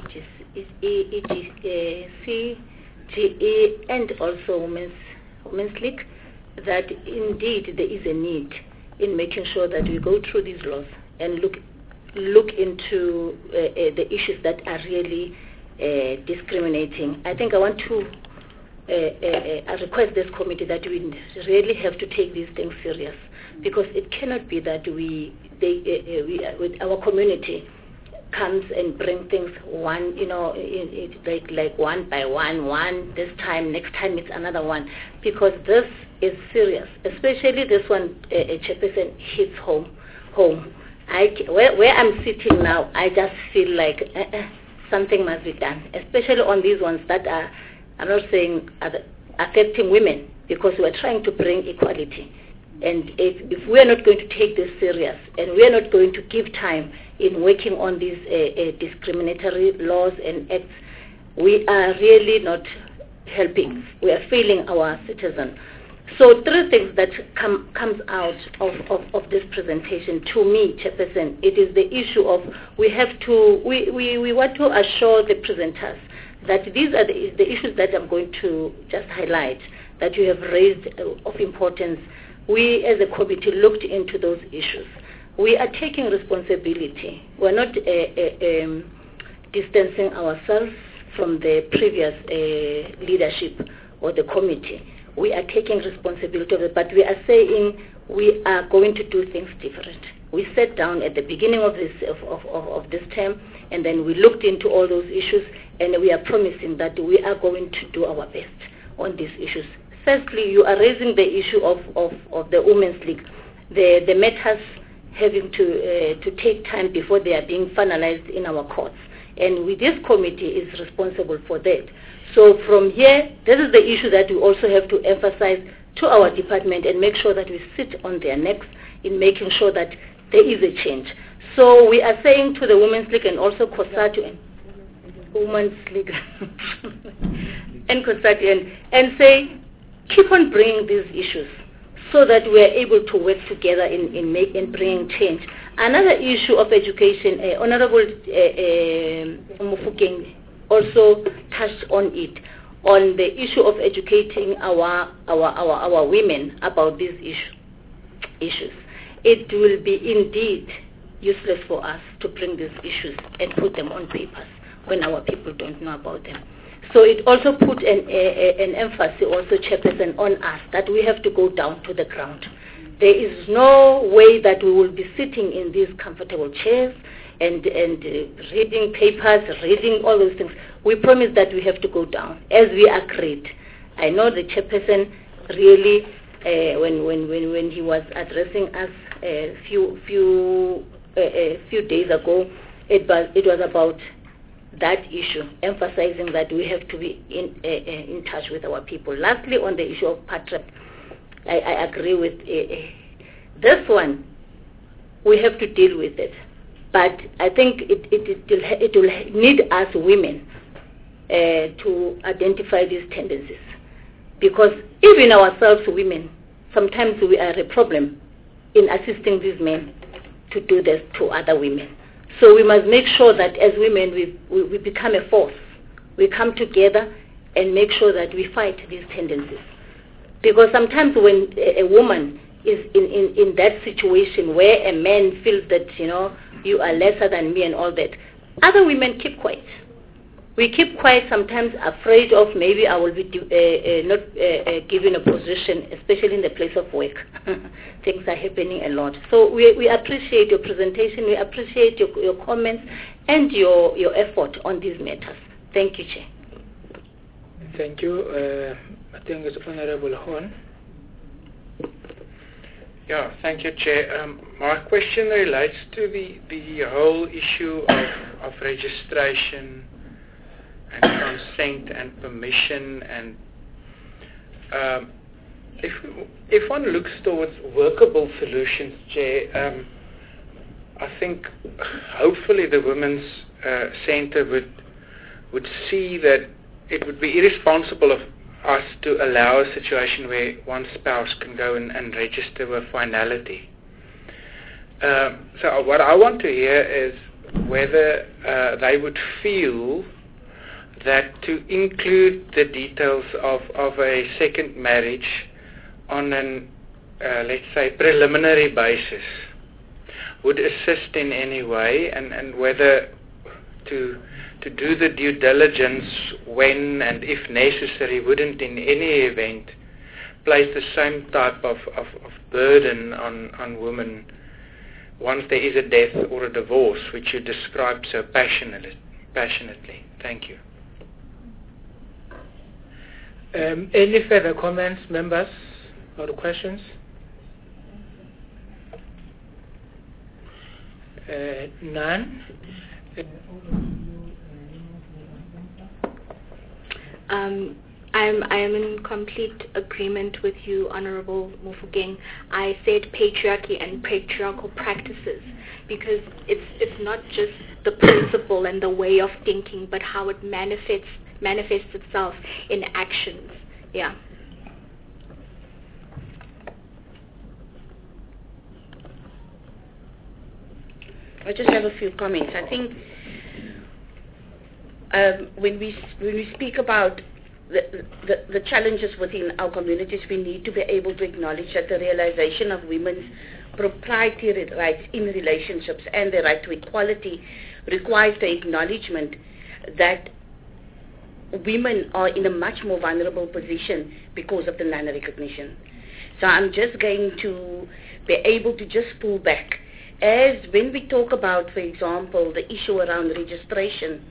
CGE, and also Women's League, that indeed there is a need in making sure that we go through these laws and look into the issues that are really discriminating. I think I want to I request this committee that we really have to take these things serious, because it cannot be that with our community comes and bring things one, like one by one this time, next time it's another one, because this is serious, especially this one, Chairperson, hits home. Where I'm sitting now, I just feel like something must be done, especially on these ones that are, I'm not saying affecting women, because we're trying to bring equality. And if we are not going to take this serious, and we are not going to give time in working on these discriminatory laws and acts, we are really not helping. We are failing our citizens. So three things that comes out of this presentation to me, Chairperson, it is the issue of we want to assure the presenters that these are the issues that I'm going to just highlight that you have raised of importance. We as a committee looked into those issues. We are taking responsibility. We're not distancing ourselves from the previous leadership or the committee. We are taking responsibility of it, but we are saying we are going to do things different. We sat down at the beginning of this term, and then we looked into all those issues, and we are promising that we are going to do our best on these issues. Firstly, you are raising the issue of the Women's League, the matters having to take time before they are being finalized in our courts. And this committee is responsible for that. So from here, this is the issue that we also have to emphasize to our department and make sure that we sit on their necks in making sure that there is a change. So we are saying to the Women's League and also COSATU and Women's League and COSATU and say, keep on bringing these issues so that we are able to work together in bringing change. Another issue of education, Honorable Mofokeng also touched on it, on the issue of educating our women about these issues. It will be indeed useless for us to bring these issues and put them on papers when our people don't know about them. So it also put an emphasis, also, Chairperson, on us that we have to go down to the ground. There is no way that we will be sitting in these comfortable chairs and reading papers, reading all those things. We promise that we have to go down, as we agreed. I know the Chairperson really, when he was addressing us a few days ago, it was about that issue, emphasizing that we have to be in touch with our people. Lastly, on the issue of PATREP, I agree with this one. We have to deal with it, but I think it will need us women to identify these tendencies, because even ourselves women, sometimes we are a problem in assisting these men to do this to other women. So we must make sure that as women we become a force. We come together and make sure that we fight these tendencies. Because sometimes when a woman is in that situation where a man feels that, you are lesser than me and all that, other women keep quiet. We keep quiet, sometimes afraid of maybe I will be not given a position, especially in the place of work. Things are happening a lot. So we appreciate your presentation, we appreciate your comments and your effort on these matters. Thank you, Chair. Thank you. I think it's Honorable Horn. Yeah, thank you, Chair. My question relates to the whole issue of registration and consent and permission, and if one looks towards workable solutions, Chair, I think hopefully the Women's Centre would see that it would be irresponsible of us to allow a situation where one spouse can go and register with finality. So what I want to hear is whether they would feel that to include the details of a second marriage on an, let's say, preliminary basis would assist in any way, and whether to do the due diligence when and if necessary wouldn't in any event place the same type of burden on women once there is a death or a divorce, which you described so passionately. Thank you. Any further comments, members, or questions? None. I am in complete agreement with you, Honorable Mofokeng. I said patriarchy and patriarchal practices because it's not just the principle and the way of thinking, but how it manifests itself in actions. Yeah. I just have a few comments. I think when we speak about the challenges within our communities, we need to be able to acknowledge that the realization of women's proprietary rights in relationships and the right to equality requires the acknowledgement that women are in a much more vulnerable position because of the non-recognition. So I'm just going to be able to just pull back. As when we talk about, for example, the issue around registration,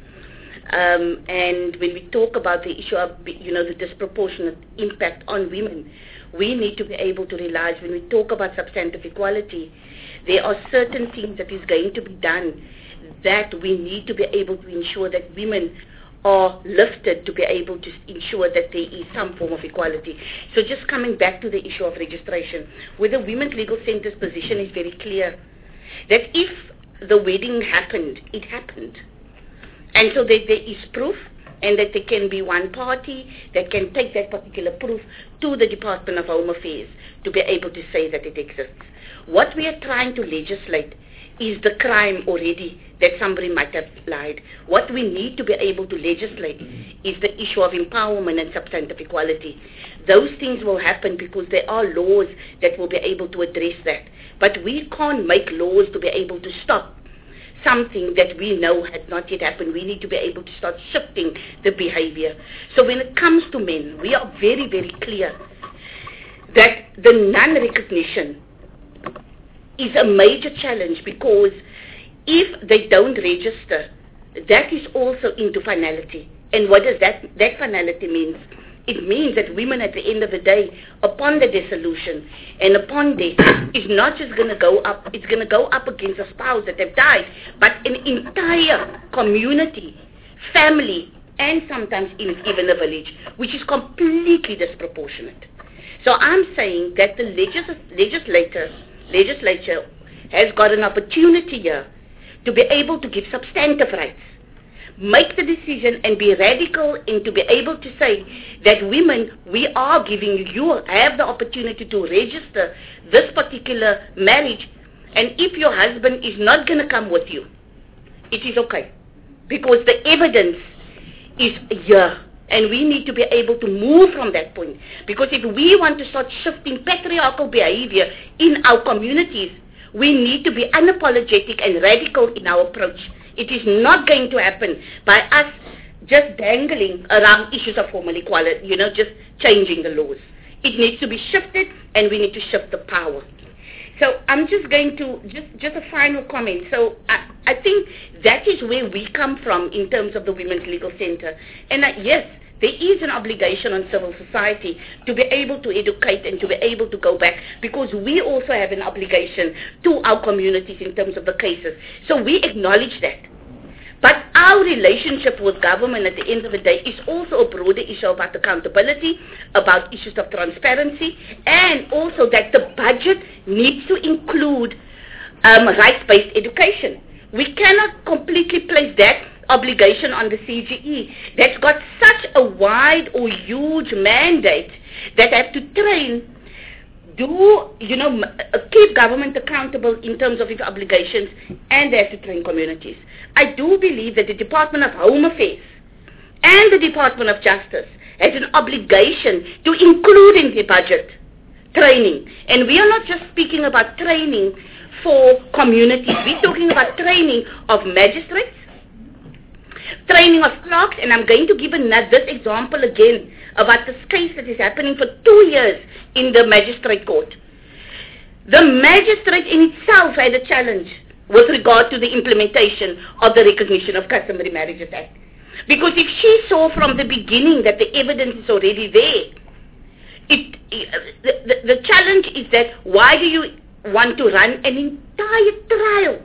and when we talk about the issue of, the disproportionate impact on women, we need to be able to realize when we talk about substantive equality, there are certain things that is going to be done that we need to be able to ensure that women are lifted to be able to ensure that there is some form of equality. So just coming back to the issue of registration, with the Women's Legal Centre's position is very clear that if the wedding happened, it happened. And so that there is proof, and that there can be one party that can take that particular proof to the Department of Home Affairs to be able to say that it exists. What we are trying to legislate is the crime already that somebody might have lied. What we need to be able to legislate is the issue of empowerment and substantive equality. Those things will happen because there are laws that will be able to address that. But we can't make laws to be able to stop something that we know had not yet happened. We need to be able to start shifting the behavior. So when it comes to men, we are very, very clear that the non-recognition is a major challenge, because if they don't register, that is also into finality. And what does that finality mean? It means that women at the end of the day, upon the dissolution and upon death, is not just going to go up, it's going to go up against a spouse that have died, but an entire community, family, and sometimes even a village, which is completely disproportionate. So I'm saying that the legislature has got an opportunity here to be able to give substantive rights, make the decision and be radical, and to be able to say that women, we are giving you have the opportunity to register this particular marriage, and if your husband is not going to come with you, it is okay, because the evidence is here. And we need to be able to move from that point. Because if we want to start shifting patriarchal behavior in our communities, we need to be unapologetic and radical in our approach. It is not going to happen by us just dangling around issues of formal equality, just changing the laws. It needs to be shifted, and we need to shift the power. So I'm just going to, just a final comment. So I think that is where we come from in terms of the Women's Legal Center. And yes, there is an obligation on civil society to be able to educate and to be able to go back, because we also have an obligation to our communities in terms of the cases. So we acknowledge that. But our relationship with government at the end of the day is also a broader issue about accountability, about issues of transparency, and also that the budget needs to include rights-based education. We cannot completely place that obligation on the CGE that's got such a wide or huge mandate that have to train, keep government accountable in terms of its obligations, and they have to train communities. I do believe that the Department of Home Affairs and the Department of Justice has an obligation to include in the budget training. And we are not just speaking about training for communities. We're talking about training of magistrates, training of clerks, and I'm going to give this example again about this case that is happening for 2 years in the magistrate court. The magistrate in itself had a challenge with regard to the implementation of the Recognition of Customary Marriages Act. Because if she saw from the beginning that the evidence is already there, the challenge is that why do you want to run an entire trial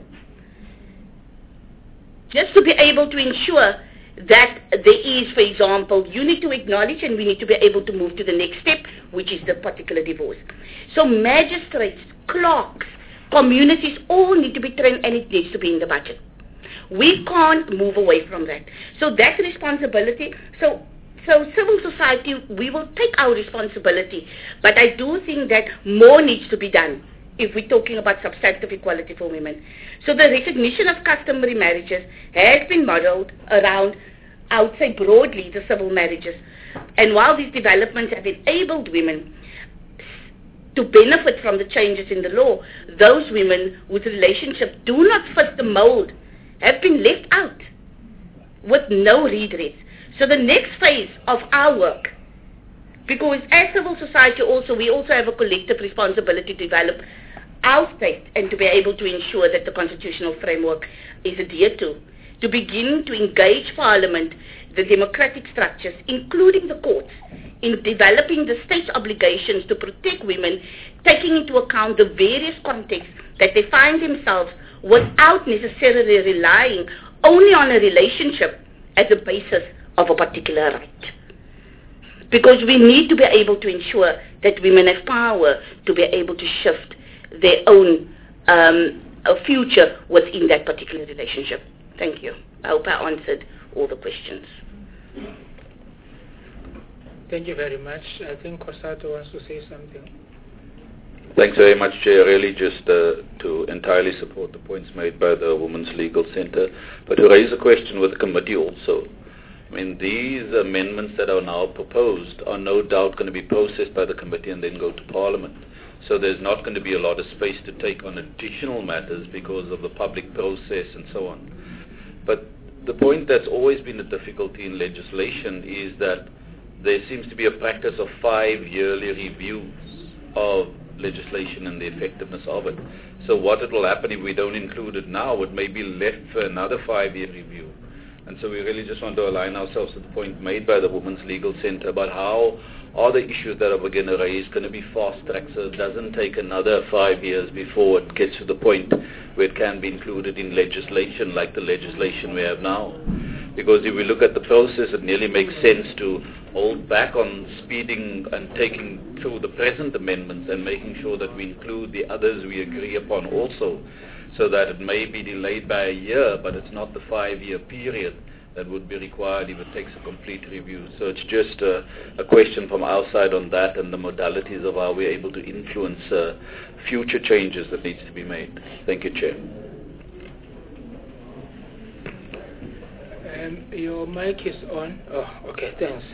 just to be able to ensure that there is, for example, you need to acknowledge and we need to be able to move to the next step, which is the particular divorce. So magistrates, clerks, communities all need to be trained, and it needs to be in the budget. We can't move away from that. So that's responsibility. So civil society, we will take our responsibility, but I do think that more needs to be done if we're talking about substantive equality for women. So the recognition of customary marriages has been modeled around, I would say broadly, the civil marriages. And while these developments have enabled women to benefit from the changes in the law, those women whose relationships do not fit the mold have been left out with no redress. So the next phase of our work, because as civil society we also have a collective responsibility to develop our state and to be able to ensure that the constitutional framework is adhered to begin to engage Parliament, the democratic structures, including the courts, in developing the state's obligations to protect women, taking into account the various contexts that they find themselves without necessarily relying only on a relationship as a basis of a particular right. Because we need to be able to ensure that women have power to be able to shift their own future within that particular relationship. Thank you. I hope I answered all the questions. Thank you very much. I think Kosato wants to say something. Thanks very much, Chair. Really just to entirely support the points made by the Women's Legal Centre, but to raise a question with the committee also. I mean, these amendments that are now proposed are no doubt going to be processed by the committee and then go to Parliament. So there's not going to be a lot of space to take on additional matters because of the public process and so on. But the point that's always been a difficulty in legislation is that there seems to be a practice of 5 yearly reviews of legislation and the effectiveness of it. So what it will happen if we don't include it now, it may be left for another 5-year review. And so we really just want to align ourselves to the point made by the Women's Legal Centre about how are the issues that are going to raise going to be fast-tracked so it doesn't take another 5 years before it gets to the point where it can be included in legislation like the legislation we have now. Because if we look at the process, it nearly makes sense to hold back on speeding and taking through the present amendments and making sure that we include the others we agree upon also, so that it may be delayed by a year, but it's not the 5-year period that would be required if it takes a complete review. So it's just a question from our side on that and the modalities of how we're able to influence future changes that needs to be made. Thank you, Chair. Your mic is on. Oh, okay, thanks.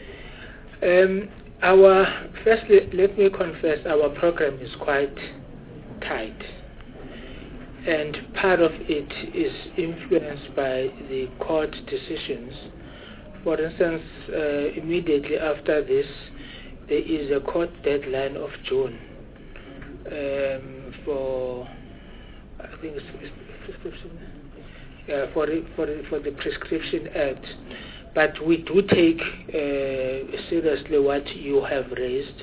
Firstly, let me confess, our program is quite tight. And part of it is influenced by the court decisions. For instance, immediately after this, there is a court deadline of June for, I think it's prescription, for the Prescription Act. But we do take seriously what you have raised.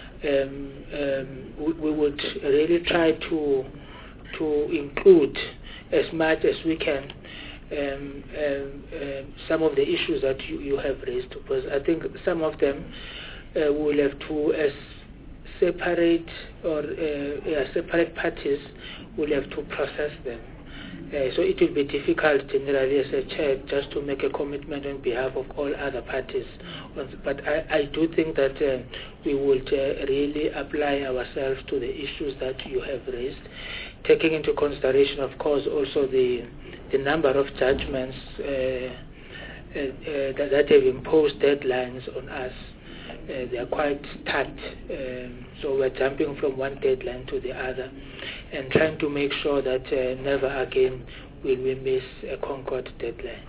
We would really try to include as much as we can some of the issues that you have raised, because I think some of them will have to separate parties will have to process them. So it will be difficult generally as a chair just to make a commitment on behalf of all other parties. But I do think that we would really apply ourselves to the issues that you have raised, taking into consideration, of course, also the number of judgments that have imposed deadlines on us. They are quite tight, so we're jumping from one deadline to the other and trying to make sure that never again will we miss a Concord deadline.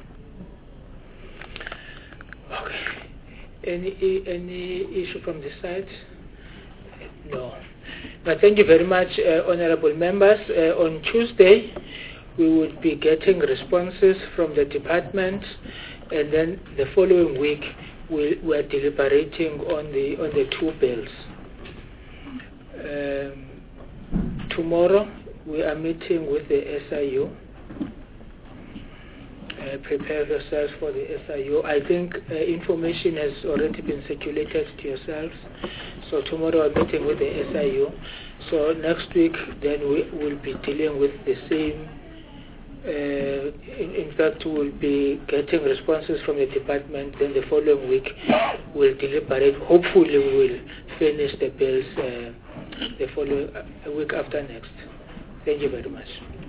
Okay. Any issue from this side? No. But thank you very much, honorable members. On Tuesday, we will be getting responses from the department, and then the following week, we're deliberating on the 2 bills. Tomorrow we are meeting with the SIU. Prepare yourselves for the SIU. I think information has already been circulated to yourselves. So tomorrow I'm meeting with the SIU. So next week then we will be dealing with the same. In fact, we will be getting responses from the department. Then the following week we'll deliberate. Hopefully we will finish the bills the following week after next. Thank you very much.